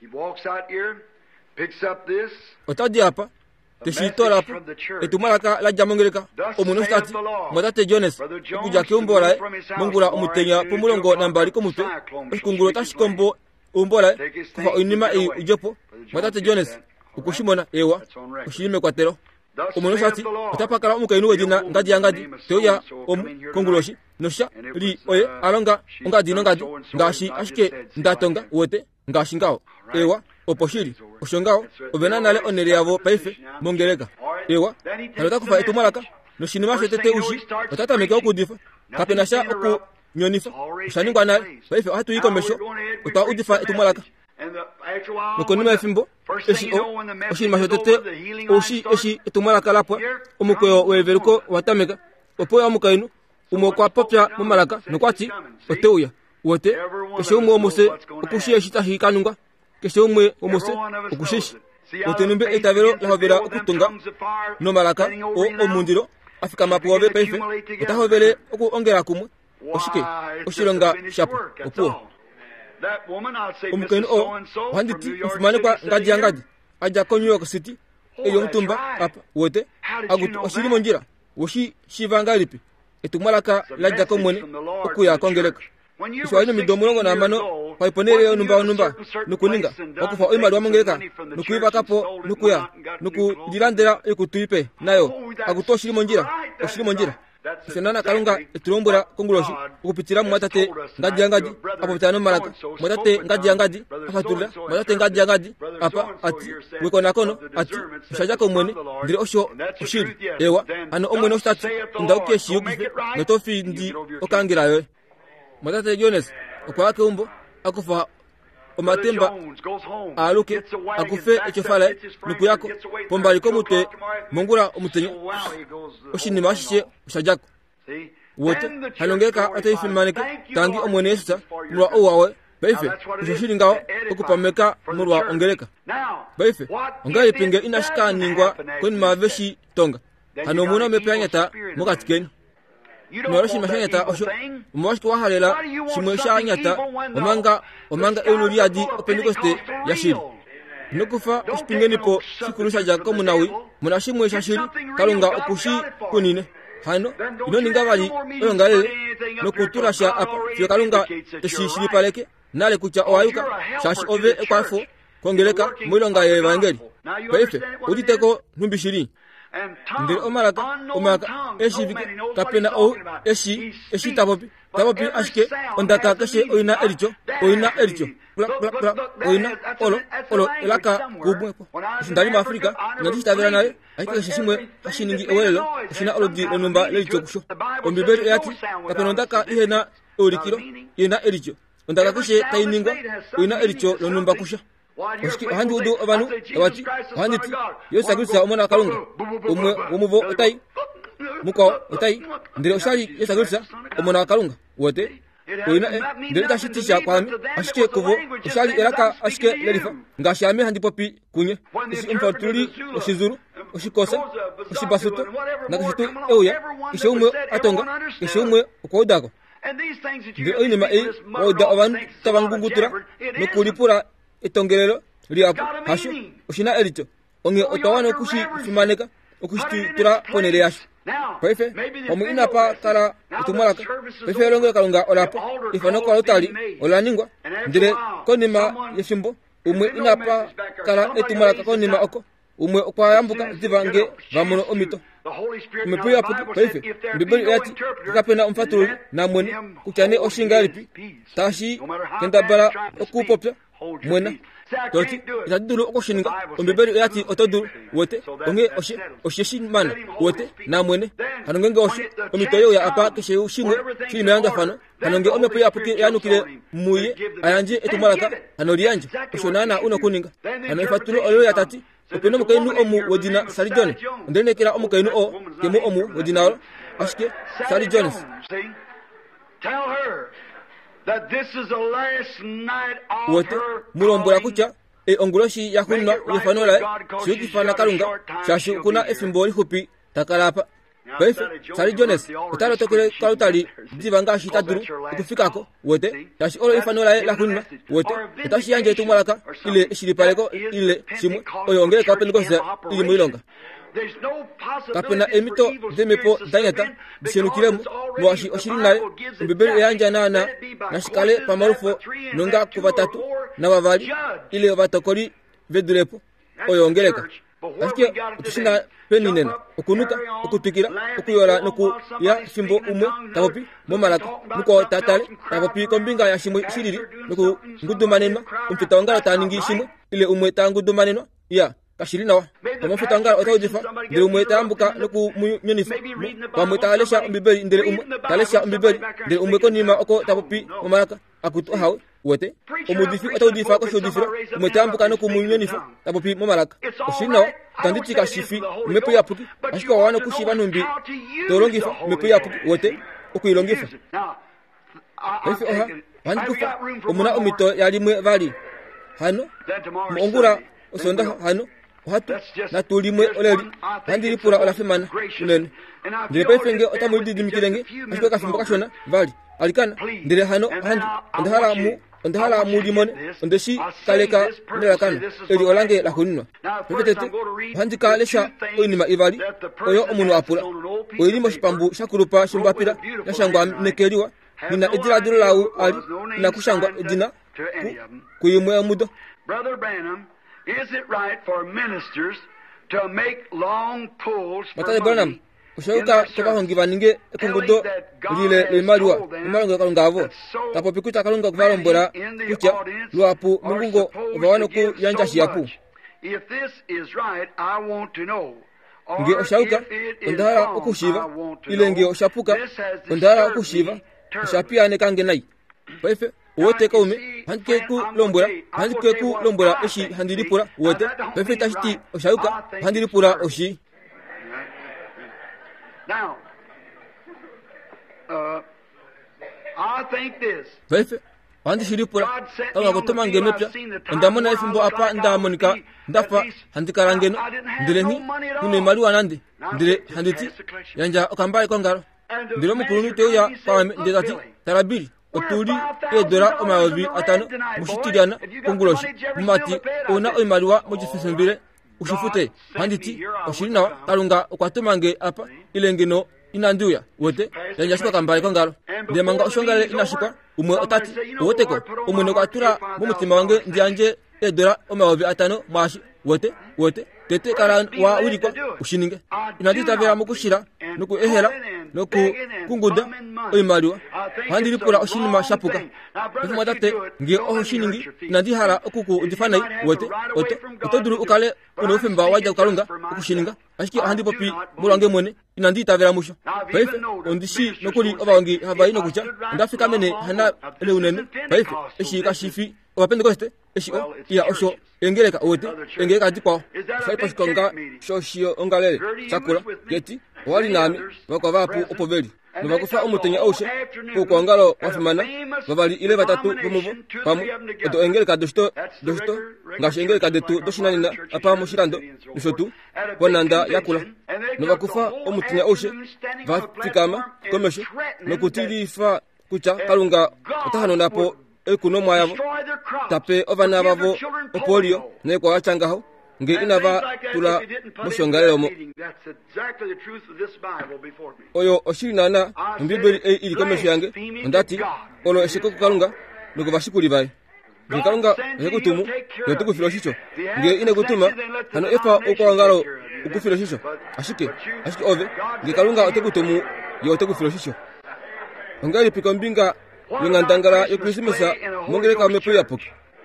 otadi apa teshitora apa etumaraka la jamongereka omuno stati motate Jones kuja kiumbola mongula omutenya pomulongo nambali komutwe okungulo tashikombo umbola kwa inima e ujepo motate Jones ukushimona ewa ushirime kwatero omuno sati utapakala omukainu wedina ngadi yangadi toya omu konguloshi nosha li oye alonga ngadi ngadi ngashi ashike ndatonga wote ngashingao ewa oposhiri oshongao ovenanale onere yavo paife mongereka ewa halota kufa etumalaka noshinima shetete ushi otatameke okudifa kapenasha oku nyonifa ushaningwa nale paife hatu yikomesho uta udifa etumalaka nokonima efimbo eshi o oshinima shetete ushi eshi etumalaka lapwa omukweyo weveruko watameka opo ya mukainu umokwa popya mumalaka nokwati oteuya wote keshe umwe omose okushia shita hikanunga keshe umwe omose okushishi wote numbe etavero lahovera okutunga no malaka o omundiro afika mapuove paife utahovele okuongera kumwe oshike oshilonga shapo opuo omukainu o handiti mfumane kwa ngadi ya ngadi aja ko New York City eyo mtumba apa wote agutu oshiri monjira woshi shivanga lipi etumalaka lajja ko mwene okuya kongeleka ishwali midomulongo na mano paiponere numba numba nukuninga okufa oimali wa mongeleka nukuiba kapo nukuya nukujilandera ikutuipe nayo agutoshiri monjira oshiri monjira senana kalunga etulombura konguloshi ukupitira mwatate ngadi ya ngadi apo bitano malaka mwatate ngadi ya ngadi afatula mwatate ngadi ya ngadi apa ati wekona kono ati shajako mwene ndire osho oshiri ewa ano omwene ostati ndauke shiyuki notofi ndi okangira yo mwatate Jones okwake umbo akufa omatemba aluke akufe echofale nukuyako pombali komute mongura omutenyo oshinima shishe ushajako wote halongeka ataifimaneke tangi omwene Yesusa mulwa owawe baife ushoshilingao okupameka mulwa ongeleka baife ongaye pinge inashika ningwa kweni maveshi tonga hano muna mepanyata mukatikeni Noroshi mashanyata osho umwashiki wahalela shimwe shanyata omanga omanga eunuri adi openikoste yashiri nukufa oshipingenipo shikurusha jako munawi munashimwe shashiri kalunga okushi kunine hano inoninga bali oyongalele nokuturasha apa fiyo kalunga eshishiri paleke nale kucha oayuka shashi ove ekwafo kongeleka mwilonga ye evangeli baife uditeko ntumbishiri ndiri omalaka omaka eshivike kapena o eshi eshi tabopi tabopi ashike ondaka kashe oina ericho oina ericho bla bla bla oina olo olo elaka kubwepo ndali ma Afrika ngandi tabera naye ayike shishimwe ashiningi owelo shina olodi onumba lelicho kusho ombibere yati kapena ondaka ihena orikiro ina ericho ondaka kashe tainingwa oina ericho onumba kusho oshiki handi udu abantu abati handiti Yesu agirisa omona kalunga umwe umuvo otai muko otai ndire oshali Yesu agirisa omona kalunga wote oina ndire tashitisha kwami ashike kuvo oshali eraka ashike lelifa ngashame handi popi kunye isi umfatuli oshizuru oshikosa oshibasuto nakashitu euya kishe umwe atonga kishe umwe ukodako ndire oine ma e oda abantu tabangungutura nokulipura etongelero liapo hasho oshina ericho onge otawana okushi fimaneka okushitutura ponele yasho paife omu inapa kala etumalaka paife longo kalunga olapo ifano kwa otali olaningwa ndire konima yeshimbo umwe inapa kala etumalaka konima oko umwe okwayambuka zivange vamuno omito umepuya puti paife mbibeli yati kapena umfatulu na mwene kuchane oshinga lipi tashi kendabara okupopya mwena toti itaduru okoshininga ombibeli yati otoduru wote onge oshe osheshi mana wote na mwene hanongenge osho omitoyo ya apa keshe ushimwe shime yanga fano hanonge omepo ya puke yanukile muye ayanje etumalaka hanoliyanje oshonana uno kuninga hanoifatulu olo ya tati openo mukainu omu wodina Sally Jones ndenekera omukainu o kemu omu wodina olo ashike Sally Jones tell her that this is the last night of wote mulombora kucha e onguloshi yakunwa yefanola shikifana kalunga shashi kuna efimboli hupi takalapa baife Sally Jones utalo tokele kalutali divanga shitaduru kufikako wote shashi olo ifanola yakunwa wote utashi yanje tumalaka ile shilipaleko ile shimwe oyongele kapenikosa ile muilonga kapena emito demepo danyata bisenukilemu mwashi oshirinale mbibeli yanja nana nashikale pamarufo nonga kuvatatu na wavali ile vatokoli vedulepo oyongeleka asike tusina peninen okunuka okutikira okuyora noku ya simbo umwe tapopi momalaka nuko tatale tapopi kombinga ya shimo shiriri nuku ngudumanenwa umfita ngara taningi shimo ile umwe tangudumanenwa ya kashirina wa kama mfita ngara otawdifa ndire umwe tambuka nuku nyonifa kama talesha umbiberi ndire umwe talesha umbiberi ndire umwe konima oko tapopi momalaka akuto hawo wote umudifi otawdifa ko shodifira umwe tambuka nuku nyonifa tapopi momalaka kashirina tanditi kashifi mepo yapuki ashika wana kushiba numbi tolongifa mepo yapuki wote okuyilongifa efi oha bandikufa umuna umito yalimwe vali hano mongura osonda hano hatu na tulimwe oleri handiri pura olafemana unene ndire pefenge otamulidi dimikirenge ashika kafimbo kashona vali alikana ndire hano handi ndahala mu ndahala mu limone ndeshi kaleka ndela eri olange la kunwa pepetete handi kalesha oinima ibali oyo omuntu apula oyirimo shipambu shakurupa shimbapira yashangwa nekeriwa nina edira dulawu ali na kushangwa edina kuyimwe mudo. Brother Branham, is it right for ministers to make long pulls for money? Ushauka toka hongi baninge kongodo lile limaliwa imalongo kalungavo tapo pikuta kalunga kuvarombora kucha luapu mungungo vawana ku yanja shiapu if this is right I want to know nge ushauka ndara okushiva ile nge ushapuka ndara okushiva ushapia ne kange nai pefe wote kaume hanke ku lombora hanke ku lombora eshi handiripura wote pefe tashiti ushauka handiripura oshi. Now, uh, I think this. Vefe, andi shiripura, kama kutuma ngenopya, ndamona ifimbo apa ndamonika, ndafa handikarangeno, ndileni, kune maluwa nandi, ndile handiti, yanja okambai kongaro, ndilo mkulunu teoya kwa ndetati, tarabili, otuli, edora omaobi atano, mushitiriana, kunguloshi, mumati, ona oimaluwa mojifisembile, ushifute handiti oshirina kalunga okwatumange apa ilengeno inanduya wote yanjashika kambaye kongalo ndemanga oshongale inashika umwe otati woteko umwe nokwatura mumutima wange ndianje edora omaobi atano mashi wote wote tete karan wa urikwa ushininge inadita vera mukushira nuku ehera nuku kunguda oimaliwa handiri pura oshinima shapuka ifuma date nge oshiningi inadihara okuku udifanai wote wote utoduru ukale unofemba waja ukalunga ukushininga ashiki handi popi murange mwene inandita vera musho paife ondishi nokuli obangi habai nokucha ndafika mene hana leunene paife eshi kashifi wapende koste eshi o ya osho engereka wote engereka dikwa sai paskonga shoshio ongalele chakula geti wali nami wako vapu opoveli novakufa omutenya oshe kukwangalo wafimana vavali ile vatatu vomuvo pamu eto engereka doshito doshito ngashi engereka detu doshinanina apa mushirando nishotu ponanda yakula novakufa omutenya oshe vafikama komesho nokutilifa kucha kalunga otahano napo ekuno mwayavo tape ovana vavo opolio nekwa wachangaho nge inava tula mushongalelo mo oyo oshirinana mbibeli e ili komesho yange ndati olo eshiko kalunga nuko bashikuli baye nge kalunga yekutumu yotukufilo shicho nge ine kutuma hano efa okwangalo ukufilo shicho ashike ashike ove nge kalunga otekutumu yotukufilo shicho ngali pikombinga yongandangala yokusimisa mongereka mepo yapo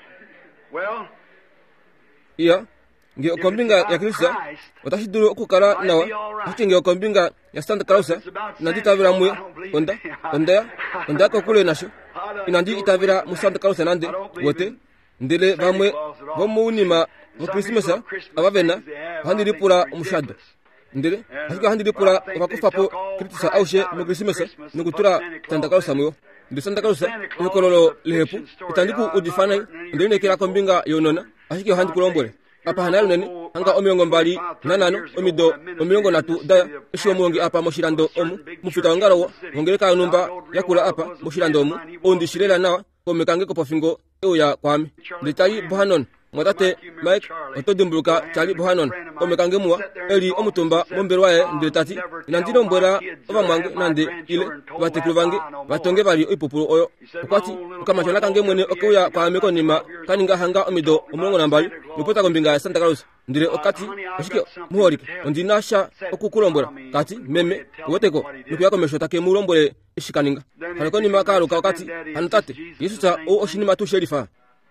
iya nge okombinga ya Kristo watashiduru okukala nawa akinge okombinga ya Santa Clausa nandi tavira muya onda onda onda ko kule nasho inandi itavira mu Santa Clausa nande wote ndele vamwe vomunima mu Christmas abavena handi ripura umushado ndele ashika handi ripura bakufapo Kristo aushe mu Christmas nukutura Santa Clausa muyo ndi Santa Clausa nukololo lehepu itandiku udifana ndele kira kombinga yonona ashike handi kulombole apa hanalo nene hanga omiongo mbali nanano omido omiongo natu daya esho muongi apa moshirando omu mufita ngaro ngongereka numba yakula apa moshirando omu ondishilela nawa komekange ko pofingo eoya kwami nditayi bohanon mwatate Mike otodimbuluka chali bohanon omekange muwa eli omutumba mombero wae ndile tati inandino mbwera oba mwange nande ile batekulu bange batonge bali ipupulu oyo okwati ukamachona kange mwene okuya kwa meko nima kaninga hanga omido omongo nambali nipota kombinga Santa Claus ndile okati oshike muhorike ondinasha okukulombora kati meme woteko nukuyako meshota ke mulombole ishikaninga haleko nima kalo wakati hanatate Yesu ta o oshinima tu sherifa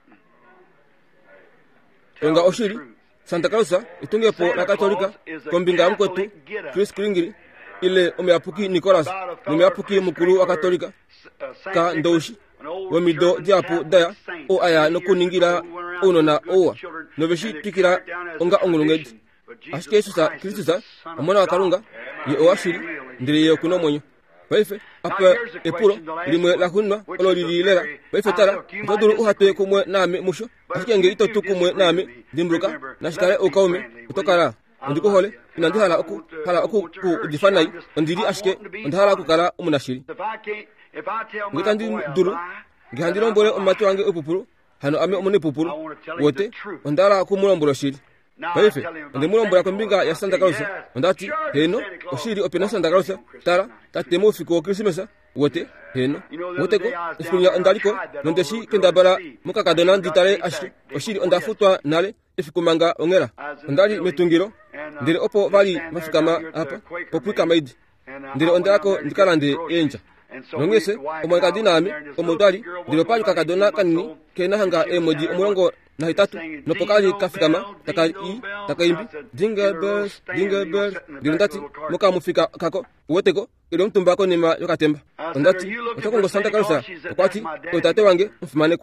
Enga oshiri Santa Claus itungepo na Katolika kombinga mkwetu Chris Kringiri ile omeapuki Nicholas omeapuki mukuru wa Katolika ka ndoshi wemido diapo daya o aya nokuningira uno na owa nobeshi pikira onga ongulungedi ashike Yesu sa Kristo sa omwana wa Kalunga ye oashiri ndire ye kuno monyo baife apa epuro limwe la hunwa olo lililera baife tara ndoduru uhate kumwe nami musho ashike nge ito tukumwe nami dimbruka nashikare okaume utokara ndiko hole inandihala oku hala oku ku difanai ndiri ashike ndahala kukala umunashiri ngitandi duru ngihandiro mbole omatu wange upupuru hano ame omune pupuru wote ndala kumulombolo shiri baife ndi mulombolo kombinga ya Santa Claus ndati heno oshiri opena Santa Claus tara tatemo fiko Christmas wote heno wote ko ifunya ndaliko nondeshi kendabala mukakadona nditare ashike oshiri ondafutwa nale ifikumanga ongera ndali metungiro ndire opo bali mafikama apa popwika maidi ndire ondako ndikalande enja nongese omwanga nami omudali ndiro pali kakadona kanini kena hanga emoji omulongo na hitatu nopokali kafikama takai takaimbi jingle bells jingle bells ndiro ndati muka mufika kako woteko ile mtumba ko nima yokatemba ndati otakongo Santa Claus okwati otate wange mfumaneko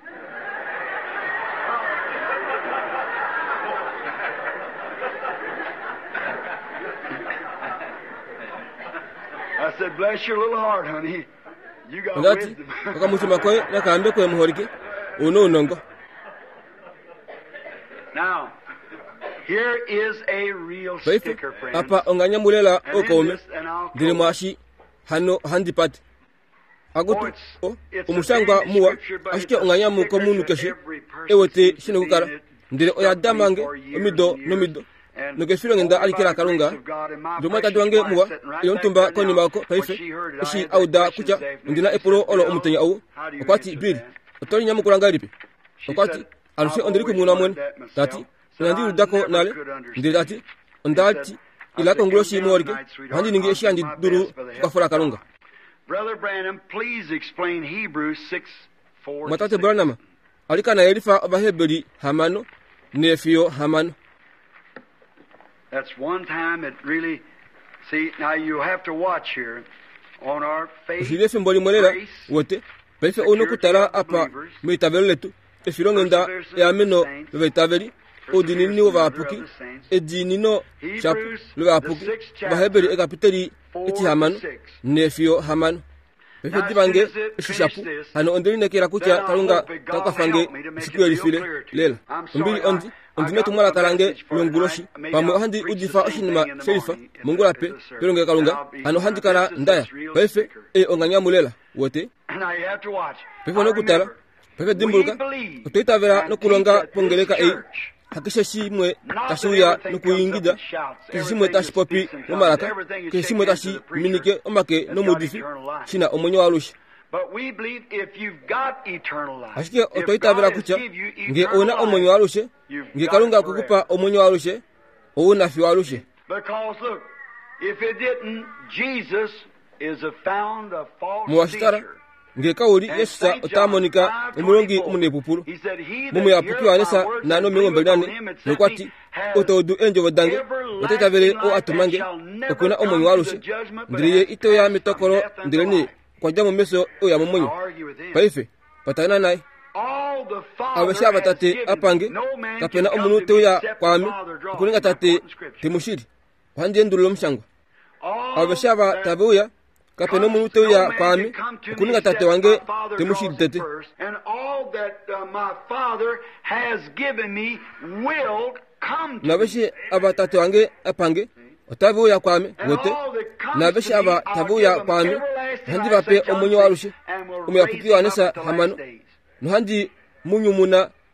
I said, bless your little heart, honey. You got ndati wisdom. okamutima kwe nakambe kwe muhorike uno nongo Now, here is a real baife sticker, friends. apa onganya mulela And in okome this, and I'll ndire close. mwashi hano handipati agutu Oh, it's- o it's a umushangwa famous muwa scripture, but ashike it's a onganya mu sticker komunu to keshi every person ewote seems to shino be kukara in it, ndire oyadamange for years omido and years. nomido And nogefiro ngenda all by alikira the kalunga grace of God, and my ndumata precious dwange wife muwa sitting right iyo back ntumba there koni now, mako when paife she heard it, I ishi had that auda question kucha this afternoon. ndina She epuro said, olo "Bill, umutenya au how do you okwati answer bili that?" otori nyamukulanga lipi She okwati said, alushe "I've ondiri always kumuna wondered mwen that myself." dati So nandi I udako never nale could understand. ndiri dati He ondati said, ilako "I nguloshi said, "Come muwarike down tonight, sweetheart. handi ningi I'll eshi do andi my duru best by the help tukafura of God." kalunga Brother Branham, please explain Hebrews six four. matate branama alika na elifa abahebeli hamano nefiyo hamano That's one time it really. See, now you have to watch here on our faith, usile fimboli mwelela grace, wote paife ono kutala apa meitabelo letu efilo ngenda eameno leveitabeli odinini ovapuki edinino chapu levapuki bahebeli ekapiteli eti hamano nefiyo hamano paife dibange eshishapu hano ondeli nekera kucha kalunga takafange isiku elifile lela ombili ondi ondine tumala kalange longuloshi pamwe handi udifa oshinima sherifa mungulape pelonge kalunga hano handi kala ndaya paife e onganya mulela wote Now you have to watch. paife ono kutala paife dimbuluka otoitavela nokulonga pongeleka ei hakisha shimwe tashiuya nokuyingida kishimwe tashipopi nomalaka kishimwe tashi minike omake nomudifi shina omwenyo walusha But we believe if you've got eternal life, ashike if otoitavela God has kucha give you nge eternal ona omwenyo life, walushe you've nge got kalunga it forever. kukupa omwenyo walushe ounafi walushe Because look, if it didn't, Jesus is a found a false muwashitara teacher. nge kawuli And yesu sa Saint John otamonika five omulongi twenty-four, omunepupulu he said, "He that mumu yapukiwa heareth anesa my words nano and miongo believeth mbeli on nane him that sent nokwati me has otoudu enjovo dange everlasting oteitavele o life atumange and shall never okuna come omwenyo to walushe the judgment, but ndiriye hath ito ya passed from mitokolo death unto ndireni life." kwaja mumeso oya momwenyo Argue with him. paife patana naye All the Father abesha has batate given, apange no man kapena can come omunu to me teuya except the kwami Father draws okuninga him, tate according to Scripture. temushiri wandie ndulo mshango All abesha ba that tabeuya kapena omunu no teuya man kwami can come to me okuninga except tate wange my Father temushiri draws him tete first, and all that uh, my Father has given me will come to me. nabeshe aba tate wange apange otabeuya kwami And wote all that comes nabeshe to me, aba I'll tabeuya give them kwami everlasting handi life, bape Saint John omwenyo says, walushe and will omuyapukiwa raise them anesa up at the hamano last days. nohandi munyumuna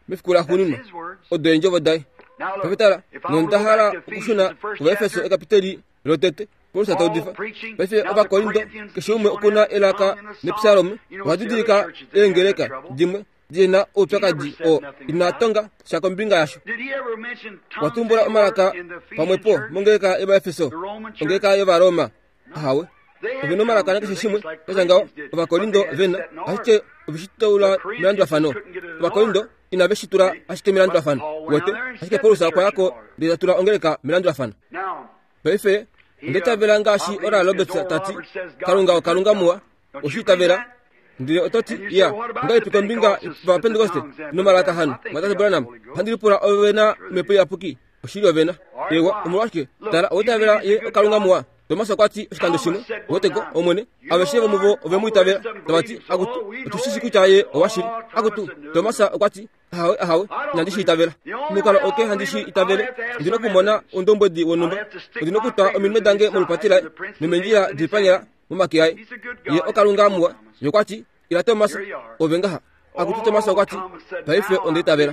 mifikula hunima odo enjovo dai pepetala nontahala okushuna wa Efeso ekapiteli lotete pulsa taudifa pefe aba Korinto keshume okuna elaka nepsalome wadidika engeleka dimwe jina utakaji o inatonga shakombinga yasho watumbula omalaka pamwepo mongeka eba Efeso ongeka eba Roma hawe Vino malaka na kishimwe kazanga aba Korinto vena ahite bishitula milandu afano aba Korinto inabeshitura ashite milandu afano wote ashike pulsa kwa yako ndizatura ongeleka milandu afano pefe ndeta velanga shi ora lobetsa tati kalunga kalunga muwa ushita vera ndire ototi ya ngai pikombinga pa Pentecoste no malata hanu matata branam handiri pura ovena mepo ya puki ushiri ovena ewa umwake tara otavera ye kalunga muwa Tomasa kwati shikando shimo wotego omone abashebe mubo ovemuitavera tabati agutu tushisi kuchaye owashiri agutu Tomasa kwati hawe hawe nandishi itavera mukala oke handishi itavere ndino kumona ondombodi wonumba ndino kuta ominme dange mulupatira nimenjira dipanya mumakiai ye okalunga muwa yokwati ila Tomasa ovengaha agutu Tomasa kwati paife onditavera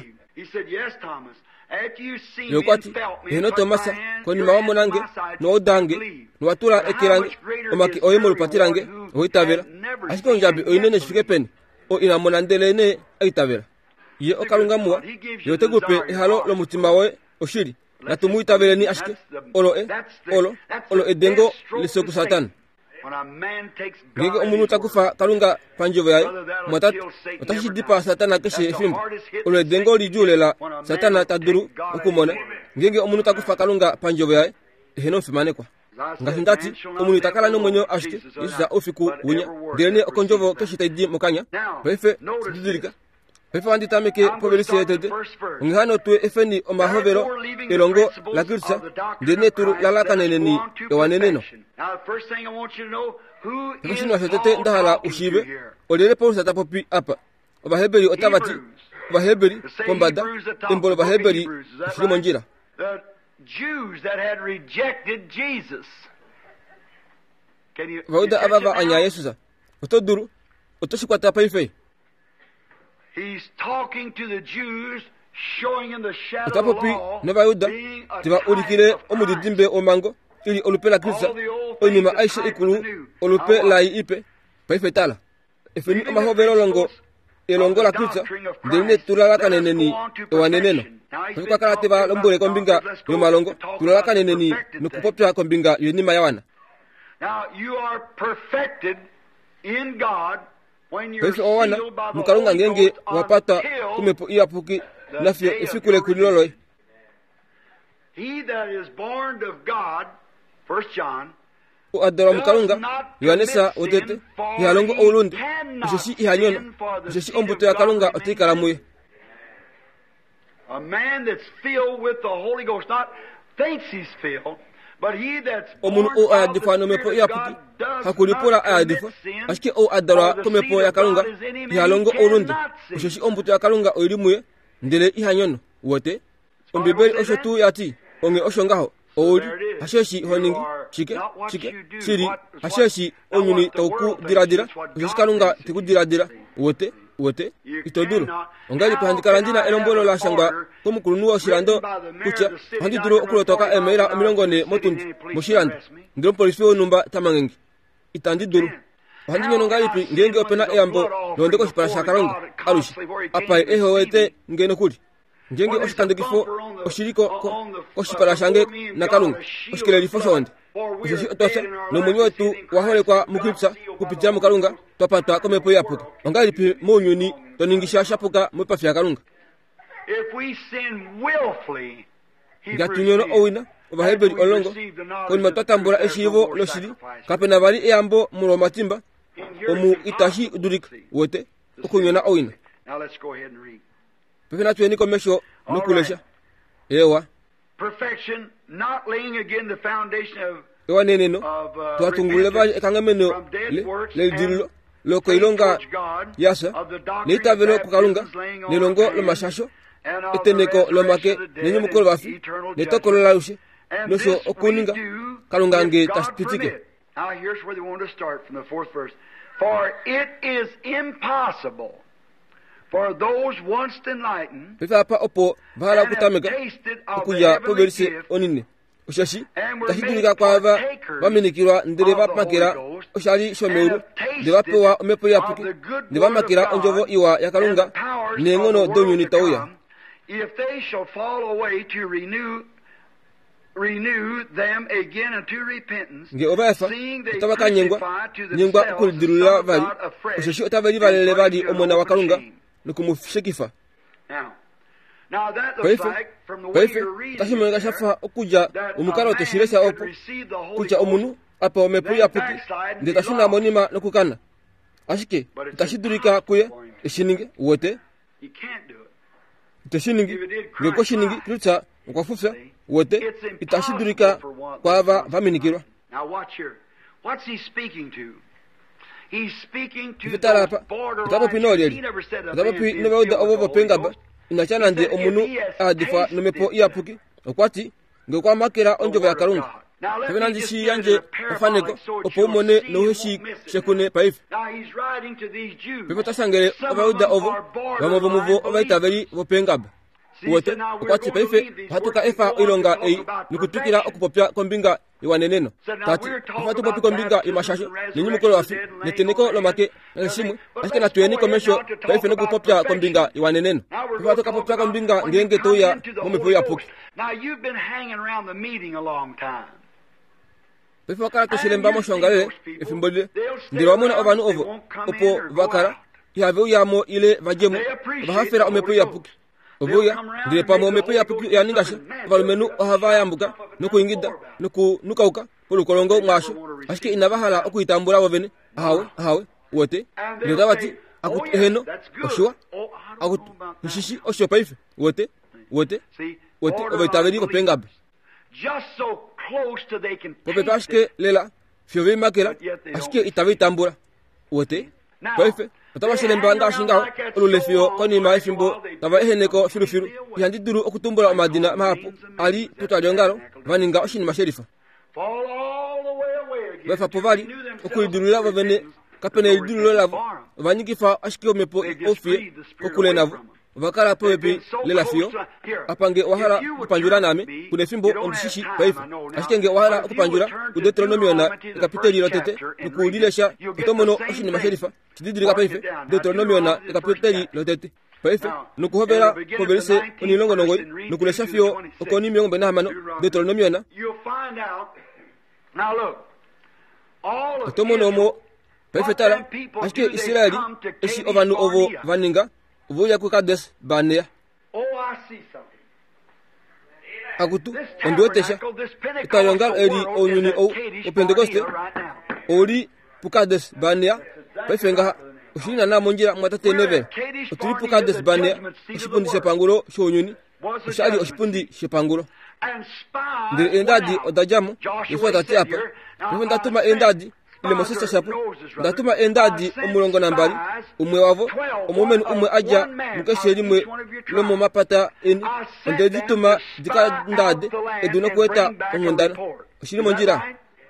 yokwati hino Tomasa koni mawa nange no odange no watura ekirange omaki oyemo lupatirange oitavera ashiko njabi oinene shifike pen o ina monandelene aitavera ye okalunga muwa yotegupe ehalo lo mutima we oshiri natumu itavere ni ashike olo e olo olo edengo lisoku satan ngenge omunu takufa kalunga panjovo yaye mwatat otashi dipa satana keshe fimbo olo edengo lijulela satana taduru ukumona ngenge omunu takufa kalunga panjovo yaye heno fimane kwa ngasindati omunu takala no mwenyo ashike isa ofiku wunya ndene okonjovo keshe taidi mokanya pefe sidilika pefe wanditameke pobelise tete ngihano tu efeni omahovero elongo la kirsa ndene turu lalaka neneni ewaneneno Kishino asatete ndahala ushibe olele pausa tapopi apa obahebeli otabati obahebeli kombada embolo bahebeli shirimo njira Vauda ababa anya Yesusa otoduru otoshikwata paife He's talking to the Jews showing in the shadow Otapopi of the law neba yuda tiba ulikile omudidimbe omango ili olupela krista onima aisha ikulu olupe lai ipe paife tala efeni amahovero longo elongo la krista ndene tulala kaneneni ewaneneno tuka kala tiba lombole kombinga yo malongo tulala kaneneni nukupopya kombinga yenima yawana Now you are perfected in God when you're Pefe owana sealed by the mukalunga Holy ngenge Ghost wapata until kumepo iapuki nafyo ifikule kulilolo He that is born of God, First John, o adora mukalunga yohanesa otete ihalongo oulundi ishoshi ihanyono ishoshi ombuto ya kalunga otikala muye a man that's filled with the Holy Ghost not thinks he's filled but he that's omunu o ayadifa no mepo iapuki hakulipula ayadifa ashike o adora komepo ya kalunga ihalongo oulundi ishoshi ombuto ya kalunga oilimuye ndele ihanyono wote ombibeli oshotu yati onge oshongaho ouli hasheshi honingi chike chike siri hasheshi onyuni tauku diradira ushikalunga tiku diradira wote wote itoduru ongali pahandikala ndina elombolo la shangwa kumukulunuwa oshirando kucha handi duro okulotoka emeira omilongone motundi moshirando ndiro polisi numba tamangengi itandi duru handi nyono ngalipi ngenge opena eambo londeko shipala shakalonga alushi apa eho wete ngeno kuli ngenge oshikandikifo oshiriko ko oshipala shange nakalunga oshikele lifo shonde oshoshi otosa nomunyo wetu wahole kwa mukipsa kupitia mukalunga twapata komepo yapuka ongalipi munyuni toningisha shapuka mupafya kalunga if we sin willfully ngatunyono owina obahebeli olongo konima twatambula eshivo loshili kapena bali eambo mulo matimba omu itashi udurika wote okunyona owina Now let's go ahead and read. pepena tweni komesho nukulesha ewa Perfection, not laying again the foundation of ewa neneno of uh, twatungulile baje repentance ekangameno from dead works le dirilo and loko faith ilonga towards God, yasa of the doctrine leitavelo of kukalunga baptisms laying on nelongo of lo hands, mashasho and of the eteneko lo make resurrection of the dead nenyu mukolo and bafi eternal netokolo judgment. laushe And noso this we okuninga do kalunga if nge God tashpitike permit. Now here's where they want to start from the fourth verse. For it is impossible For those once enlightened, pefa pa opo bahala kutamega okuya poberise onine oshashi tahidulika kwava baminikirwa ndere bamakira oshali shomeuru ndibapewa omepo yapuki ndibamakira onjovo iwa yakalunga nengono donyuni tauya. If they shall fall away to renew renew them again unto repentance, nge obafa tabaka nyengwa nyengwa kudirula vali oshashi otabali valele vali omwana wakalunga nukumufishikifa. Now, now that looks like from the way you're reading tahimanga shafa okuja umukalo toshiresa opo kuja omunu apa omepo yapuki ndetashuna monima nokukana ashike tashidurika kuye eshininge wote you can't do it. teshiningi ngeko shiningi kilutsa ngwafufa wote itashidurika kwava vaminikirwa. Now watch here. What's he speaking to? He's speaking to vitala those pa borderline. tapo pinoli He never said a tapo man pi being nobauda filled with obo the Holy pengaba Ghost. inachana ndi omunu adifa nomepo yapuki okwati ngekwa makera onjova yakalunga tevena ndishi yanje ofaneko opo umone noheshi shekune paife Now he's writing to these Jews. pepe tasangele obauda ovo vamovo muvo ovaitaveli vopengaba wote okwati paife hatuka efa ilonga ei nikutukila okupopya kombinga iwaneneno tati afatupopi kombinga imashasho ninyi mukolo wafi neteneko lomake nalishimwe asike natuyeni komesho paife nokupopya kombinga iwaneneno afatuka popya kombinga ngenge toya momepo yapuki. Now you've been hanging around the meeting a long time. pepe wakala toshilemba moshongalele efimbolile ndiri wamona ovanu ovo opo vakala ihave uyamo ile vajemu vahafera omepo yapuki obuya ndire pamo omepo yapuki yaningasha valumenu ohava yambuka nokuyingida noku nukauka kulukolongo mwasho ashike inabahala okuyitambula bovene ahawe ahawe wote ndodabati akut eheno oshwa akut nishishi osho paife wote wote wote obaitaveli kopengaba Just so close to they can pope pashke lela fiove makela ashike itavitambula wote paife otabashelemba ngashingaho olulefio konima efimbo tava eheneko filufilu ihandidulu okutumbula omadina mahapu ali tutalyongalo vaninga oshinima sherifa fall all the way away again. vafa povali okulidulula vovene kapene lidulo lavo vanyikifa ashike omepo ofie kokule navo vakala poepi lela fio apange wahala kupanjula name kune fimbo ondishishi paife ashikenge wahala kupanjula ku Deuteronomio na kapiteli lotete nukulilesha utomono oshinima sherifa chididilika paife Deuteronomio na kapiteli lotete paife nukuhobera koberise onilongonongoi nukulesha fio okoni miongo na hamano Deuteronomio na You'll find out. Now look. All of utomono mo paife tala ashike Israeli eshi ovanu ovo vaninga uvuya ku Kades Barnea. Oh, I see something. Akutu onduetesha ikayongal eri onyuni o opentekoste ori pu Kades Barnea pefenga ushina na monjira mwatate neve oturi pu Kades Barnea oshipundi shepangulo shonyuni ushali oshipundi shepangulo ndi endadi odajamu yifota tiapa nifenda tuma endadi ile mosesa shapu ndatuma endadi omulongo nambali umwe wavo omumenu umwe aja mukesheri mwe lomo mapata eni ndedi tuma dika ndade eduna kueta omundana oshiri monjira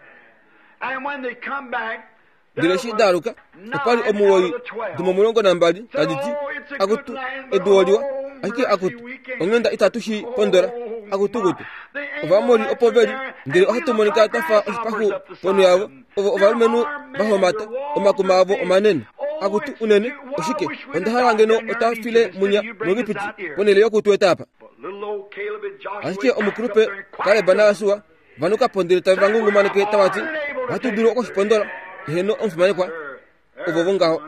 ndire shidaruka opali omuwoyi dumo mulongo nambali aditi akutu eduoliwa aki akutu ongenda itatushi pondora akutu gutu ovamori opoveri ndire ohatomonika tafa oshipahu ponu yavo ovalumenu bahomata omakumavo omanene akutu unene oshike ondahalangeno otafile munya mogipiti ponele yokutu etapa ashike omukrupe kale banasuwa vanuka pondere tavangungu maneke tawati batuduro okoshipondora heno omfumanekwa ovovongaho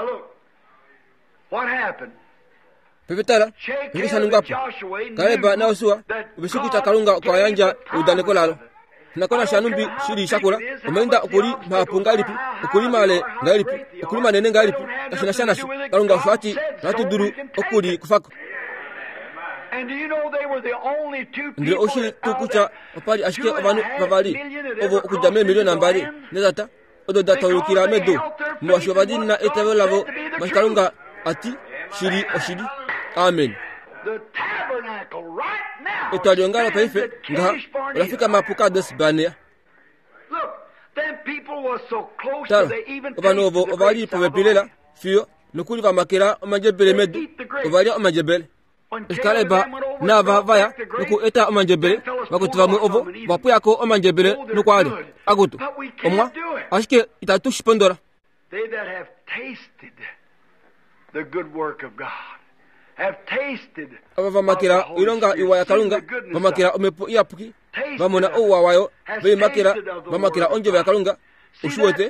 What happened? pepetala ngisanungapo kale banasuwa ubishikuta kalunga kwa yanja udaneko lalo nakona shanumbi shiri shakula omenda okuli mapungalipi okuli male ngalipi okuli manene ngalipi ashina shanashi kalunga shwati natuduru okuli kufako And do you know they were the only two ndire people oshi out tukucha there opali ashike two and a abantu half bavali million that ovo ever okujame crossed milioni into ambali the land? nedata odo datawulukira medo mwashobadina etawelavo mashikalunga ati shiri oshiri amen The tabernacle right now etwalyongala stands paife at ngaha Kadesh Barnea. olafika mapu Kades Barnea Look, them people was so close tala that they even ovanu ovo tasted the ovali grapes out of povepilela the fiyo nukuli vamakela omanjebele medu ovalya omajebele esikaleba nava vaya nuku eta omanjebele vakuti vamwe ovo vapuyako omanjebele nukwali akutu omwa ashike itatu shipondora They that have tasted the good work of God have tasted ava vamakela ilonga iwa ya kalunga vamakela omepo iyapuki vamona owa wayo veimakela vamakela onjeva ya kalunga ushuwete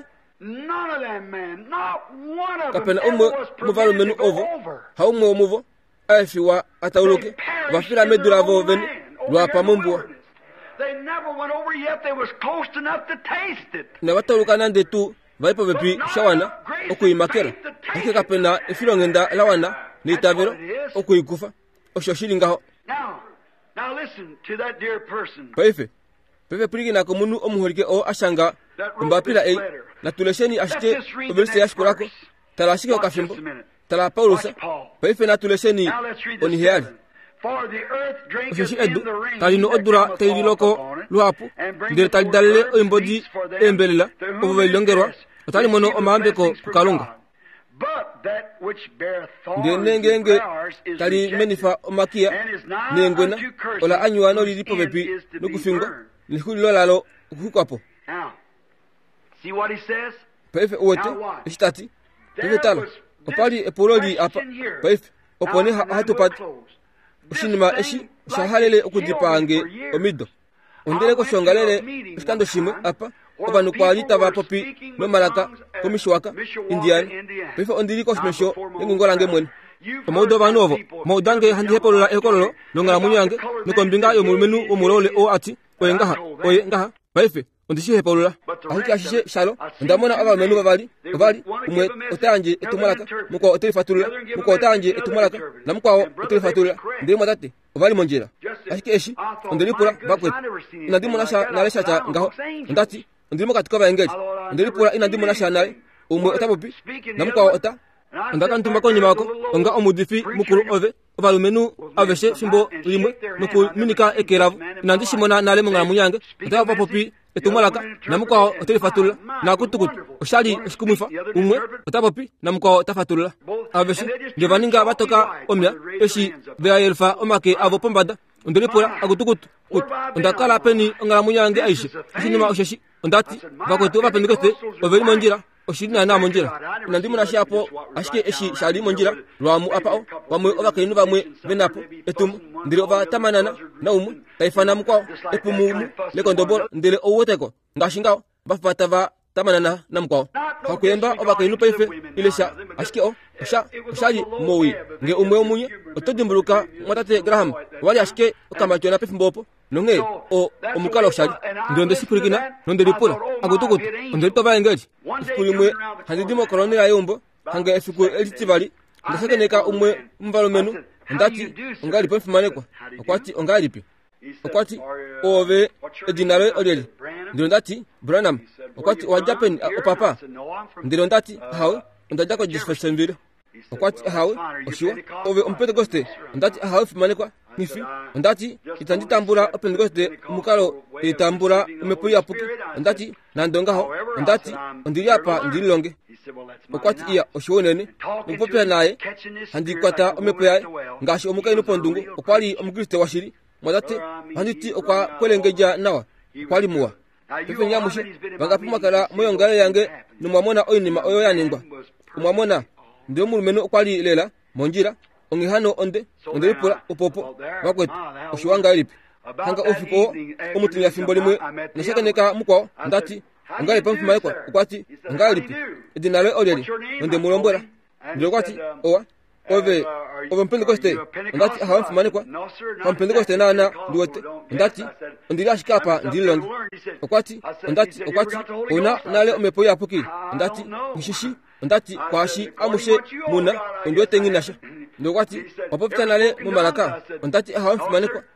kapena umwe muvalo menu ovo haumwe omuvo afiwa atauluke vafila medula vo venu lwapa mumbua na vatauluka nande tu vaipo vepi shawana okuimakela ake kapena ifilongenda lawana nitavelo okuikufa oshoshilingaho paife paife pulikinako munu omuholike o ashanga mbapila ei natulesheni ashite obelise yashikulako tala ashike okafimbo tala paulusa paife natulesheni oniheyali oshoshi edu talino odura taililoko luapu ndere talidalele oimbodi embelela ovo vailongerwa otali mono omahambeko kukalunga ndire nengenge tali menifa omakia nengwena ola anyuano lilipo vepi nukufingwa nihulilo lalo hukwapo paife uwete ishitati paife tala opali epololi apa paife opone hatupati oshinima eshi shahalele okudipange omido ondele koshongalele shikando shimwe apa ovanu kwalita vapopi nomalaka komishwaka indiani paife ondili koshimesho nengungolange mwene omaudo vanu ovo maudange handi hepolola ekololo nongala munyange nikombinga yomulumenu omulole o ati oye ngaha oye ngaha paife ondishi hepolola ahiki ashishe shalo ndamona ava menu vavali vavali umwe otanje etumalaka muko otelifatulula muko otanje etumalaka na muko otelifatulula ndiri mwatate ovali monjera ahiki eshi ondelipula bakwet nandimo nasha nalesha cha ngaho ndati ndimo katika vaengeli ondelipula inandimo nasha nale umwe otapopi na muko ota ndaka ntuma konyima wako onga omudifi mukuru ove ovalumenu aveshe fimbo limwe nuku minika ekeravu nandishimona nale mungala munyange otava popi etumalaka namukwao otelifatulula nakutukutu oshali eshikumufa umwe otapopi namukwao tafatulula aveshe ngevaninga vatoka omya eshi veayelfa omake avo pombada ondolipula akutukutu kutu ondakala peni ongala munyange aishe eshinima osheshi ondati vakwete ovapendekete oveli monjira oshirina na monjira nandimo nashapo ashike eshi shali monjira lwamu apao vamwe ovakainu vamwe venapo etumu ndiri ova tamanana na umwe taifana mukwao epumumu lekondobolo ndiri owoteko ngashingao vafata va tamanana na mukwao hakuyemba ovakainu paife ilesha ashike o osha oshali mowi nge umwe omunye otodimbuluka mwatate Graham wali ashike okamachona pefimbopo nonge o omukalo shali ndondo sipulikina ndondo lipula akutukutu ndondo tova engeli sipulimwe handidimo kolonela yombo hanga efiku elitivali ndasekeneka umwe mvalomenu ndati ongali pemfumanekwa okwati ongalipi okwati ove edinare oleli ndiro ndati Branham okwati wa Japan opapa ndiro ndati hawe ndajako disfesembiro okwati hawe oshiwa ove ompentekoste ndati hawe fumanekwa nifi ndati itanditambura opentekoste mukalo itambura umepuya puki ndati nandongaho ndati ndiri apa ndilonge okwati iya oshiwonene mupopya naye handikwata omepuya ngashi omukaino pondungu okwali omukristo washiri mwadate handiti okwa kwelengeja nawa kwali muwa pepe nyamushe vagapumakala moyongale yange numwamona oinima oyo yaningwa umwamona ndio mulumenu okwali lela monjira ongihano onde ondelipula upopo vakwete oshiwanga ilipi hanga ofiko omutinya fimbo limwe nashakaneka mukwao ndati ongali pamfumaekwa ukwati ongalipi edinale olyeli onde mulombwela ndio kwati owa ove ove mpentekoste ndati aha mfumanekwa mpentekoste nana ndiwote ndati ndiri ashikapa ndilonge okwati ndati okwati ona nale omepoya puki ndati mushishi ndati kwashi amushe muna ndiwote nginasha ndio kwati wapopita nale mumalaka ndati aha mfumanekwa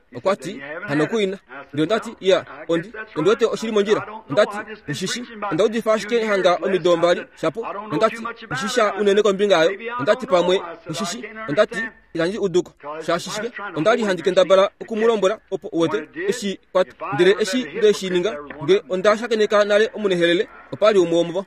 okwati hanokuina ndio ndati ya ondi ndote oshiri monjira ndati nshishi ndaudi fashke hanga omidombali shapo ndati nshisha unene ko mbingayo ndati pamwe nshishi ndati ilanji uduko shashishike ndali handike ndabala okumulombora opo wote eshi kwat ndire eshi deshininga nge ondashakeneka nale omunehelele opali umwomvo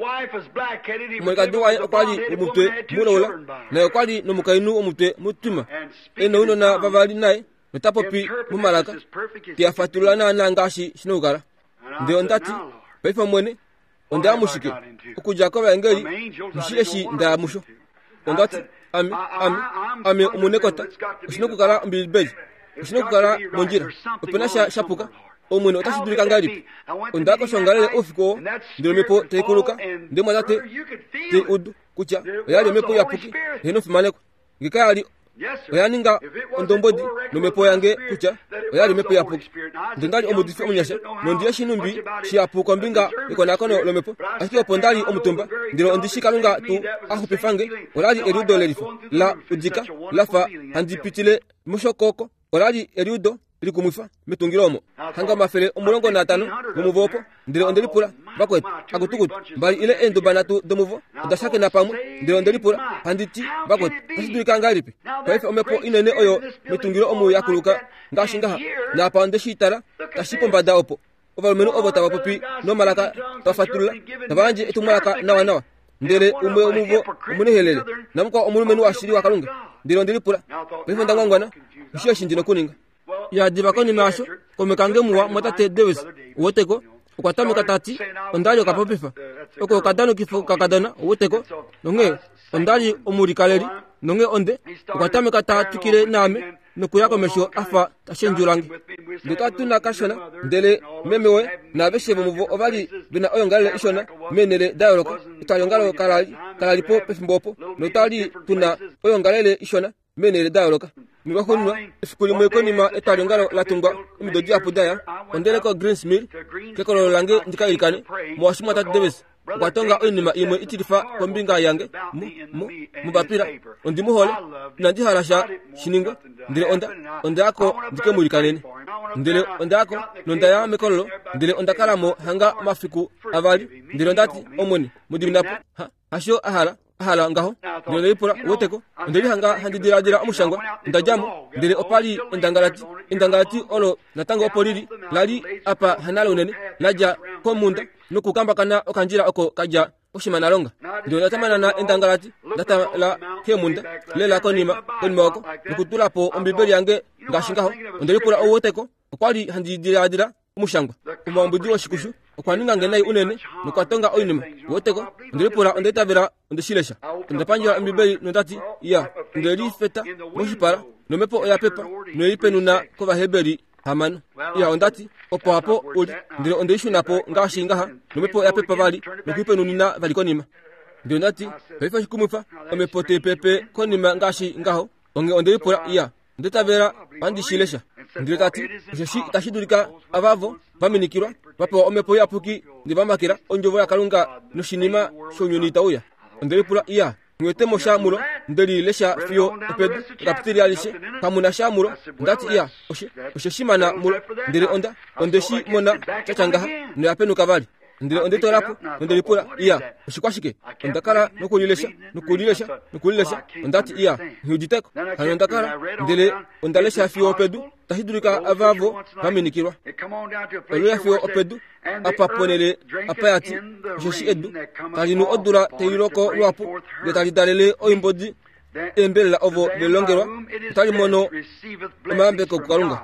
mweka duwa okwali umutwe mulola na okwali nomukainu omutwe mutuma eno uno na bavali naye metapopi mumalaka tiafatulana nangashi shinogara nde ondati paifa mwene ondamushike okuja ko bangeli mushireshi ndamusho ondati ami ami ami umunekota shinokugara mbilbeji shinokugara monjira openasha shapuka omwene otashidulika ngalipi ondako shongalele ofiko ndilomepo teikuluka ndemwazate te udu kucha yali mepo yapuki heno fimaleko ngikali oyaninga ondombodi nomepo yange kucha oyali mepo yapuki ndingali omudifi omunyasha nondiya shinumbi shiapuka mbinga ikonakono lomepo asiki opondali omutumba ndilo ondishikalunga tu ahupifange olali eriudo lelifo la udika lafa handipitile mushokoko olali eriudo likumwifa mitungilomo hanga mafele omulongo natano mumuvopo ndilo ondelipula bakwet agutugutu mbali ile endo banatu domuvo odashake na pamwe ndilo ondelipula handiti bakwet asidulika ngalipi paife omepo inene oyo mitungilo omu yakuluka ngashingaha na pande shitara tashipo mbada opo ovalumenu ovota wapopi no malaka tafatulula tabanje etumalaka nawa nawa ndele umwe omuvo omunehelele namko omulumenu washiri wakalunga ndilo ondelipula paife ndangwangwana mshiya shinjino kuninga ya dibakoni masho komekange muwa mwatate Davis woteko ukwatame katati ondali okapopifa oko kadano kifo kakadana woteko nonge ondali omurikaleri nonge onde ukwatame katatu kile name nokuyako mesho afa tashenjulangi ndikatu na kashona ndele memewe na beshe bomuvo obali bina oyongale ishona menele dialogue itayongalo kalali kalalipo pefimbopo notali tuna oyongale ishona menele dialogue mibakonwa fikuli mwekonima etalongalo latungwa imidoji apudaya ondele ko Greensmill kekolo lange ndikaikane mwashimwa tatu Davis kwatonga onima imwe itirifa kombinga yange mu mubapira ondimuhole nandiharasha shiningo ndile onda ondako ndikemulikanene ndile ondako nondaya mekolo ndile ondakalamo hanga mafiku avali ndile ondati omoni mudibinapo ha hasho ahala ahala ngaho ndile ipura woteko ndile hanga handidira dira omushangwa ndajamu ndile opali endangalati endangalati olo natango opoliri lali apa hanalo nene laja komunda nokukamba kana okanjira oko kaja oshimana longa ndio natamana na endangalati data la kemunda lela konima konima oko nokutulapo ombibeli yange ngashingaho ndile ipura owoteko okwali handidira dira omushangwa umambudi wa shikushu okwaninga ngenai unene nokwatonga oinima woteko ndilipura ondetavera ondeshilesha ndapanjira mbibeli nondati ya ndeli feta moshipara nomepo oya pepa noyipenuna ko bahebeli hamano ya ondati opo hapo uli ndile ondeishunapo ngashingaha nomepo oya pepa bali nokuipenunina bali konima ndio ndati paifa shikumufa omepote pepe konima ngashi ngaho onge ondelipura ya ndetavera andishilesha ndile tati jeshi tashidulika avavo vaminikirwa vapo omepo yapuki ndivamakira onjovo yakalunga noshinima shonyonita uya ndelipula iya ngwetemo shamulo ndeli lesha fio opedu raptiri alishe kamuna shamulo ndati iya oshe oshe shimana mulo ndele onda ondeshi mona chachangaha no yapenu kavali ndile ondeto rapo ndelipula iya oshikwashike ondakara nokulilesha nokulilesha nokulilesha ndati iya hujiteko hayo ndakara ndele ondalesha fio opedu tahidulika avavo vaminikirwa oluya fio opedu apaponele apayati joshi edu kalinu odura teiloko lwapo letalidalele oimbodi embelela ovo lelongerwa talimono omambeko kukalunga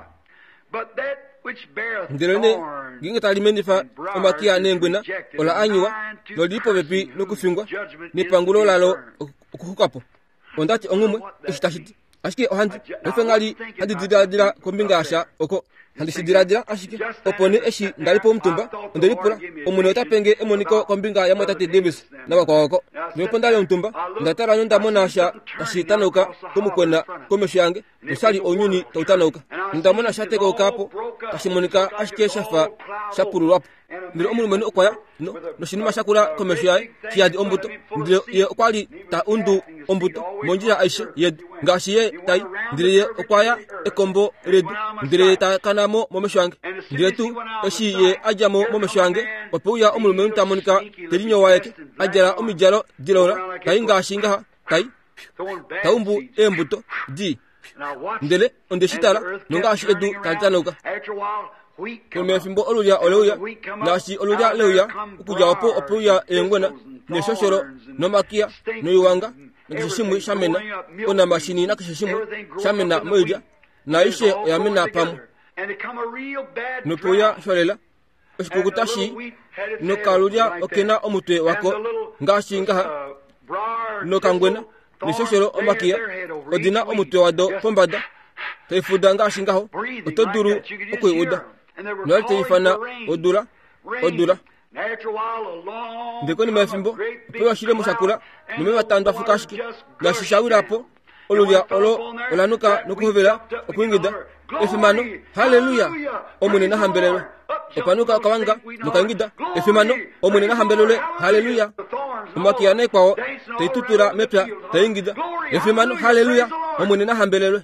ndelene ginga talimenifa omakia nengwena ola anywa nolipo bepi nokufingwa nipangulo lalo okuhukapo ondati ongumwe ishitashiti ashike ohandi efengali handi didadira kombinga asha oko handi sidiradira ashike opone eshi ndalipo mtumba ndalipula omune otapenge emoniko kombinga ya Mwatate Davis na kwako nipondale mtumba ndatara nyonda mona asha ashitanuka kumukwena komesho yange usali onyuni tautanuka ndamona shateko kapo ashimonika ashike shafa shapuru wapo ndire omulumeni okwaya no no shinima shakula komesha kiadi ombuto ndire ye okwali ta undu ombuto monjira aisha ye ngashi ye tai ndire ye okwaya ekombo redu ndire ta kanamo momeshwange ndire tu oshi ye ajamo momeshwange opuya omulumeni tamonika telinyo waeke ajara omijalo dilora tai ngashi ngaha tai taumbu embuto di ndele ondeshitala nongashi edu tantanoka kome fimbo oluya oluya nashi oluya leuya ukuja opo opuya engwena ne shoshoro no makia no yuwanga nakishimu shamena ona mashini nakishimu shamena moja na ishe yamena pamu no puya sholela oshikugutashi no kaluya okena omutwe wako ngashi ngaha no kangwena ne shoshoro omakia odina omutwe wado pombada taifuda ngashi ngaho otoduru okuyuda no teifana odura odura ndeko ni mafimbo pewa shire mushakura nume batanda fukashiki ngashishawirapo olulia olo olanuka nokuhovera okuingida efimano haleluya omune na hambelelo opanuka kawanga nokangida efimano omune na hambelole haleluya umakiane kwao teitutura mepya teingida efimano haleluya omune na hambelelo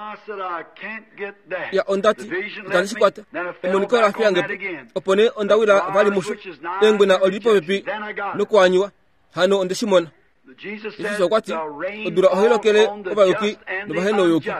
ya ondati tanisikwata omuniko la fiange opone ondawira vali mushu engwena olipo pepi nokwanyiwa hano ondesimona Yesu kwati odura ohilokele obayuki nobaheno yoki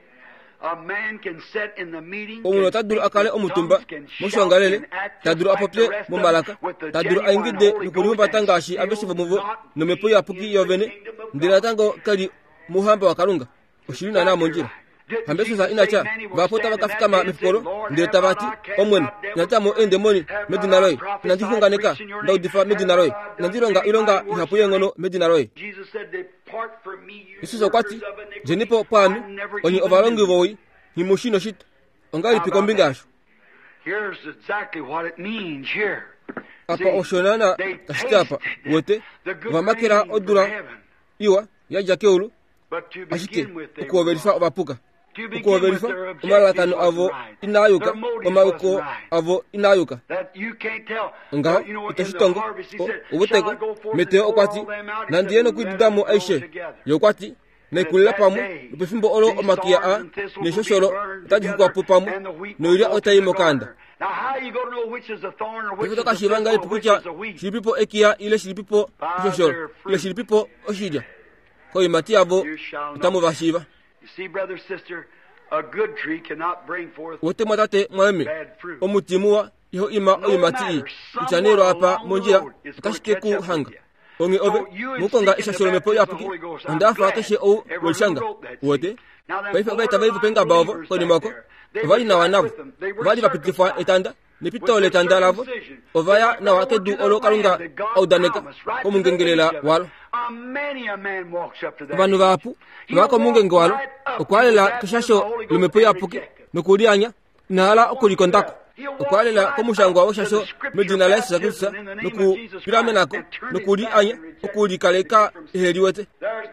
omuno taduru akale omutumba mushwangalele taduru apople mumalaka taduru aingide nukurimu batangashi abeshivo muvo nomepo ya puki yovene ndira tango kali muhamba wakalunga oshirina na monjira hambeso za inacha vapota vakafika ma mifukoro ndire tabati omwene natamo endemoni medinaroi nandifunganeka ndaudifa medinaroi nandironga ilonga ihapuye ngono medinaroi Yesu kwati jenipo pami oni ovalongi voi himushino shit ongali pikombingasho Here's exactly what it means here. apa oshonana tashitapa wote vamakera odura iwa yaja keulu ashike ukuoverifa obapuka ukuoverifa omalakano avo inayuka omauko avo inayuka nga itoshitongo ubuteko meteo okwati nandieno kuididamo aishe yokwati naikulila pamu upefimbo olo omakia a neshosholo tajifukwa pupamu noilia otayimo kanda Kutoka shibanga ipukucha shiripipo ekia ile shiripipo shosholo ile shiripipo oshija kwa imati avo itamu vashiva wote matate mweme omutimua iho ima oimati ichanero hapa monjia akashikeku hanga onge ove mukonga ishasholo mepo yapuki andafa akashe ou welshanga wote baifa baita baifu penga bavo koni mako vali na wanavu vali vapitifwa etanda nipito le tanda lavo ovaya na wakedu olo kalunga audaneka omungengelela walo vanu vapu vako mungenge walo okwalela kishasho lumepo yapuki nokulianya nala okulikondako okwalela komushango wa shasho medina la Yesu Kristo noku piramenako nokuli anya okuli kaleka heriwete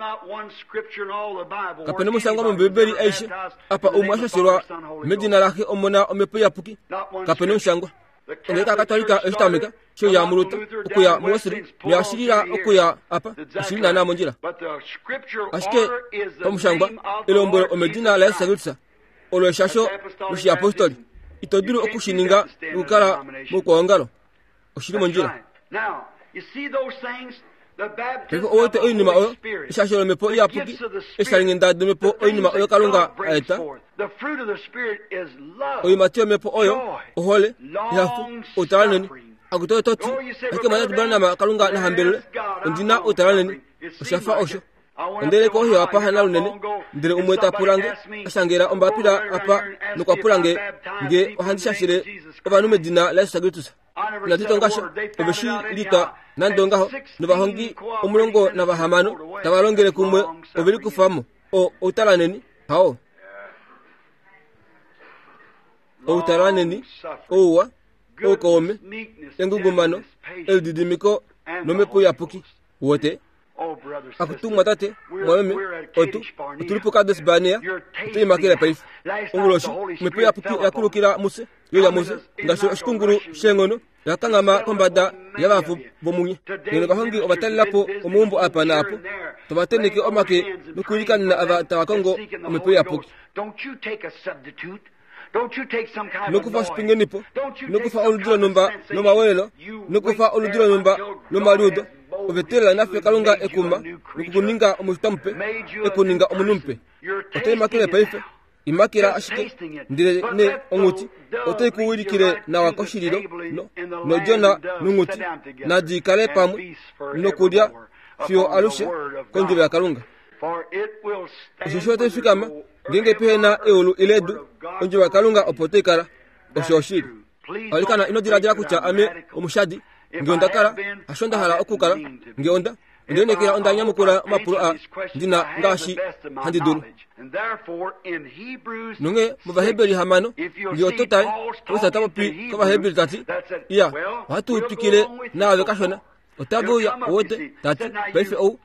kapene musango mu bibeli aisha apa umwasha sirwa medina lake omona omepo yapuki kapene musango ngeka katolika estameka cyo ya muruta okuya mwasiri yashirira okuya apa shirina na monjira ashike komushangwa elombo omedina la Yesu Kristo olo shasho mushi apostoli itoduru okushininga ukara mukwangalo oshiri monjira Peko ote oinima oyo ishasholo mepo yapuki isharingenda mepo oinima oyo kalunga aeta oimatio mepo oyo ohole yafu utalaneni akutoe toti ake maya tibana ma kalunga na hambelele ndina utalaneni oshafa osho ndele ko hiya apa hana lunene ndele umweta pulange asangera ombapira apa nokwa pulange nge ohandisha shire obanu medina la Yesu Kristo na titongasha obeshi lita nandongaho nobahongi omulongo na bahamano tabalongere kumwe obiri kufamo o utalaneni hao o utalaneni owa okome engugumano eldidimiko nomepo yapuki wote akutumwa tate mweme otu utulipo Kades Barnea tuyimakira paife unguloshi umepe yakulukira muse yoya muse ngasho shikunguru shengono yakangama kombada yabafu bomunye nene kahongi obatalilapo omumbu apa napo tobateneke omake nukulikanina abatawakongo umepe yapuki nukufa spingenipo nukufa oludiro numba noma welo nukufa oludiro numba noma ludo ovetela nafe kalunga ekuma nukukuninga omutampe ekuninga omunumpe otemakire paife imakira ashike ndire ne onguti otekuwirikire na wakoshiriro no no jona nunguti na dikale pamwe nokudia fio alushe konjira ya kalunga ushote fikama ngenge pena eulu iledu onjira ya kalunga opotekara oshoshiri alikana inodira dira kucha ame omushadi ngiondakara ashonda hala okukara ngionda ndionekera onda nyamukura mapuro a ndina ngashi handiduru nunge mubahebeli hamano ngiototai usatapopi kabahebeli tati ya watu pikile na avekashona otabu ya wote tati baife ou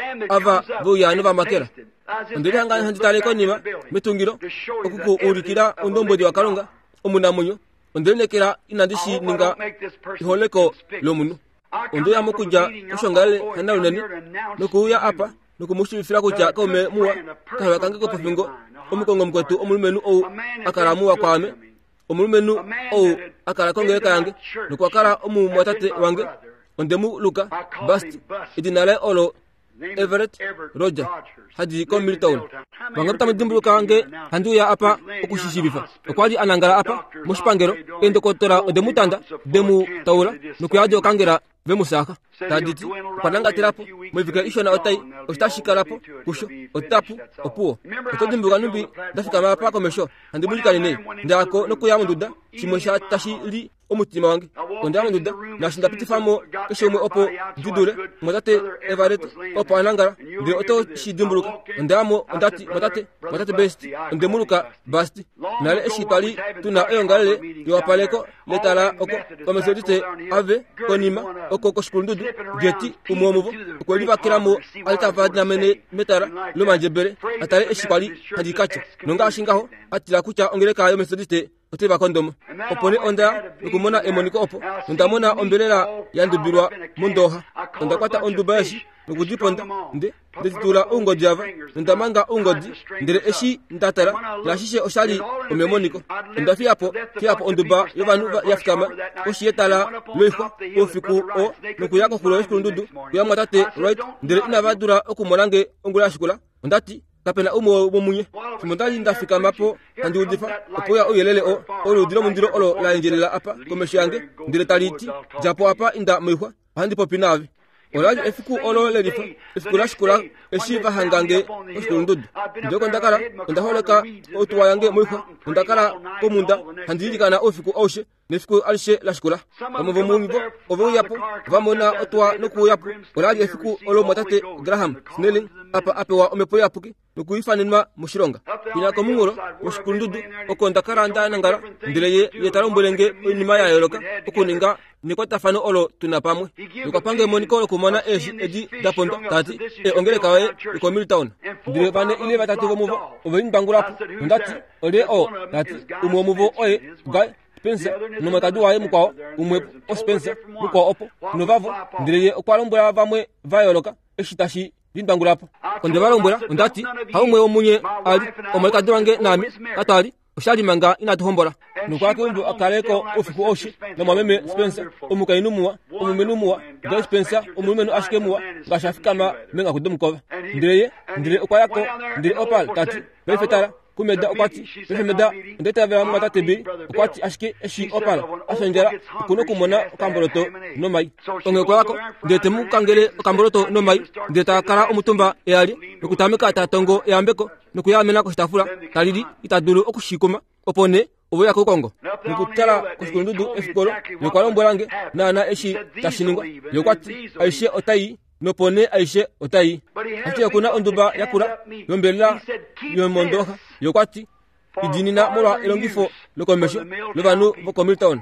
ava buya nuva makera ndiri hanga handitale konima mitungiro okuku urikira undombodi wa kalunga omunamunyo ndionekera inandishi ninga iholeko lomunu ondo ya mukuja kushongale hanalunani nukuya apa nukumushifira kuja kome muwa kawa kange ko pafingo omukongo mkwetu omulumenu ou akara muwa kwame omulumenu ou akara konge kange nukwakara omu mwatate wange ondemu luka bast idinale olo Everett Roger hadi ko Milton bangapta mdimbulu kange handu ya apa okushishibifa okwadi anangara apa mushpangero endo kotora odemutanda demu tawula nukuyajo kangera vemusaka taditi pananga tirapo mwivika isho na otai ostashikarapo kusho otapu opuo otodimbuga numbi dafika mapa komesho handibulika nene ndako nokuyamunduda chimosha tashili omutima wange ondamunduda nashinda pitifamo keshomwe opo didule modate Everett opo anangara de oto shidimbuluka ndamo ondati modate modate best ndemuluka basti nale eshipali tuna eyongale yopaleko letala oko komesodite ave konima oko koshkundudu geti umomuvo kweliva kiramo alitavadna mene metara lomanjebere atale eshipali hadikacha nonga shingaho atila kucha ongeleka yo mesodite oteba kondomo opone onda nukumona emoniko opo ndamona ombelela yandubirwa mundoha ndakwata ondubashi nukudiponda nde nditula ungo java ndamanga ungo di ndere eshi ndatara lashishe oshali omemoniko ndafiapo fiapo onduba yovanu yafikama oshiyetala loiko ofiku o nukuyako kulo eskundudu kuyamwatate right ndere inavadura okumolange ongula shikula ndati kapena umo bomunye simondali ndafika mapo kandi udifa opoya oyelele o olo dilo mundiro olo la injelela apa komeshange ndire taliti japo apa inda mwihwa handi popinavi olaji efiku olo lelifa efiku lashikula eshiva hangange oskundudu ndoko ndakara ndaholeka otuwa yange mwihwa ndakara komunda handidikana ofiku oshe nefiku alishe lashikula omuvo mungivo ovo yapo vamona otuwa noku yapo olaji efiku olo mwatate Graham Snelling apa apewa omepo yapuki nukuifanenwa mushironga ina komungoro mushikundudu oko ndakara ndanangara ndireye yetalombelenge inima ya yoloka okuninga nikwatafano olo tunapamwe nukapange moniko kumona eji edi daponda tati e ongele kawe iko Milton ndire bane ile batatu bomuvo obenbangulapo ndati ole o tati umomuvo oye gai Spencer numakadu wae mukwa umwe o Spencer mukwa opo novavo ndireye okwalombwa vamwe vayoloka eshitashi lindangulapo konde balombwera ndati haumwe omunye ali omakadu wange nami atali oshali manga inatuhombola nukwake undu akaleko ofiku oshi na mwameme Spencer omukainumwa omumenumwa Joe Spencer omumenu ashikemwa gashafikama menga kudumkova ndireye ndire okwayako ndire opal tati befetara kumeda okwati befemeda ndeta vya mata tebi okwati ashike eshi opal ashanjara kuno kumona kamboroto nomai onge kwako ndete mukangele kamboroto nomai ndeta kara omutumba yali nukutamika tatongo yambeko nukuyamena ko stafula talidi itadulu okushikoma opone oboya ko Kongo nukutala kuskundudu efikolo yokwalombolange nana eshi tashiningwa yokwati aishe otai nopone aishe otai ati kuna onduba yakura yombela yomondoha yokwati idinina mola elongifo lokomesho lobanu boko Milton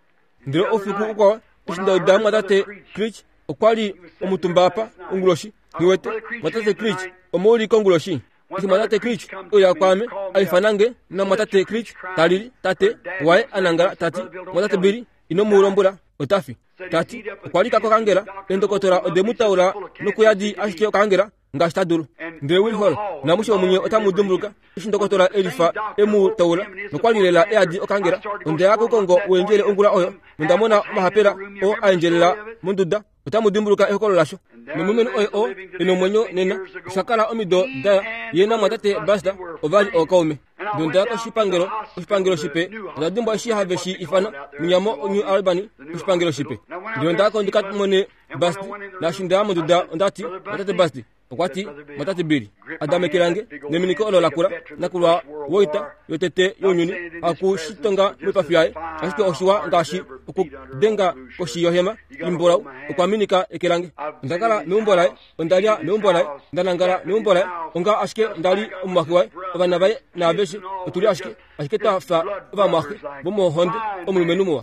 ndiro ofiku uko ishinda damu date Creech okwali omutumba apa unguloshi niwete matate Krich omori konguloshi si matate Krich oya kwame alifanange na matate Krich talili tate wae anangala tati matate biri ino murombula otafi tati kwalika ko kangela endokotora odemutaura nokuyadi ashike kangela ngastadulu ndewil hol namusho munye otamudumbuka ishindokotora elifa emu tawula nokwalilela eadi okangela ndea ko kongo wenjele ongula oyo ndamona mahapera o anjela munduda otamudumbuka ekololasho nomumeno oyo o ino monyo nena sakala omido da yena matate basda ovali okaume donda ko shipangelo shipangelo shipe ndadimba shi have shi ifana munyamo onyu albani shipangelo shipe donda ko ndikat mone basti na shinda munduda ndati matate basti okwati matate biri adame kilange neminiko olola kura nakulwa woita yotete yonyuni aku shitonga mupafiae asike oshiwa ngashi oku denga koshi yohema imbola okwaminika ekilange ndakala numbola ndalia numbola ndanangala numbola onga asike ndali umakwa abana baye na beshi otuli asike asike ta fa ba makhe bomo honde omumenumwa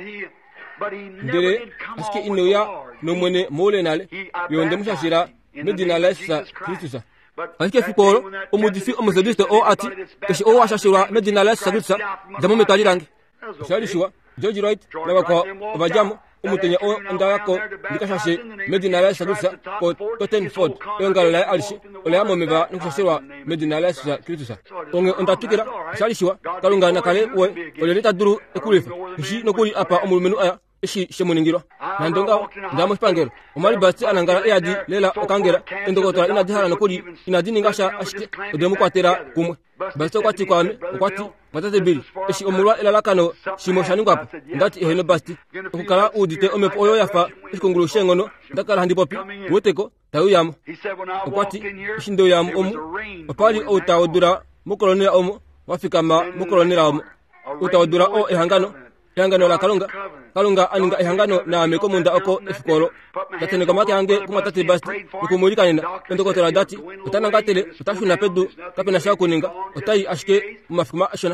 ndere asike inoya nomone molenale yonde mushashira medina lesa Kristusa anke fikoro omudifi omuzediste o ati keshi o washashira medina lesa Kristusa damo metajirange shalishwa George Wright nabako bajamo umutenya o ndako ndikashashe medina lesa Kristusa ko Tottenford engala alishi ole amomeba nukushashira medina lesa Kristusa onge ondatukira shalishwa kalunga nakale we ole litaduru ekulifa shi nokuli apa omulumenu aya ishi shemuningiro nandonga ndamo spangero omali basti anangara eadi lela okangera endogotora ina dihala nokuri ina diningasha ashike odemu kwatera kumwe basti kwati kwame kwati matate biri ishi omulwa ela lakano shimo shaningwapo ndati eheno basti okukala udite omepo oyo yafa ikongulu shengono ndakala handi popi woteko tayu yamo kwati shindo yamo omu opali utaodura mukolonera omu wafikama mukolonera omu utaodura o ehangano ehangano la kalunga kalunga aninga ehangano na mekomunda oko efikoro datene kamake hange kumatate basti ukumulika nina endokotora dati utananga tele utashuna pedu kapena shako ninga utai ashike mafuma ashona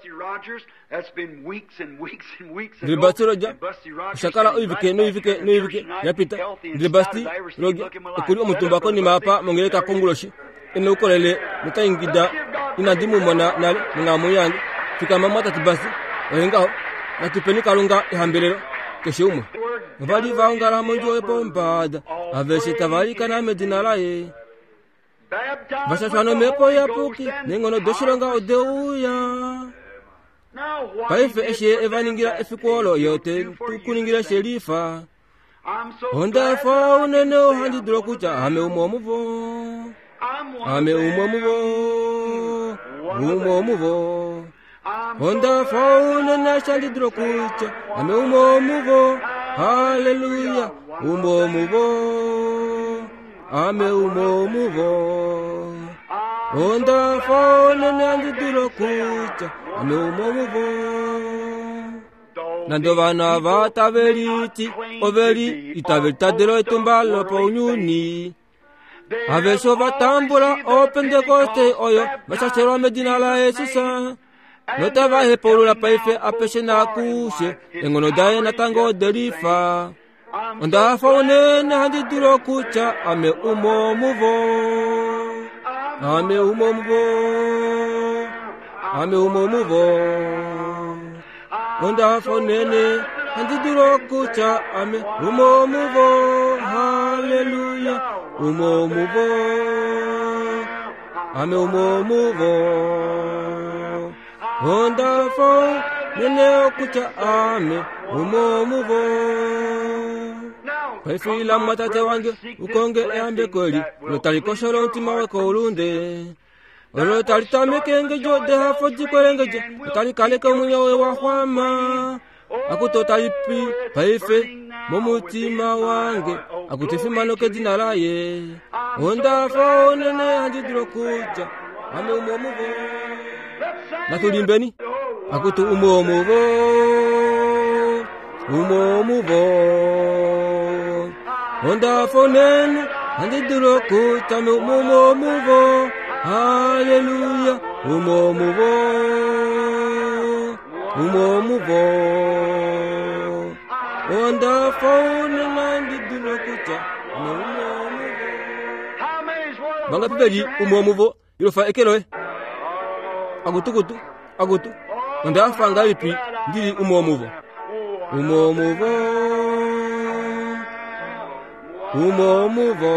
Dribasti roja shakala uivike no ivike no ivike yapita Dribasti roja ukuri omutumba ko ni mapa mongeleka konguloshi eno ukolele mutaingida inadimu mona nale ngamu yange fikama matati basti wenga natupeni kalunga ihambelero keshe umwe vali vaungala monjo epompada aveshe tavali kana medina lae vasashano mepo ya puki nengono doshironga odeuya paife eshe evaningira efikolo yote tukuningira sherifa honda fa unene ohandi drokucha ame umomuvo ame umomuvo umomuvo honda fauna na shali drokucha ame umo muvo haleluya umo muvo ame umo muvo honda fauna na drokucha ame umo muvo nando vana vata veriti overi itavelta dero etumbalo paunyuni aveso vatambula o Pentecoste oyo vasachero medina la Yesusa nota va hepolo la paife apeshe na kushe engono dae na tango derifa onda faune na handi duro kucha ame umo muvo ame umo muvo ame umo muvo onda faune ne handi duro kucha ame umo muvo haleluya umo muvo ame umo muvo honda fo nene okucha ame umo muvo paifi la matate wange ukonge eambe kweli lotali koshoro ntima wako ulunde lotali tamekenge jo de hafo jikwelengeje lotali kaleka munyawe wa hwama akutotalipi paife momutima wange akutifima noke dina laye honda fo nene handidro kucha ame umo muvo natulimbeni akutu umo muvo umo muvo honda fonen handidro kucha ame umo muvo haleluya umo muvo umo muvo honda fonen handidro kucha ame umo muvo banga pipeli umomuvo ilofa ekeloe agutukutu agutu onda fanga lipi ngili umomuvo umomuvo umomuvo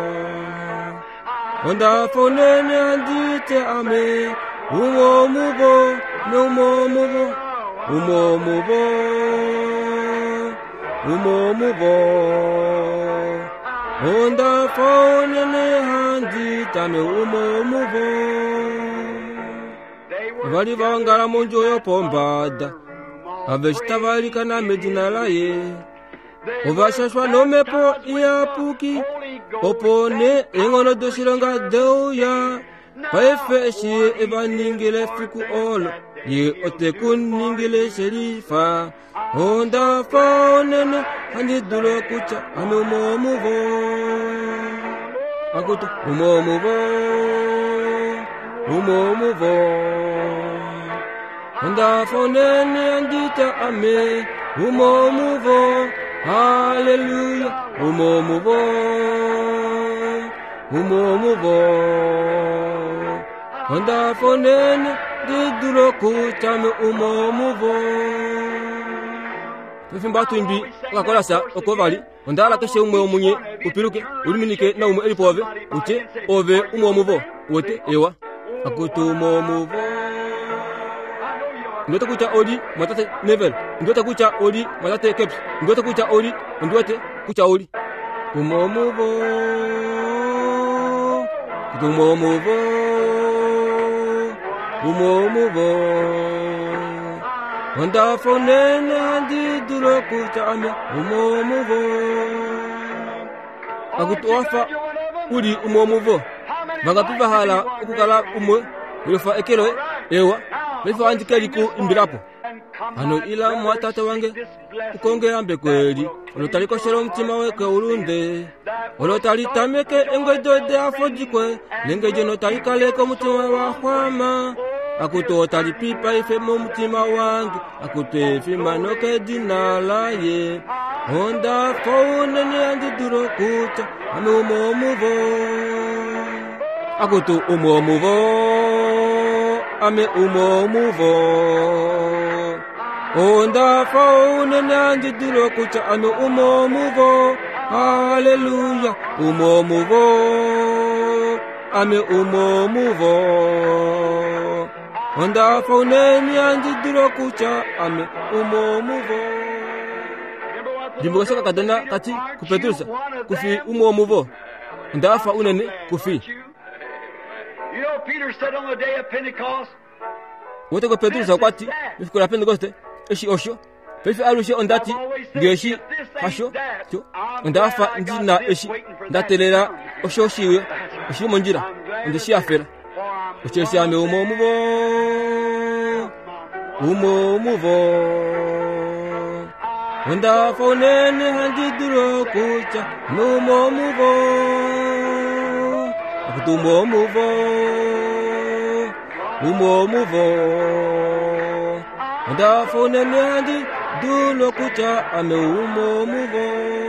onda fonene andite ame umomuvo umomuvo umomuvo umomuvo onda fonene andite ame umomuvo vali vangala monjo yo pombada aveshitavalika na medina laye ovashashwa nomepo iapuki opone engono doshilonga deuya paefeshi evaningile fiku olo ye otekuningile sherifa onda faonene handidulo kucha ame umomuvo akutu umomuvo umomuvo onda faonene andita ame umomuvo hallelujah umomuvo umomuvo onda fonene didulo kuchame umomuvo tufimba twimbi akakolasa okovali onda ala keshe umwe omunye upiluke uliminike na umwe elipove uche ove umomuvo wote ewa akutu umomuvo ndote kucha odi matate nevel ndote kucha odi matate keps ndote kucha odi ndote kucha odi umomuvo umomuvo umomuvo onda fonene andi dulo kucha ame umomuvo akutuafa udi umomuvo bagapiva hala ukukala umwe ilofa ekelo ewa Lefa andikeliku imbirapo ano ila mwatata wange ukongera mbe kweli olotaliko shelo mtima weke ulunde olotalitameke engwedode afojikwe nengeje notalikaleko mutima wa hwama akuto otalipipa ife mu mutima wange akuto efima noke dinalaye onda faunene andiduro kucha ame umomuvo akuto umomuvo ame umomuvo onda faunene andiduro kucha ame umomuvo hallelujah umomuvo ame umomuvo onda faunene andiduro kucha ame umomuvo Jimbo saka kadana kati kupetusa kufi umomuvo onda faunene kufi You know, Peter said on the day of Pentecost, wote ko Petrus akwati mifikola Pentecost eshi osho pefi alushe ondati ngeshi hasho cyo ndafa njina eshi ndatelera osho shiwe eshi monjira ndeshi afera ocheshi ame umomuvo umomuvo onda fonene handiduro kucha umomuvo akutumomuvo umomuvo onda fonene handi dulo kucha ame umomuvo.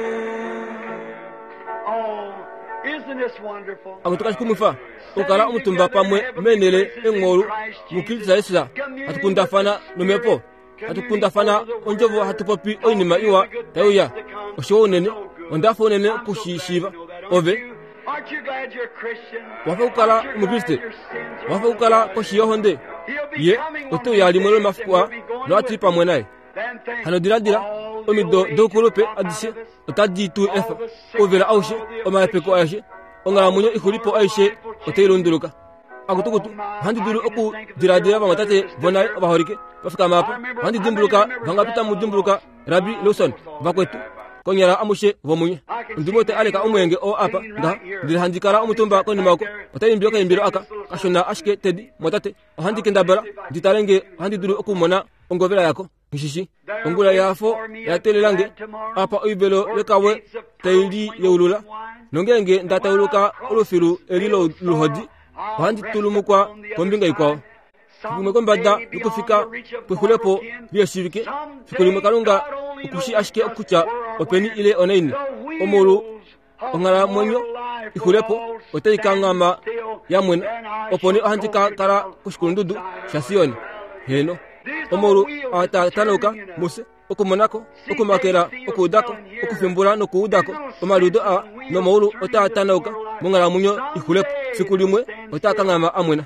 oh, isn't this wonderful? Akutukashi kumufa ukala umutumba pamwe menele engolu mukilisa Yesu atukundafana nomepo atukundafana onjovo hatupopi oinima iwa tayuya oshonene onda fonene kushishiva ove. Aren't you glad you're a Christian? Wafa ukala umukristo wafa ukala koshiyo honde ye oto yali mwelo mafukwa no atipa mwenae hano diradira omido dokolope adise otadi tu efa ovela aushe omapeko aishe ongala munyo ikulipo aishe oteironduluka akutukutu handi dulu oku diradira bangatate bonai obahorike bafika mapa handi dimbuluka bangapita mudimbuluka Rabbi Lawson bakwetu konyara amushe vomunye ndimote aleka umwenge o apa nda ndirahandikara umutumba koni mako otayimbiyoka imbiro aka kashona ashike tedi motate handike ndabara nditarenge handi dulu okumona ongovela yako ngishishi ongula yafo yatelelange apa oibelo lekawe tayindi yeulula nongenge ndatawuluka ulufiru elilo luhodi handi tulumukwa kombinga ikwao kumwe kombada ukufika kwekulepo byeshirike fikulimwe kalunga ukushi ashike okucha openi ile onaini omuru ongala monyo ikulepo ote ikangama ya mwena oponi ahantika kara kushikundudu shasioni heno omoru ata tanauka muse okumonako okumakera okudako okufimbura no kuudako omarudo a no moru ota tanauka mungara munyo ikulepo sikulimwe ota kangama amwena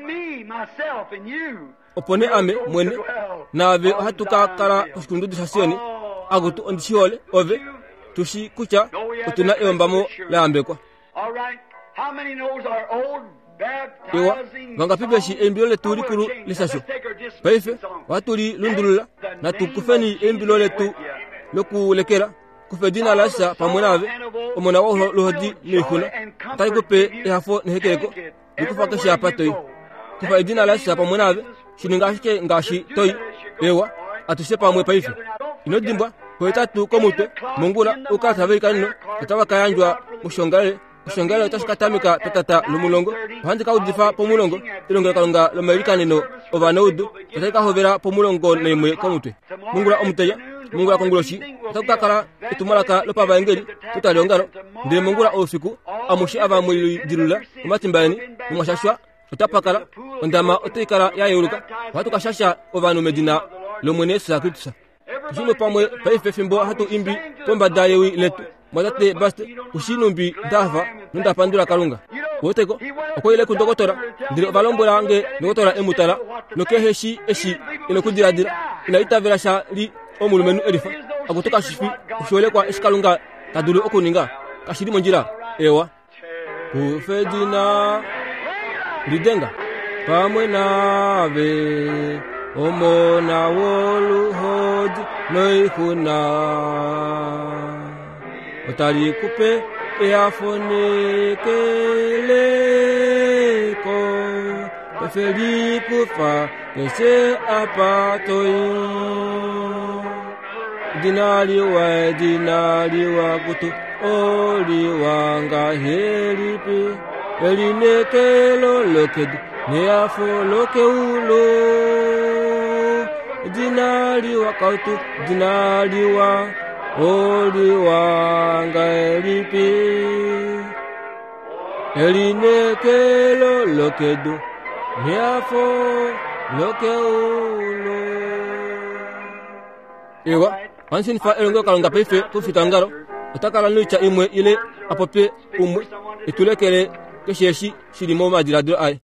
opone ame mwene nave hatuka kara kushikundudu shasioni agutu ondishiole ove tushi kucha utuna eombamo laambekwa iwa vangapipeshi embilo letu likulu lisasho paife watuli lundulula na tukufeni embilo letu lokulekera kufe dina lasa pamwenave omona wa lohodi nihuna atari kupe ehafo nehekereko nikufakesha patoi kufa dina lasa pamwenave shiningashike ngashi toi ewa atushe pamwe paife inodimbwa kwetatu komutwe mungula ukatabekanino atawakayanjwa mushongale mushongale utashikatamika tatata lumulongo handika udifa pomulongo ilongo kalonga lomerikano obanoudu tataka hovera pomulongo nemwe komutwe mungula omuteya mungula konguloshi takakala itumulaka lopava engeli tutalongalo ndire mungula osiku amushi ava mwili dilula umatimbani mumashashwa utapakala ondama otikala yayuluka watukashasha ovanu medina lomwene sakritusa Jino pamwe paife fimbo hatu imbi pomba dayewi letu mwadate baste ushinumbi dava nunda pandura kalunga woteko okoile kundokotora ndire valombola ange ndokotora emutala nokeheshi eshi inokudira dira inaita verasha li omulumenu elifa agutoka shifi ushole kwa eskalunga kadulu okuninga kashiri monjira ewa kufedina lidenga pamwe nave omona woluhodi noikuna otali kupe eafonekeleko efeli kufa kese apatoi dinaliwa dinaliwa kutu oliwanga helipi elinekelo lokedu neafo lokeulo dinaliwa kautu dinaliwa oliwanga elipi elinekelo lokedu neafo lokeulo ewa wansin fa elongo kalonga peife kufitangaro utakala nucha imwe ile apope umwe itulekele kesheshi shirimo majirado ai